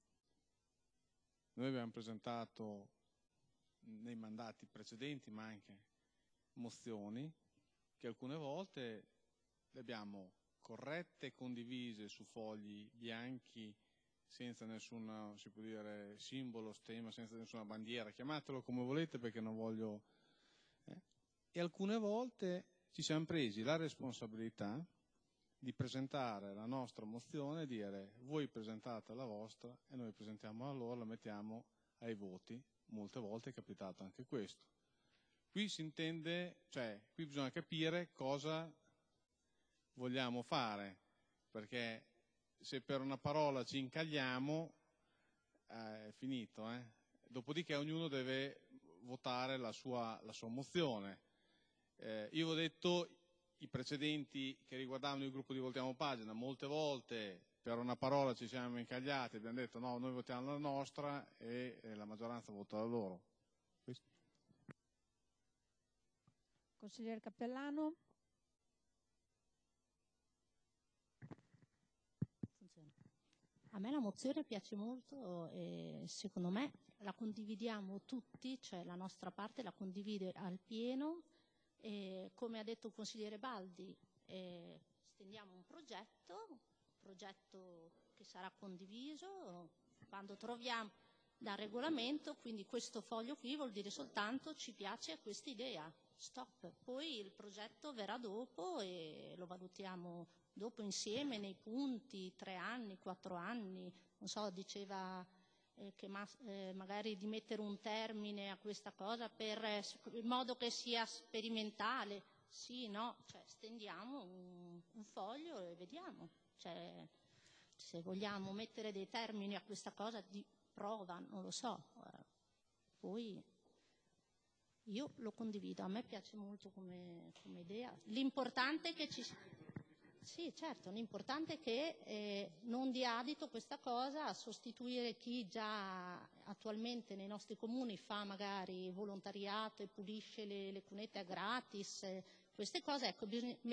Noi abbiamo presentato nei mandati precedenti, ma anche mozioni, che alcune volte le abbiamo corrette e condivise su fogli bianchi, senza nessun, si può dire, simbolo, stemma, senza nessuna bandiera, chiamatelo come volete perché non voglio... E alcune volte ci siamo presi la responsabilità di presentare la nostra mozione e dire voi presentate la vostra e noi presentiamo la loro, la mettiamo ai voti. Molte volte è capitato anche questo. Qui si intende, cioè qui bisogna capire cosa vogliamo fare, perché se per una parola ci incagliamo è finito. Dopodiché ognuno deve votare la sua mozione. Io ho detto i precedenti che riguardavano il gruppo di Voltiamo Pagina, molte volte per una parola ci siamo incagliati, abbiamo detto no, noi votiamo la nostra e la maggioranza vota la loro. Questo. Consigliere Cappellano? A me la mozione piace molto e secondo me la condividiamo tutti, cioè la nostra parte la condivide al pieno. E come ha detto il consigliere Baldi, stendiamo un progetto che sarà condiviso quando troviamo dal regolamento, quindi questo foglio qui vuol dire soltanto ci piace questa idea, stop. Poi il progetto verrà dopo e lo valutiamo dopo insieme nei punti, 3 anni, 4 anni, non so, diceva che magari di mettere un termine a questa cosa in modo che sia sperimentale. Sì, no, cioè stendiamo un foglio e vediamo. Cioè, se vogliamo mettere dei termini a questa cosa di prova, non lo so. Poi io lo condivido, a me piace molto come idea. L'importante è che ci sia... Sì, certo, l'importante è che non dia adito questa cosa a sostituire chi già attualmente nei nostri comuni fa magari volontariato e pulisce le cunette a gratis, queste cose, ecco,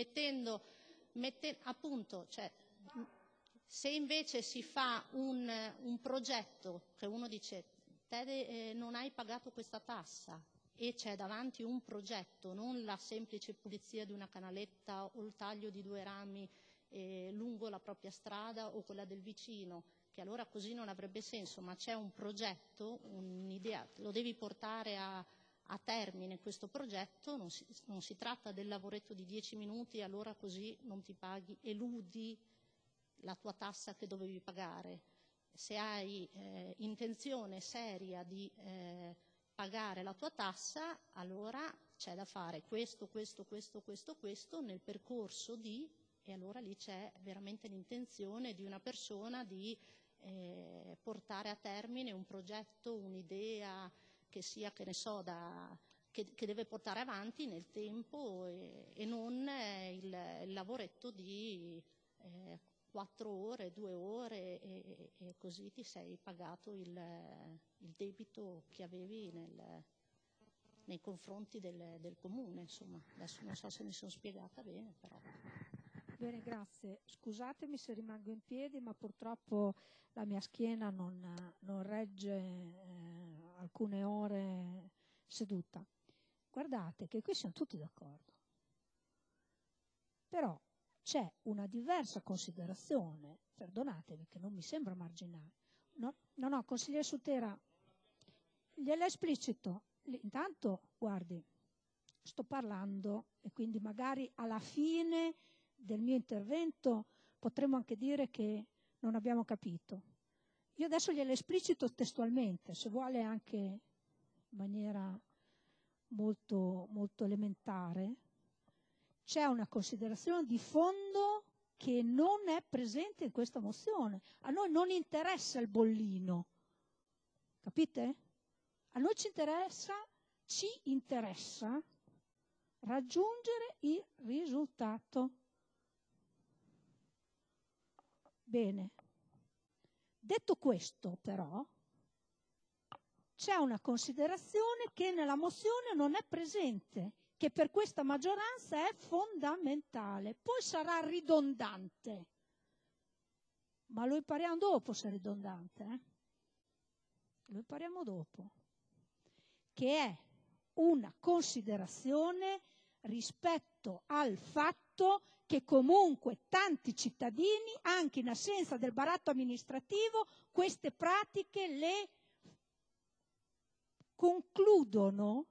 appunto, cioè, se invece si fa un progetto che uno dice te non hai pagato questa tassa, e c'è davanti un progetto, non la semplice pulizia di una canaletta o il taglio di 2 rami lungo la propria strada o quella del vicino, che allora così non avrebbe senso, ma c'è un progetto, un'idea, lo devi portare a termine questo progetto, non si tratta del lavoretto di 10 minuti, allora così non ti paghi, eludi la tua tassa che dovevi pagare. Se hai intenzione seria di pagare la tua tassa, allora c'è da fare questo nel percorso e allora lì c'è veramente l'intenzione di una persona di portare a termine un progetto, un'idea che sia, che ne so, che deve portare avanti nel tempo e non il lavoretto di 4 ore, 2 ore e così ti sei pagato il debito che avevi nei confronti del comune, insomma. Adesso non so se mi sono spiegata bene, però. Bene, grazie. Scusatemi se rimango in piedi, ma purtroppo la mia schiena non regge alcune ore seduta. Guardate che qui siamo tutti d'accordo. Però c'è una diversa considerazione, perdonatemi che non mi sembra marginale. No, consigliere Sutera, gliela esplicito. Intanto, guardi, sto parlando e quindi magari alla fine del mio intervento potremmo anche dire che non abbiamo capito. Io adesso glielo esplicito testualmente, se vuole anche in maniera molto, molto elementare. C'è una considerazione di fondo che non è presente in questa mozione. A noi non interessa il bollino, capite? A noi ci interessa raggiungere il risultato. Bene. Detto questo, però, c'è una considerazione che nella mozione non è presente, che per questa maggioranza è fondamentale. Poi sarà ridondante, ma lo impariamo dopo se è ridondante. Lo impariamo dopo. Che è una considerazione rispetto al fatto che comunque tanti cittadini, anche in assenza del baratto amministrativo, queste pratiche le concludono,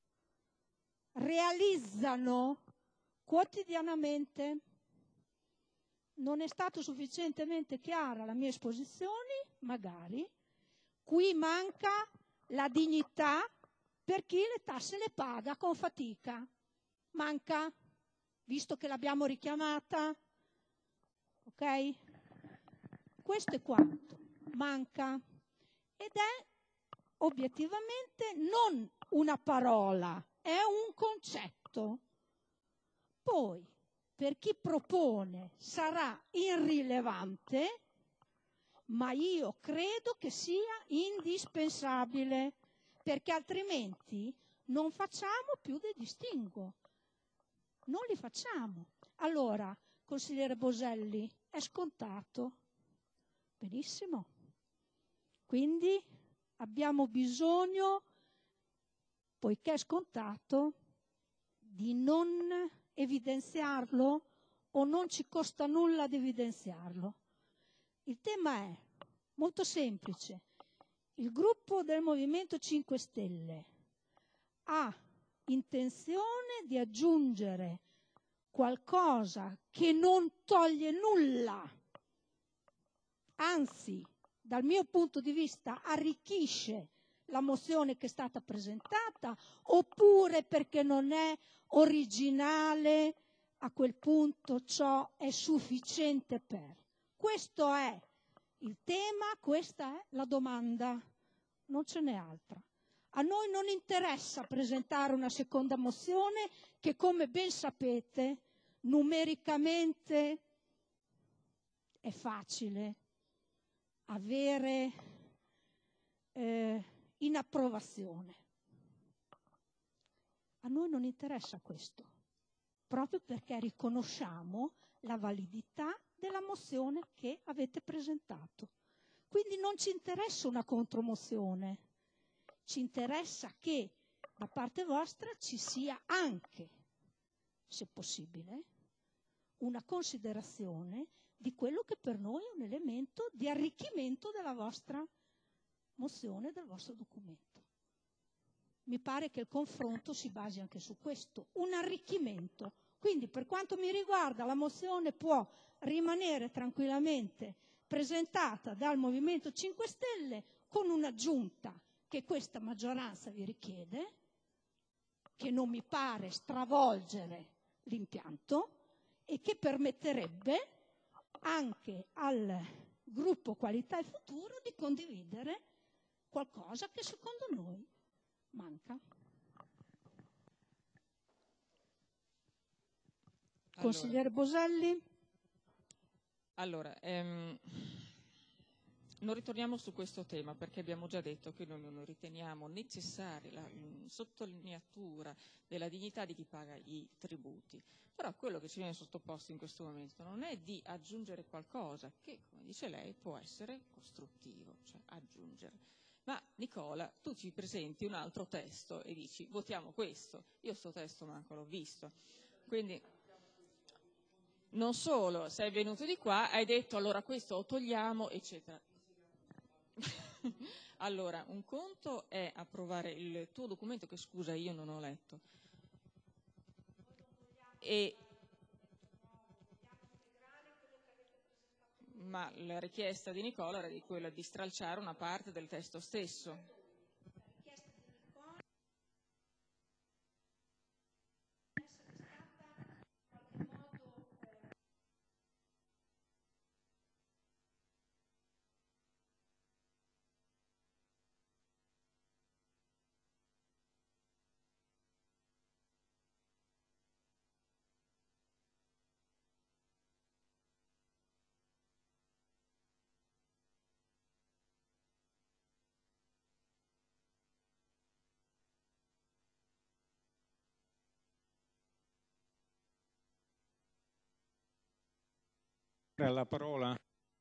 realizzano quotidianamente. Non è stato sufficientemente chiara la mia esposizione? Magari. Qui manca la dignità per chi le tasse le paga con fatica. Manca, visto che l'abbiamo richiamata. Ok? Questo è quanto. Manca. Ed è obiettivamente non una parola, è un concetto. Poi, per chi propone sarà irrilevante, ma io credo che sia indispensabile, perché altrimenti non facciamo più dei distinguo. Non li facciamo. Allora, consigliere Boselli, è scontato. Benissimo. Quindi abbiamo bisogno, poiché è scontato, di non evidenziarlo o non ci costa nulla di evidenziarlo. Il tema è molto semplice. Il gruppo del Movimento 5 Stelle ha intenzione di aggiungere qualcosa che non toglie nulla, anzi, dal mio punto di vista, arricchisce la mozione che è stata presentata, oppure perché non è originale, a quel punto ciò è sufficiente per. Questo è il tema, questa è la domanda, non ce n'è altra. A noi non interessa presentare una seconda mozione che, come ben sapete, numericamente è facile avere in approvazione. A noi non interessa questo, proprio perché riconosciamo la validità della mozione che avete presentato. Quindi non ci interessa una contromozione, ci interessa che da parte vostra ci sia anche, se possibile, una considerazione di quello che per noi è un elemento di arricchimento della vostra mozione, del vostro documento. Mi pare che il confronto si basi anche su questo, un arricchimento. Quindi per quanto mi riguarda la mozione può rimanere tranquillamente presentata dal Movimento 5 Stelle con un'aggiunta che questa maggioranza vi richiede, che non mi pare stravolgere l'impianto e che permetterebbe anche al gruppo Qualità e Futuro di condividere qualcosa che secondo noi manca. Consigliere Boselli? Allora, non ritorniamo su questo tema perché abbiamo già detto che noi non riteniamo necessaria la sottolineatura della dignità di chi paga i tributi. Però quello che ci viene sottoposto in questo momento non è di aggiungere qualcosa che, come dice lei, può essere costruttivo, cioè aggiungere. Ma Nicola, tu ci presenti un altro testo e dici votiamo questo. Io sto testo manco l'ho visto. Quindi non solo sei venuto di qua, hai detto allora questo lo togliamo, eccetera. Allora, un conto è approvare il tuo documento, che scusa io non ho letto, ma la richiesta di Nicola era di quella di stralciare una parte del testo stesso. La parola.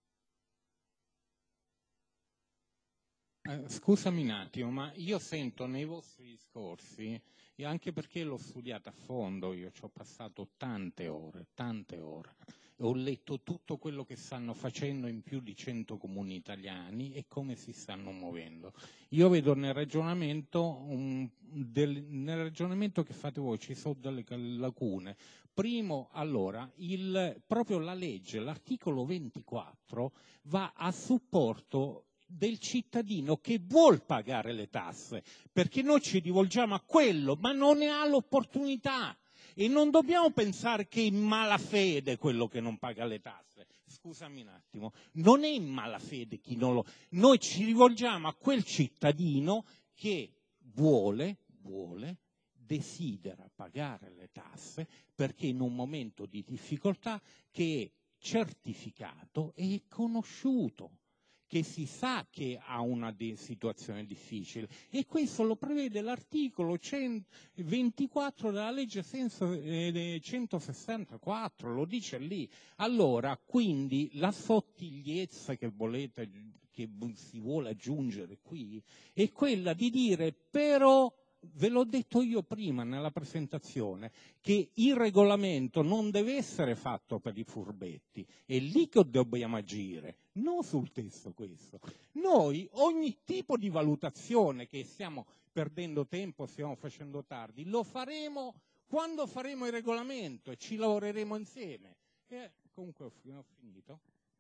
Scusami un attimo, ma io sento nei vostri discorsi, e anche perché l'ho studiata a fondo, io ci ho passato tante ore, ho letto tutto quello che stanno facendo in più di 100 comuni italiani e come si stanno muovendo. Io vedo nel ragionamento che fate voi ci sono delle lacune. Primo, allora, proprio la legge, l'articolo 24, va a supporto del cittadino che vuol pagare le tasse, perché noi ci rivolgiamo a quello, ma non ne ha l'opportunità. E non dobbiamo pensare che è in malafede quello che non paga le tasse. Scusami un attimo, non è in malafede chi non lo... Noi ci rivolgiamo a quel cittadino che desidera pagare le tasse perché in un momento di difficoltà che è certificato e è conosciuto, che si sa che ha una situazione difficile, e questo lo prevede l'articolo 24 della legge 164, lo dice lì. Allora, quindi la sottigliezza che si vuole aggiungere qui è quella di dire però, ve l'ho detto io prima nella presentazione, che il regolamento non deve essere fatto per i furbetti, è lì che dobbiamo agire, non sul testo questo. Noi ogni tipo di valutazione, che stiamo perdendo tempo, stiamo facendo tardi, lo faremo quando faremo il regolamento e ci lavoreremo insieme. Comunque ho finito.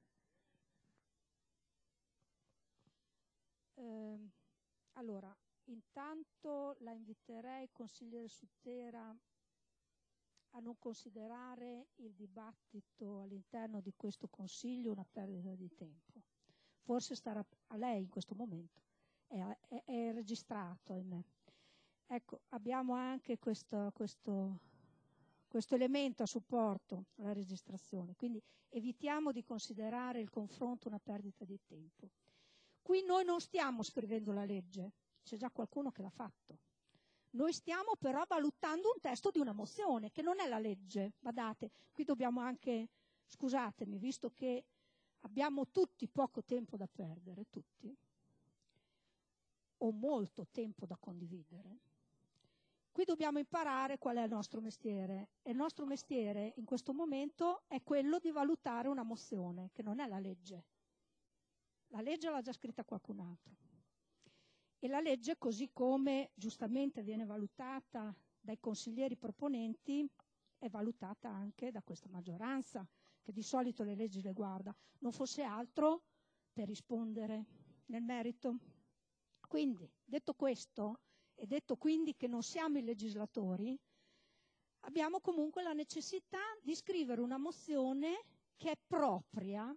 Allora, intanto la inviterei, consigliere Suttera, a non considerare il dibattito all'interno di questo Consiglio una perdita di tempo. Forse starà a lei in questo momento, è registrato, ahimè. Ecco, abbiamo anche questo elemento a supporto alla registrazione, quindi evitiamo di considerare il confronto una perdita di tempo. Qui noi non stiamo scrivendo la legge, c'è già qualcuno che l'ha fatto. Noi stiamo però valutando un testo di una mozione, che non è la legge. Badate, qui dobbiamo anche, scusatemi, visto che abbiamo tutti poco tempo da perdere, tutti, o molto tempo da condividere, Qui dobbiamo imparare qual è il nostro mestiere, e il nostro mestiere in questo momento è quello di valutare una mozione, che non è la legge. La legge l'ha già scritta qualcun altro. E la legge, così come giustamente viene valutata dai consiglieri proponenti, è valutata anche da questa maggioranza, che di solito le leggi le guarda, non fosse altro per rispondere nel merito. Quindi, detto questo, e detto quindi che non siamo i legislatori, abbiamo comunque la necessità di scrivere una mozione che è propria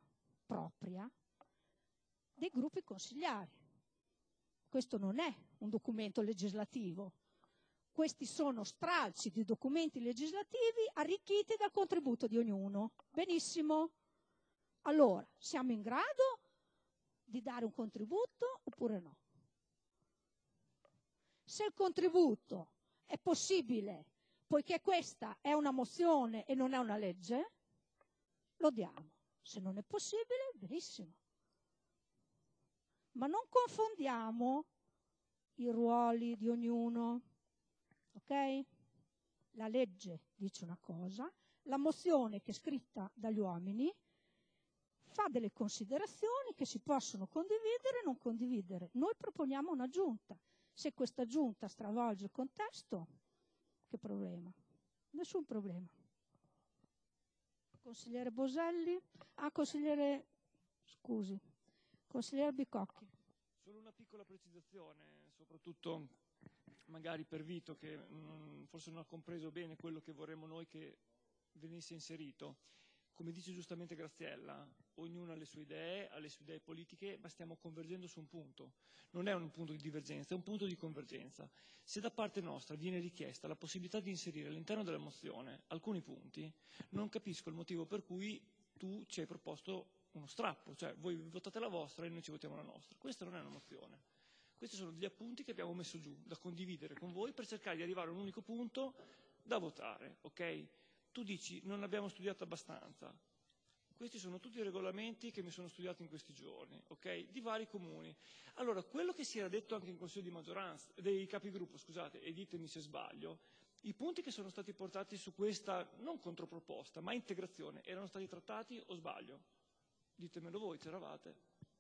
dei gruppi consigliari. Questo non è un documento legislativo. Questi sono stralci di documenti legislativi arricchiti dal contributo di ognuno. Benissimo. Allora, siamo in grado di dare un contributo oppure no? Se il contributo è possibile, poiché questa è una mozione e non è una legge, lo diamo. Se non è possibile, benissimo. Ma non confondiamo i ruoli di ognuno, ok? La legge dice una cosa, la mozione che è scritta dagli uomini fa delle considerazioni che si possono condividere o non condividere. Noi proponiamo un'aggiunta. Se questa aggiunta stravolge il contesto, che problema? Nessun problema. Consigliere Boselli? Consigliere Bicocchi. Solo una piccola precisazione, soprattutto magari per Vito, che forse non ha compreso bene quello che vorremmo noi che venisse inserito. Come dice giustamente Graziella, ognuno ha le sue idee politiche, ma stiamo convergendo su un punto. Non è un punto di divergenza, è un punto di convergenza. Se da parte nostra viene richiesta la possibilità di inserire all'interno della mozione alcuni punti, non capisco il motivo per cui tu ci hai proposto uno strappo, cioè voi votate la vostra e noi ci votiamo la nostra. Questa non è una mozione. Questi sono degli appunti che abbiamo messo giù da condividere con voi per cercare di arrivare a un unico punto da votare, ok? Tu dici non abbiamo studiato abbastanza. Questi sono tutti i regolamenti che mi sono studiati in questi giorni, ok? Di vari comuni. Allora, quello che si era detto anche in Consiglio di maggioranza, dei capigruppo, scusate, e ditemi se sbaglio, i punti che sono stati portati su questa, non controproposta, ma integrazione, erano stati trattati o sbaglio? Ditemelo voi, c'eravate.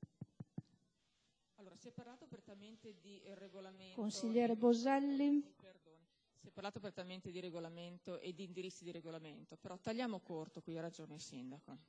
Allora, si è parlato apertamente di regolamento. Consigliere Boselli. Si è parlato apertamente di regolamento e di indirizzi di regolamento, però tagliamo corto, qui ha ragione il sindaco.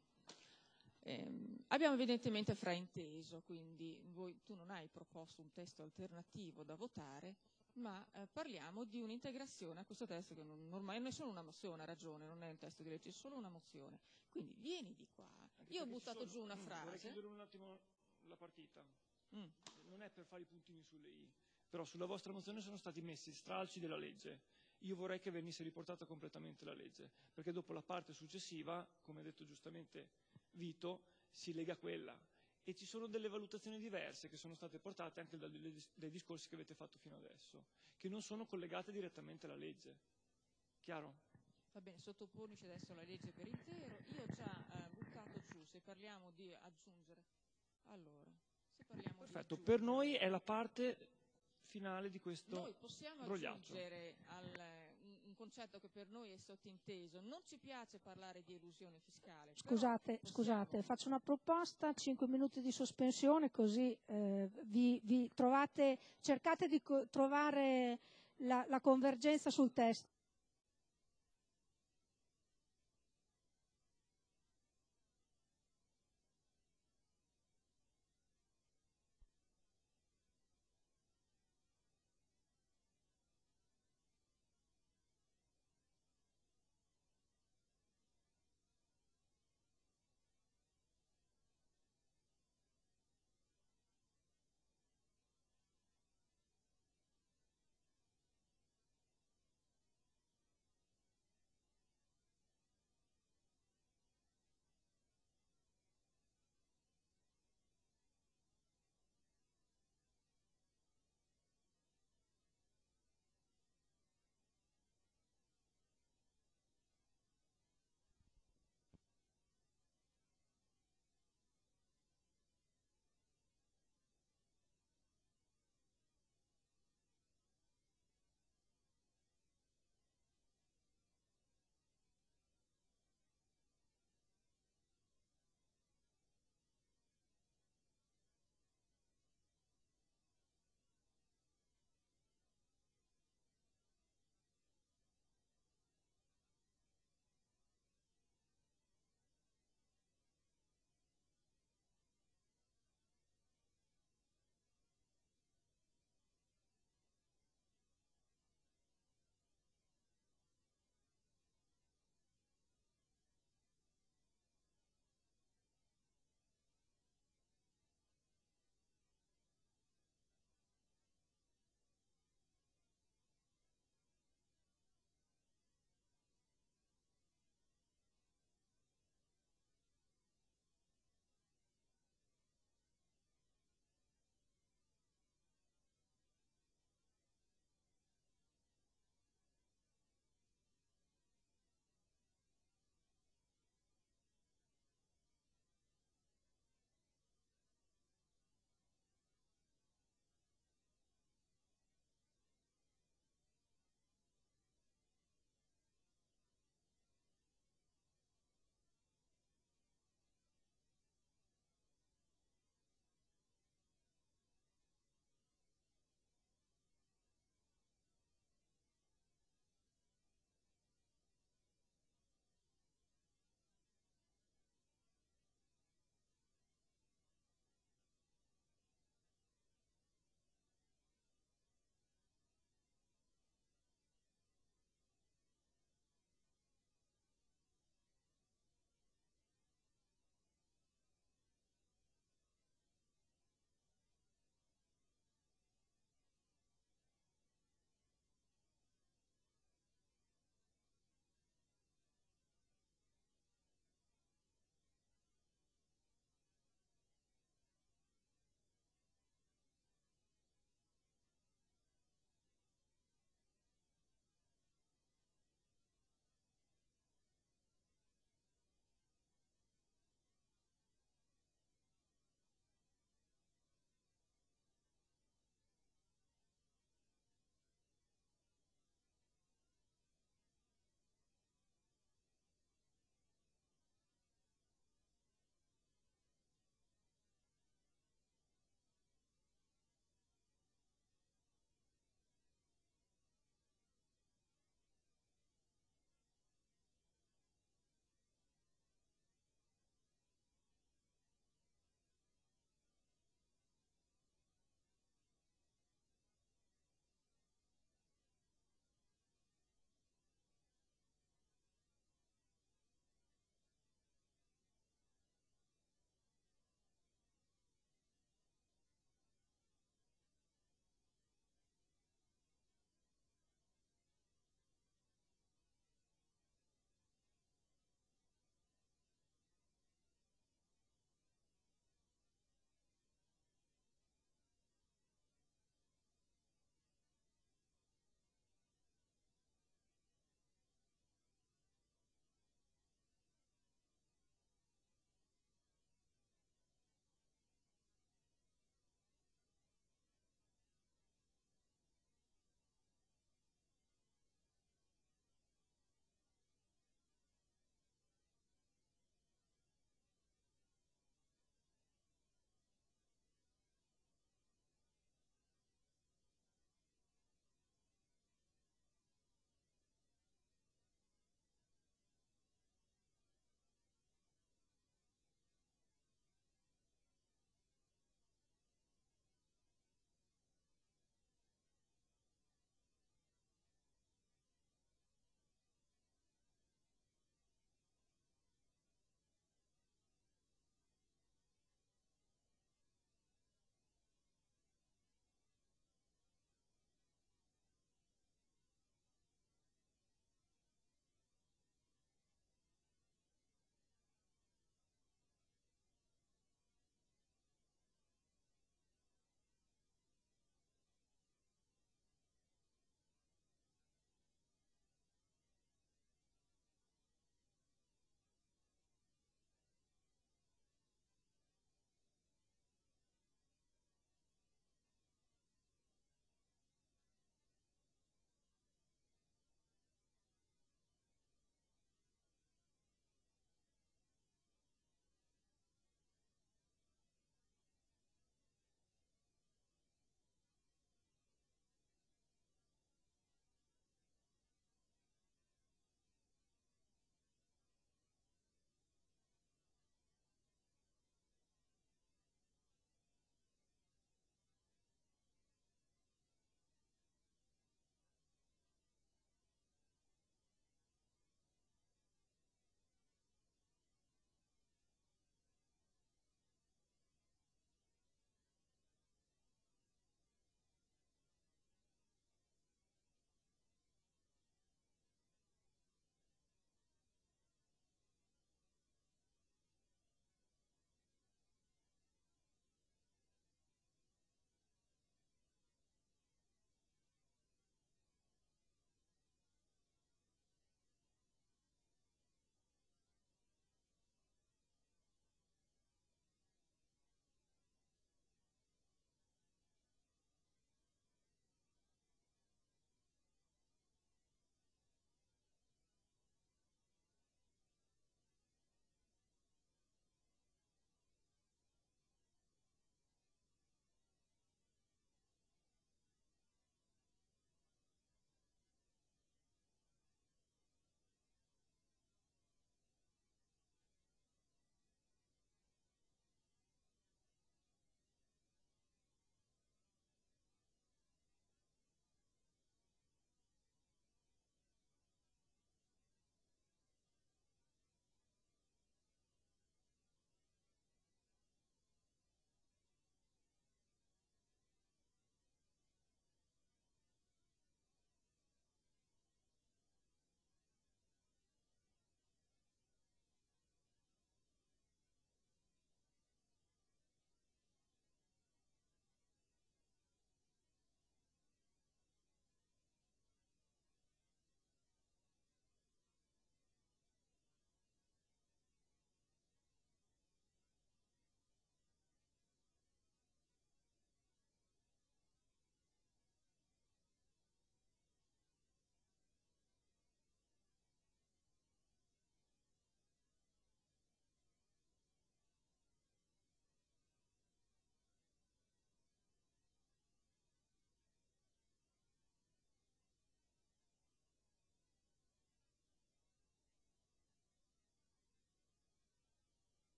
Abbiamo evidentemente frainteso, quindi tu non hai proposto un testo alternativo da votare, ma parliamo di un'integrazione a questo testo che ormai non è solo una mozione, ha ragione, non è un testo di legge, è solo una mozione. Quindi vieni di qua. Io ho buttato giù una frase. Vorrei chiudere un attimo la partita. Non è per fare i puntini sulle i, però sulla vostra mozione sono stati messi stralci della legge. Io vorrei che venisse riportata completamente la legge, perché dopo la parte successiva, come ha detto giustamente Vito, si lega a quella. E ci sono delle valutazioni diverse che sono state portate anche dai discorsi che avete fatto fino adesso, che non sono collegate direttamente alla legge. Chiaro? Va bene, sottoponici adesso la legge per intero. Io ho già buttato giù, se parliamo di aggiungere. Allora, se parliamo perfetto, di per noi è la parte finale di questo noi possiamo brogliaccio. aggiungere un concetto che per noi è sottinteso. Non ci piace parlare di elusione fiscale. Scusate, faccio una proposta, 5 minuti di sospensione, così vi trovate, cercate di trovare la convergenza sul testo.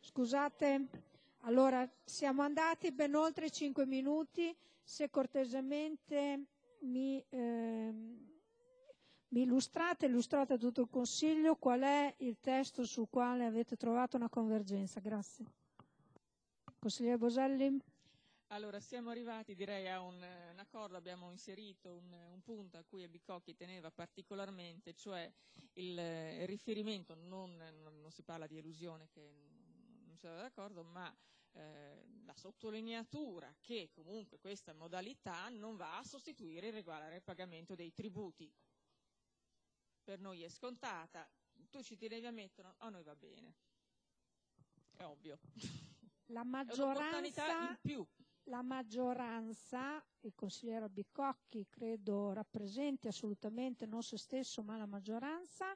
Scusate, allora siamo andati ben oltre i 5 minuti, se cortesemente mi illustrate a tutto il Consiglio qual è il testo sul quale avete trovato una convergenza. Grazie. Consigliere Boselli. Allora, siamo arrivati direi a un accordo, abbiamo inserito un punto a cui Bicocchi teneva particolarmente, cioè il riferimento, non si parla di elusione che non si era d'accordo, ma la sottolineatura che comunque questa modalità non va a sostituire il regolare pagamento dei tributi. Per noi è scontata, tu ci tenevi a metterlo, a noi va bene. È ovvio. La È un'opportunità in più. La maggioranza, il consigliere Bicocchi credo rappresenti assolutamente non se stesso ma la maggioranza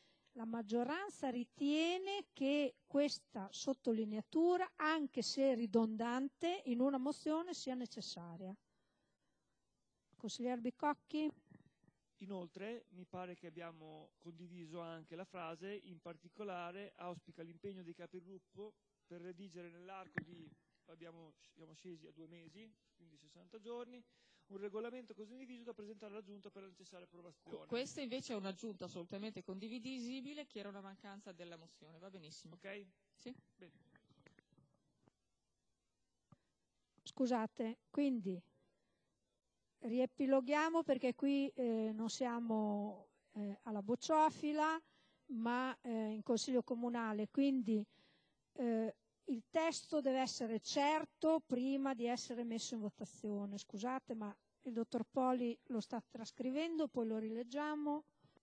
ritiene che questa sottolineatura, anche se ridondante, in una mozione sia necessaria. Consigliere Bicocchi? Inoltre mi pare che abbiamo condiviso anche la frase, in particolare auspica l'impegno dei capigruppo per redigere nell'arco di, siamo scesi a 2 mesi, quindi 60 giorni, un regolamento così condiviso da presentare alla Giunta per la necessaria approvazione. Questa invece è un'aggiunta assolutamente condivisibile, che era una mancanza della mozione, va benissimo. Ok? Sì. Bene. Scusate, quindi riepiloghiamo perché qui non siamo alla bocciofila ma in Consiglio Comunale, quindi il testo deve essere certo prima di essere messo in votazione. Scusate, ma il dottor Poli lo sta trascrivendo, poi lo rileggiamo.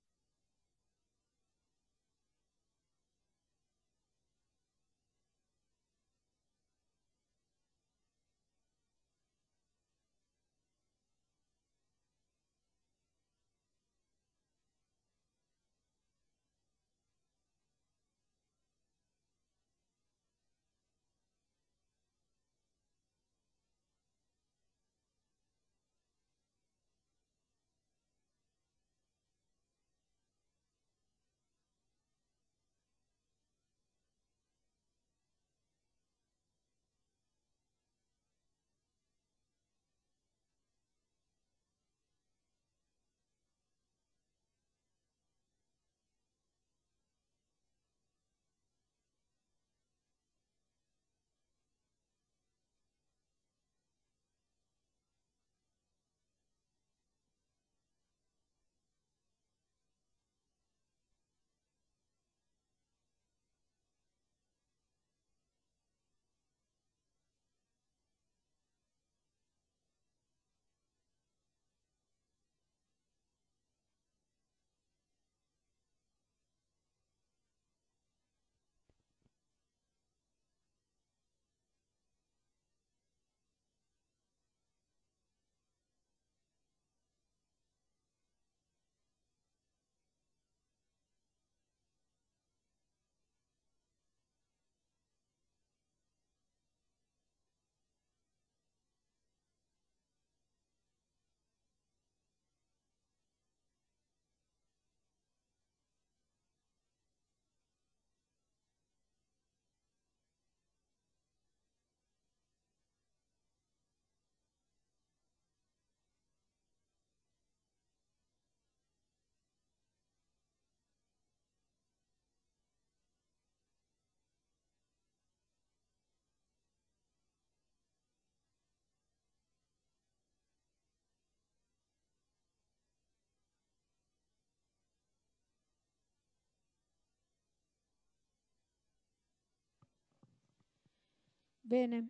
Bene,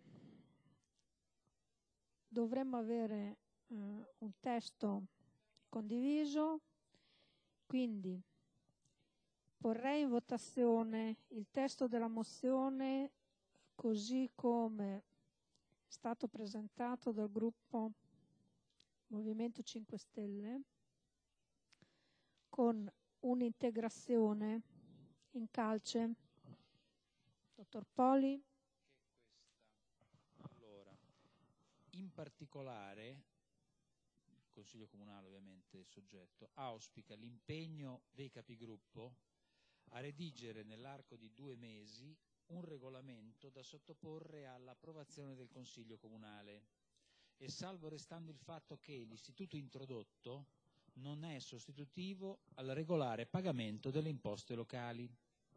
dovremmo avere un testo condiviso, quindi porrei in votazione il testo della mozione così come è stato presentato dal gruppo Movimento 5 Stelle con un'integrazione in calce. Dottor Poli. Allora, in particolare il Consiglio Comunale, ovviamente soggetto, auspica l'impegno dei capigruppo a redigere nell'arco di 2 mesi un regolamento da sottoporre all'approvazione del Consiglio Comunale e salvo restando il fatto che l'istituto introdotto non è sostitutivo al regolare pagamento delle imposte locali.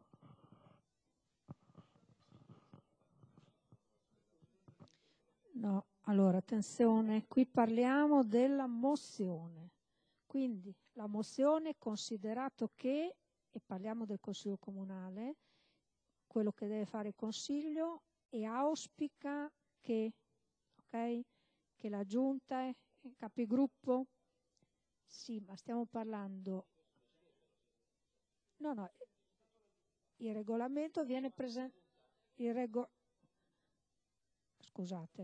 No, allora attenzione, qui parliamo della mozione. Quindi la mozione, considerato che, e parliamo del Consiglio Comunale, quello che deve fare il Consiglio, e auspica che, ok, che la Giunta e i capigruppo, sì, ma stiamo parlando, no, il regolamento viene presentato, scusate.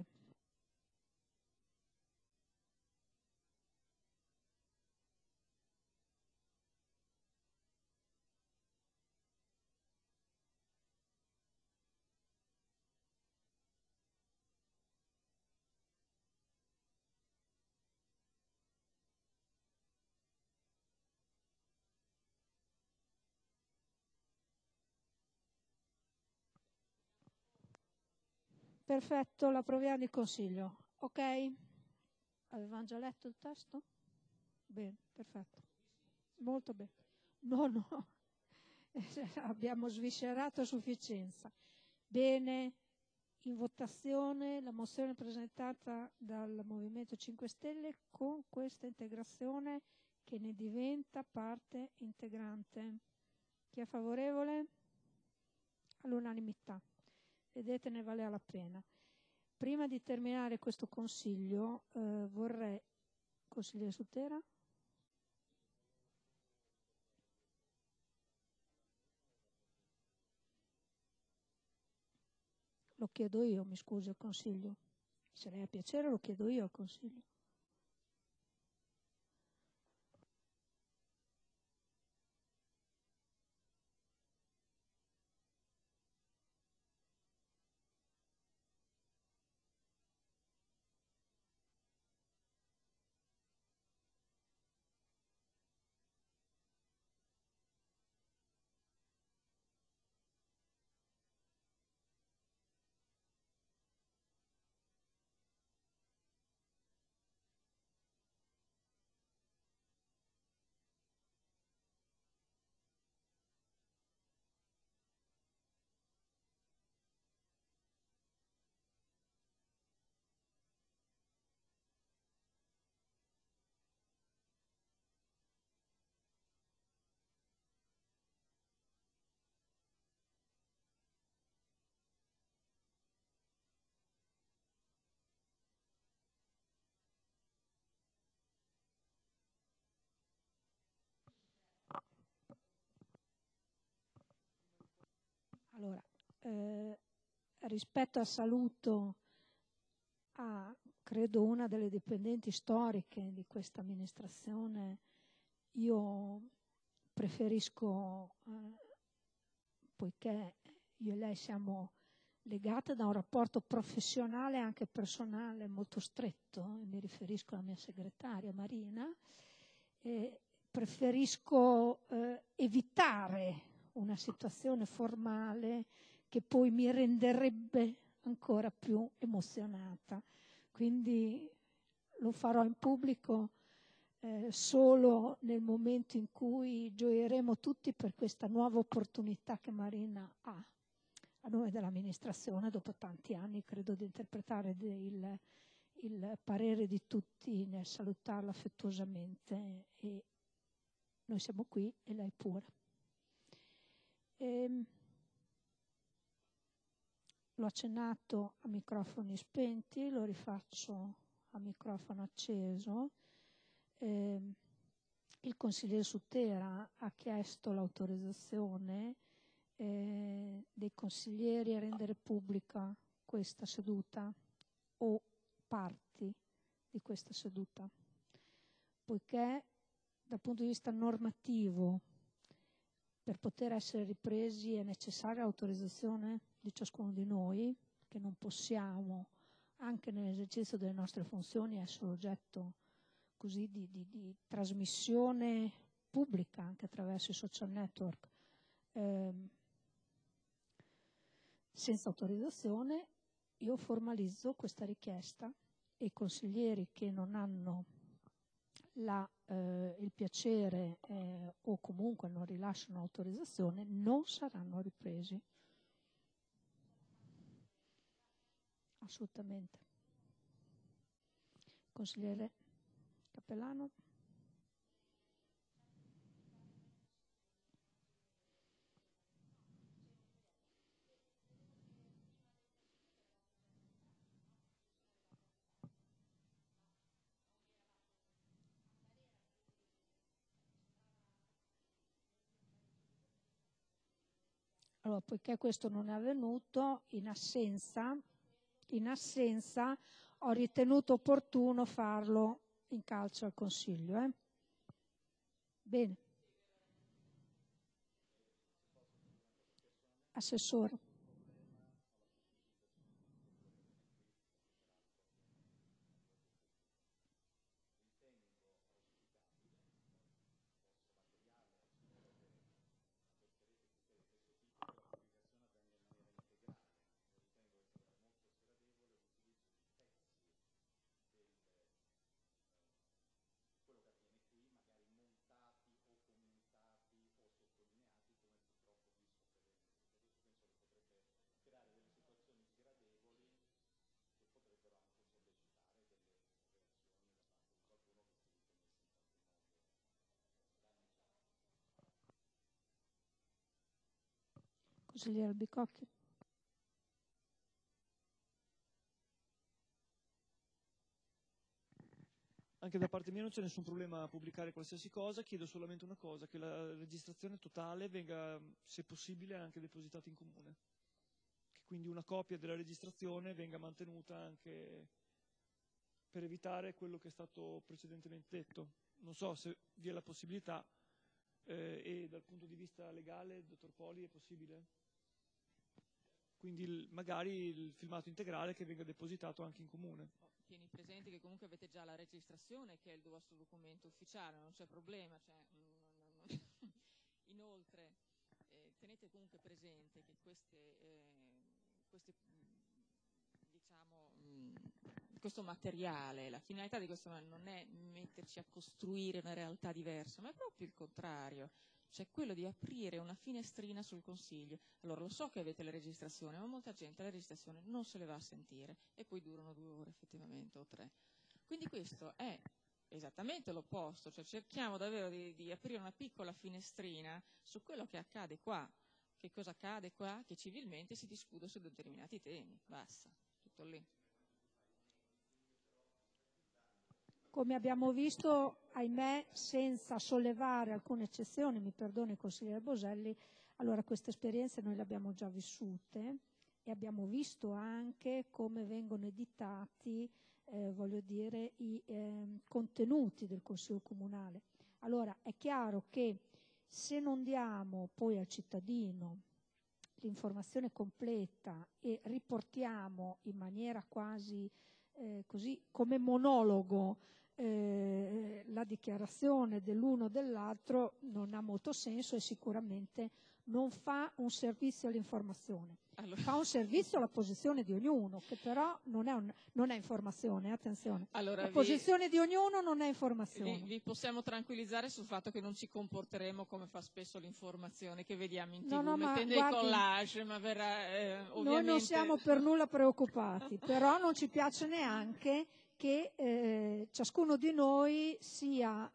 Perfetto, l'approviamo di Consiglio. Ok? Avevamo già letto il testo? Bene, perfetto. Molto bene. No, abbiamo sviscerato a sufficienza. Bene, in votazione la mozione presentata dal Movimento 5 Stelle con questa integrazione che ne diventa parte integrante. Chi è favorevole? All'unanimità. Vedete, ne valeva la pena. Prima di terminare questo consiglio vorrei... Consigliere Sutera? Lo chiedo io, mi scusi, al Consiglio. Se lei ha piacere lo chiedo io al Consiglio. Allora, rispetto al saluto a, credo, una delle dipendenti storiche di questa amministrazione, io preferisco, poiché io e lei siamo legate da un rapporto professionale e anche personale molto stretto, mi riferisco alla mia segretaria Marina, preferisco evitare una situazione formale che poi mi renderebbe ancora più emozionata. Quindi lo farò in pubblico solo nel momento in cui gioieremo tutti per questa nuova opportunità che Marina ha a nome dell'amministrazione. Dopo tanti anni credo di interpretare il parere di tutti nel salutarla affettuosamente, e noi siamo qui e lei pure. L'ho accennato a microfoni spenti, lo rifaccio a microfono acceso. Il consigliere Sutera ha chiesto l'autorizzazione dei consiglieri a rendere pubblica questa seduta o parti di questa seduta, poiché dal punto di vista normativo per poter essere ripresi è necessaria l'autorizzazione di ciascuno di noi, che non possiamo, anche nell'esercizio delle nostre funzioni, essere oggetto così di trasmissione pubblica anche attraverso i social network senza autorizzazione io formalizzo questa richiesta e i consiglieri che non hanno il piacere o comunque non rilasciano autorizzazione non saranno ripresi. Assolutamente. Consigliere Cappellano. Allora, poiché questo non è avvenuto, in assenza ho ritenuto opportuno farlo in calce al Consiglio. Bene. Assessore. Consigliere Albicocchi. Anche da parte mia non c'è nessun problema a pubblicare qualsiasi cosa, chiedo solamente una cosa, che la registrazione totale venga, se possibile, anche depositata in comune. Che quindi una copia della registrazione venga mantenuta anche per evitare quello che è stato precedentemente detto. Non so se vi è la possibilità e dal punto di vista legale, dottor Poli, è possibile? Quindi magari il filmato integrale che venga depositato anche in comune. Tieni presenti che comunque avete già la registrazione, che è il vostro documento ufficiale, non c'è problema. Inoltre, tenete comunque presente che questo materiale, la finalità di questo non è metterci a costruire una realtà diversa, ma è proprio il contrario. Cioè quello di aprire una finestrina sul Consiglio. Allora lo so che avete la registrazione, ma molta gente la registrazione non se le va a sentire e poi durano 2 ore effettivamente o 3. Quindi questo è esattamente l'opposto, cioè cerchiamo davvero di aprire una piccola finestrina su quello che accade qua. Che cosa accade qua? Che civilmente si discute su determinati temi, basta, tutto lì. Come abbiamo visto, ahimè, senza sollevare alcune eccezioni, mi perdoni il consigliere Boselli, allora queste esperienze noi le abbiamo già vissute e abbiamo visto anche come vengono editati, i contenuti del Consiglio Comunale. Allora è chiaro che se non diamo poi al cittadino l'informazione completa e riportiamo in maniera quasi così come monologo la dichiarazione dell'uno o dell'altro, non ha molto senso e sicuramente non fa un servizio all'informazione. Allora, fa un servizio alla posizione di ognuno, che però non è informazione, attenzione. Allora, la posizione di ognuno non è informazione. Vi possiamo tranquillizzare sul fatto che non ci comporteremo come fa spesso l'informazione che vediamo in TV, mettendo i collage, ma verrà ovviamente... Noi non siamo per nulla preoccupati, però non ci piace neanche che ciascuno di noi sia...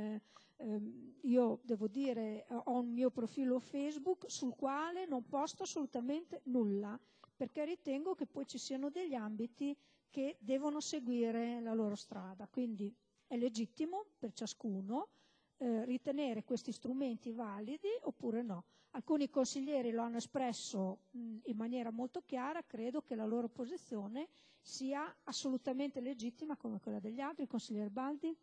io devo dire, ho un mio profilo Facebook sul quale non posto assolutamente nulla, perché ritengo che poi ci siano degli ambiti che devono seguire la loro strada. Quindi è legittimo per ciascuno ritenere questi strumenti validi oppure no. Alcuni consiglieri lo hanno espresso in maniera molto chiara, credo che la loro posizione sia assolutamente legittima come quella degli altri. Consigliere Baldi?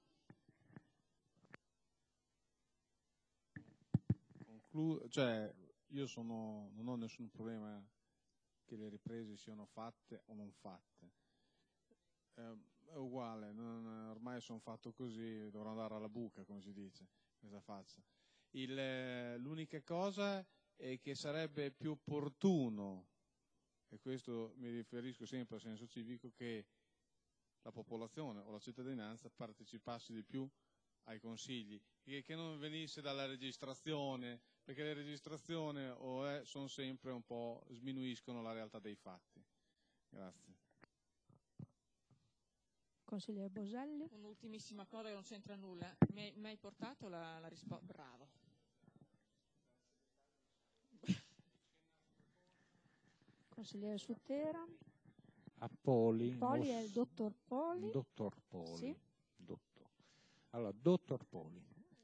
Io non ho nessun problema che le riprese siano fatte o non fatte. È uguale, ormai sono fatto così, dovrò andare alla buca, come si dice, cosa faccia. L'unica cosa è che sarebbe più opportuno e questo mi riferisco sempre al senso civico, che la popolazione o la cittadinanza partecipasse di più ai consigli, che non venisse dalla registrazione, perché le registrazioni sono sempre un po' sminuiscono la realtà dei fatti. Grazie. Consigliere Boselli. Un'ultimissima cosa che non c'entra nulla. Mi hai portato la risposta. Bravo. Consigliere Sutera. A Poli. Poli è il dottor Poli. Dottor Poli. Sì. Allora, dottor Poli.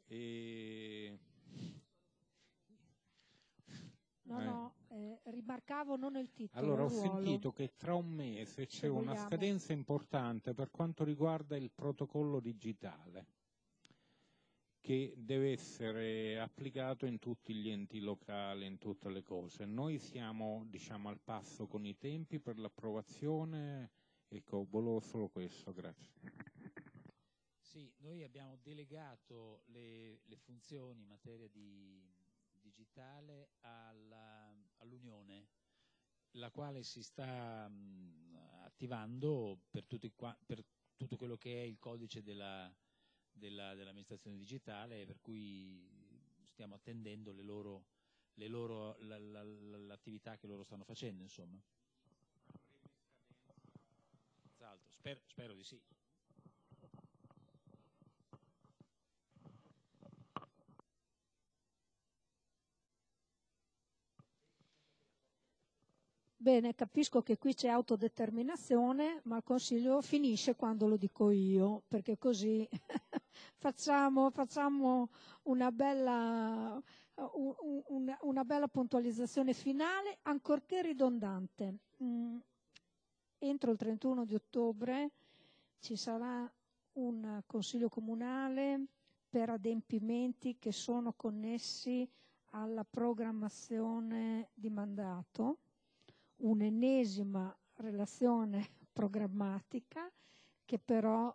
Rimarcavo non il titolo. Allora, ho il ruolo. sentito che tra un mese c'è una vogliamo. scadenza importante per quanto riguarda il protocollo digitale, che deve essere applicato in tutti gli enti locali, in tutte le cose. Noi siamo, diciamo, al passo con i tempi per l'approvazione. Ecco, volevo solo questo, grazie. Sì, noi abbiamo delegato le funzioni in materia di digitale all'Unione, la quale si sta attivando per tutto quello che è il codice dell'amministrazione digitale, per cui stiamo attendendo l'attività che loro stanno facendo, insomma. Spero di sì. Bene, capisco che qui c'è autodeterminazione, ma il Consiglio finisce quando lo dico io, perché così facciamo una bella puntualizzazione finale, ancorché ridondante. Entro il 31 di ottobre ci sarà un Consiglio comunale per adempimenti che sono connessi alla programmazione di mandato, un'ennesima relazione programmatica che però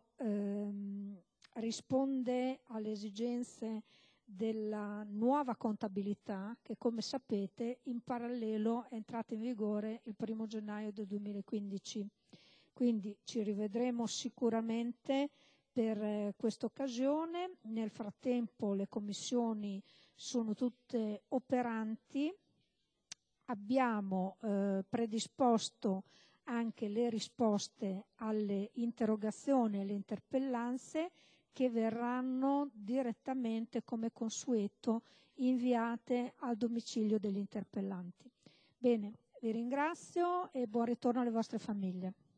risponde alle esigenze della nuova contabilità che, come sapete, in parallelo è entrata in vigore il 1° gennaio del 2015. Quindi ci rivedremo sicuramente per questa occasione. Nel frattempo le commissioni sono tutte operanti. Abbiamo predisposto anche le risposte alle interrogazioni e alle interpellanze che verranno direttamente, come consueto, inviate al domicilio degli interpellanti. Bene, vi ringrazio e buon ritorno alle vostre famiglie.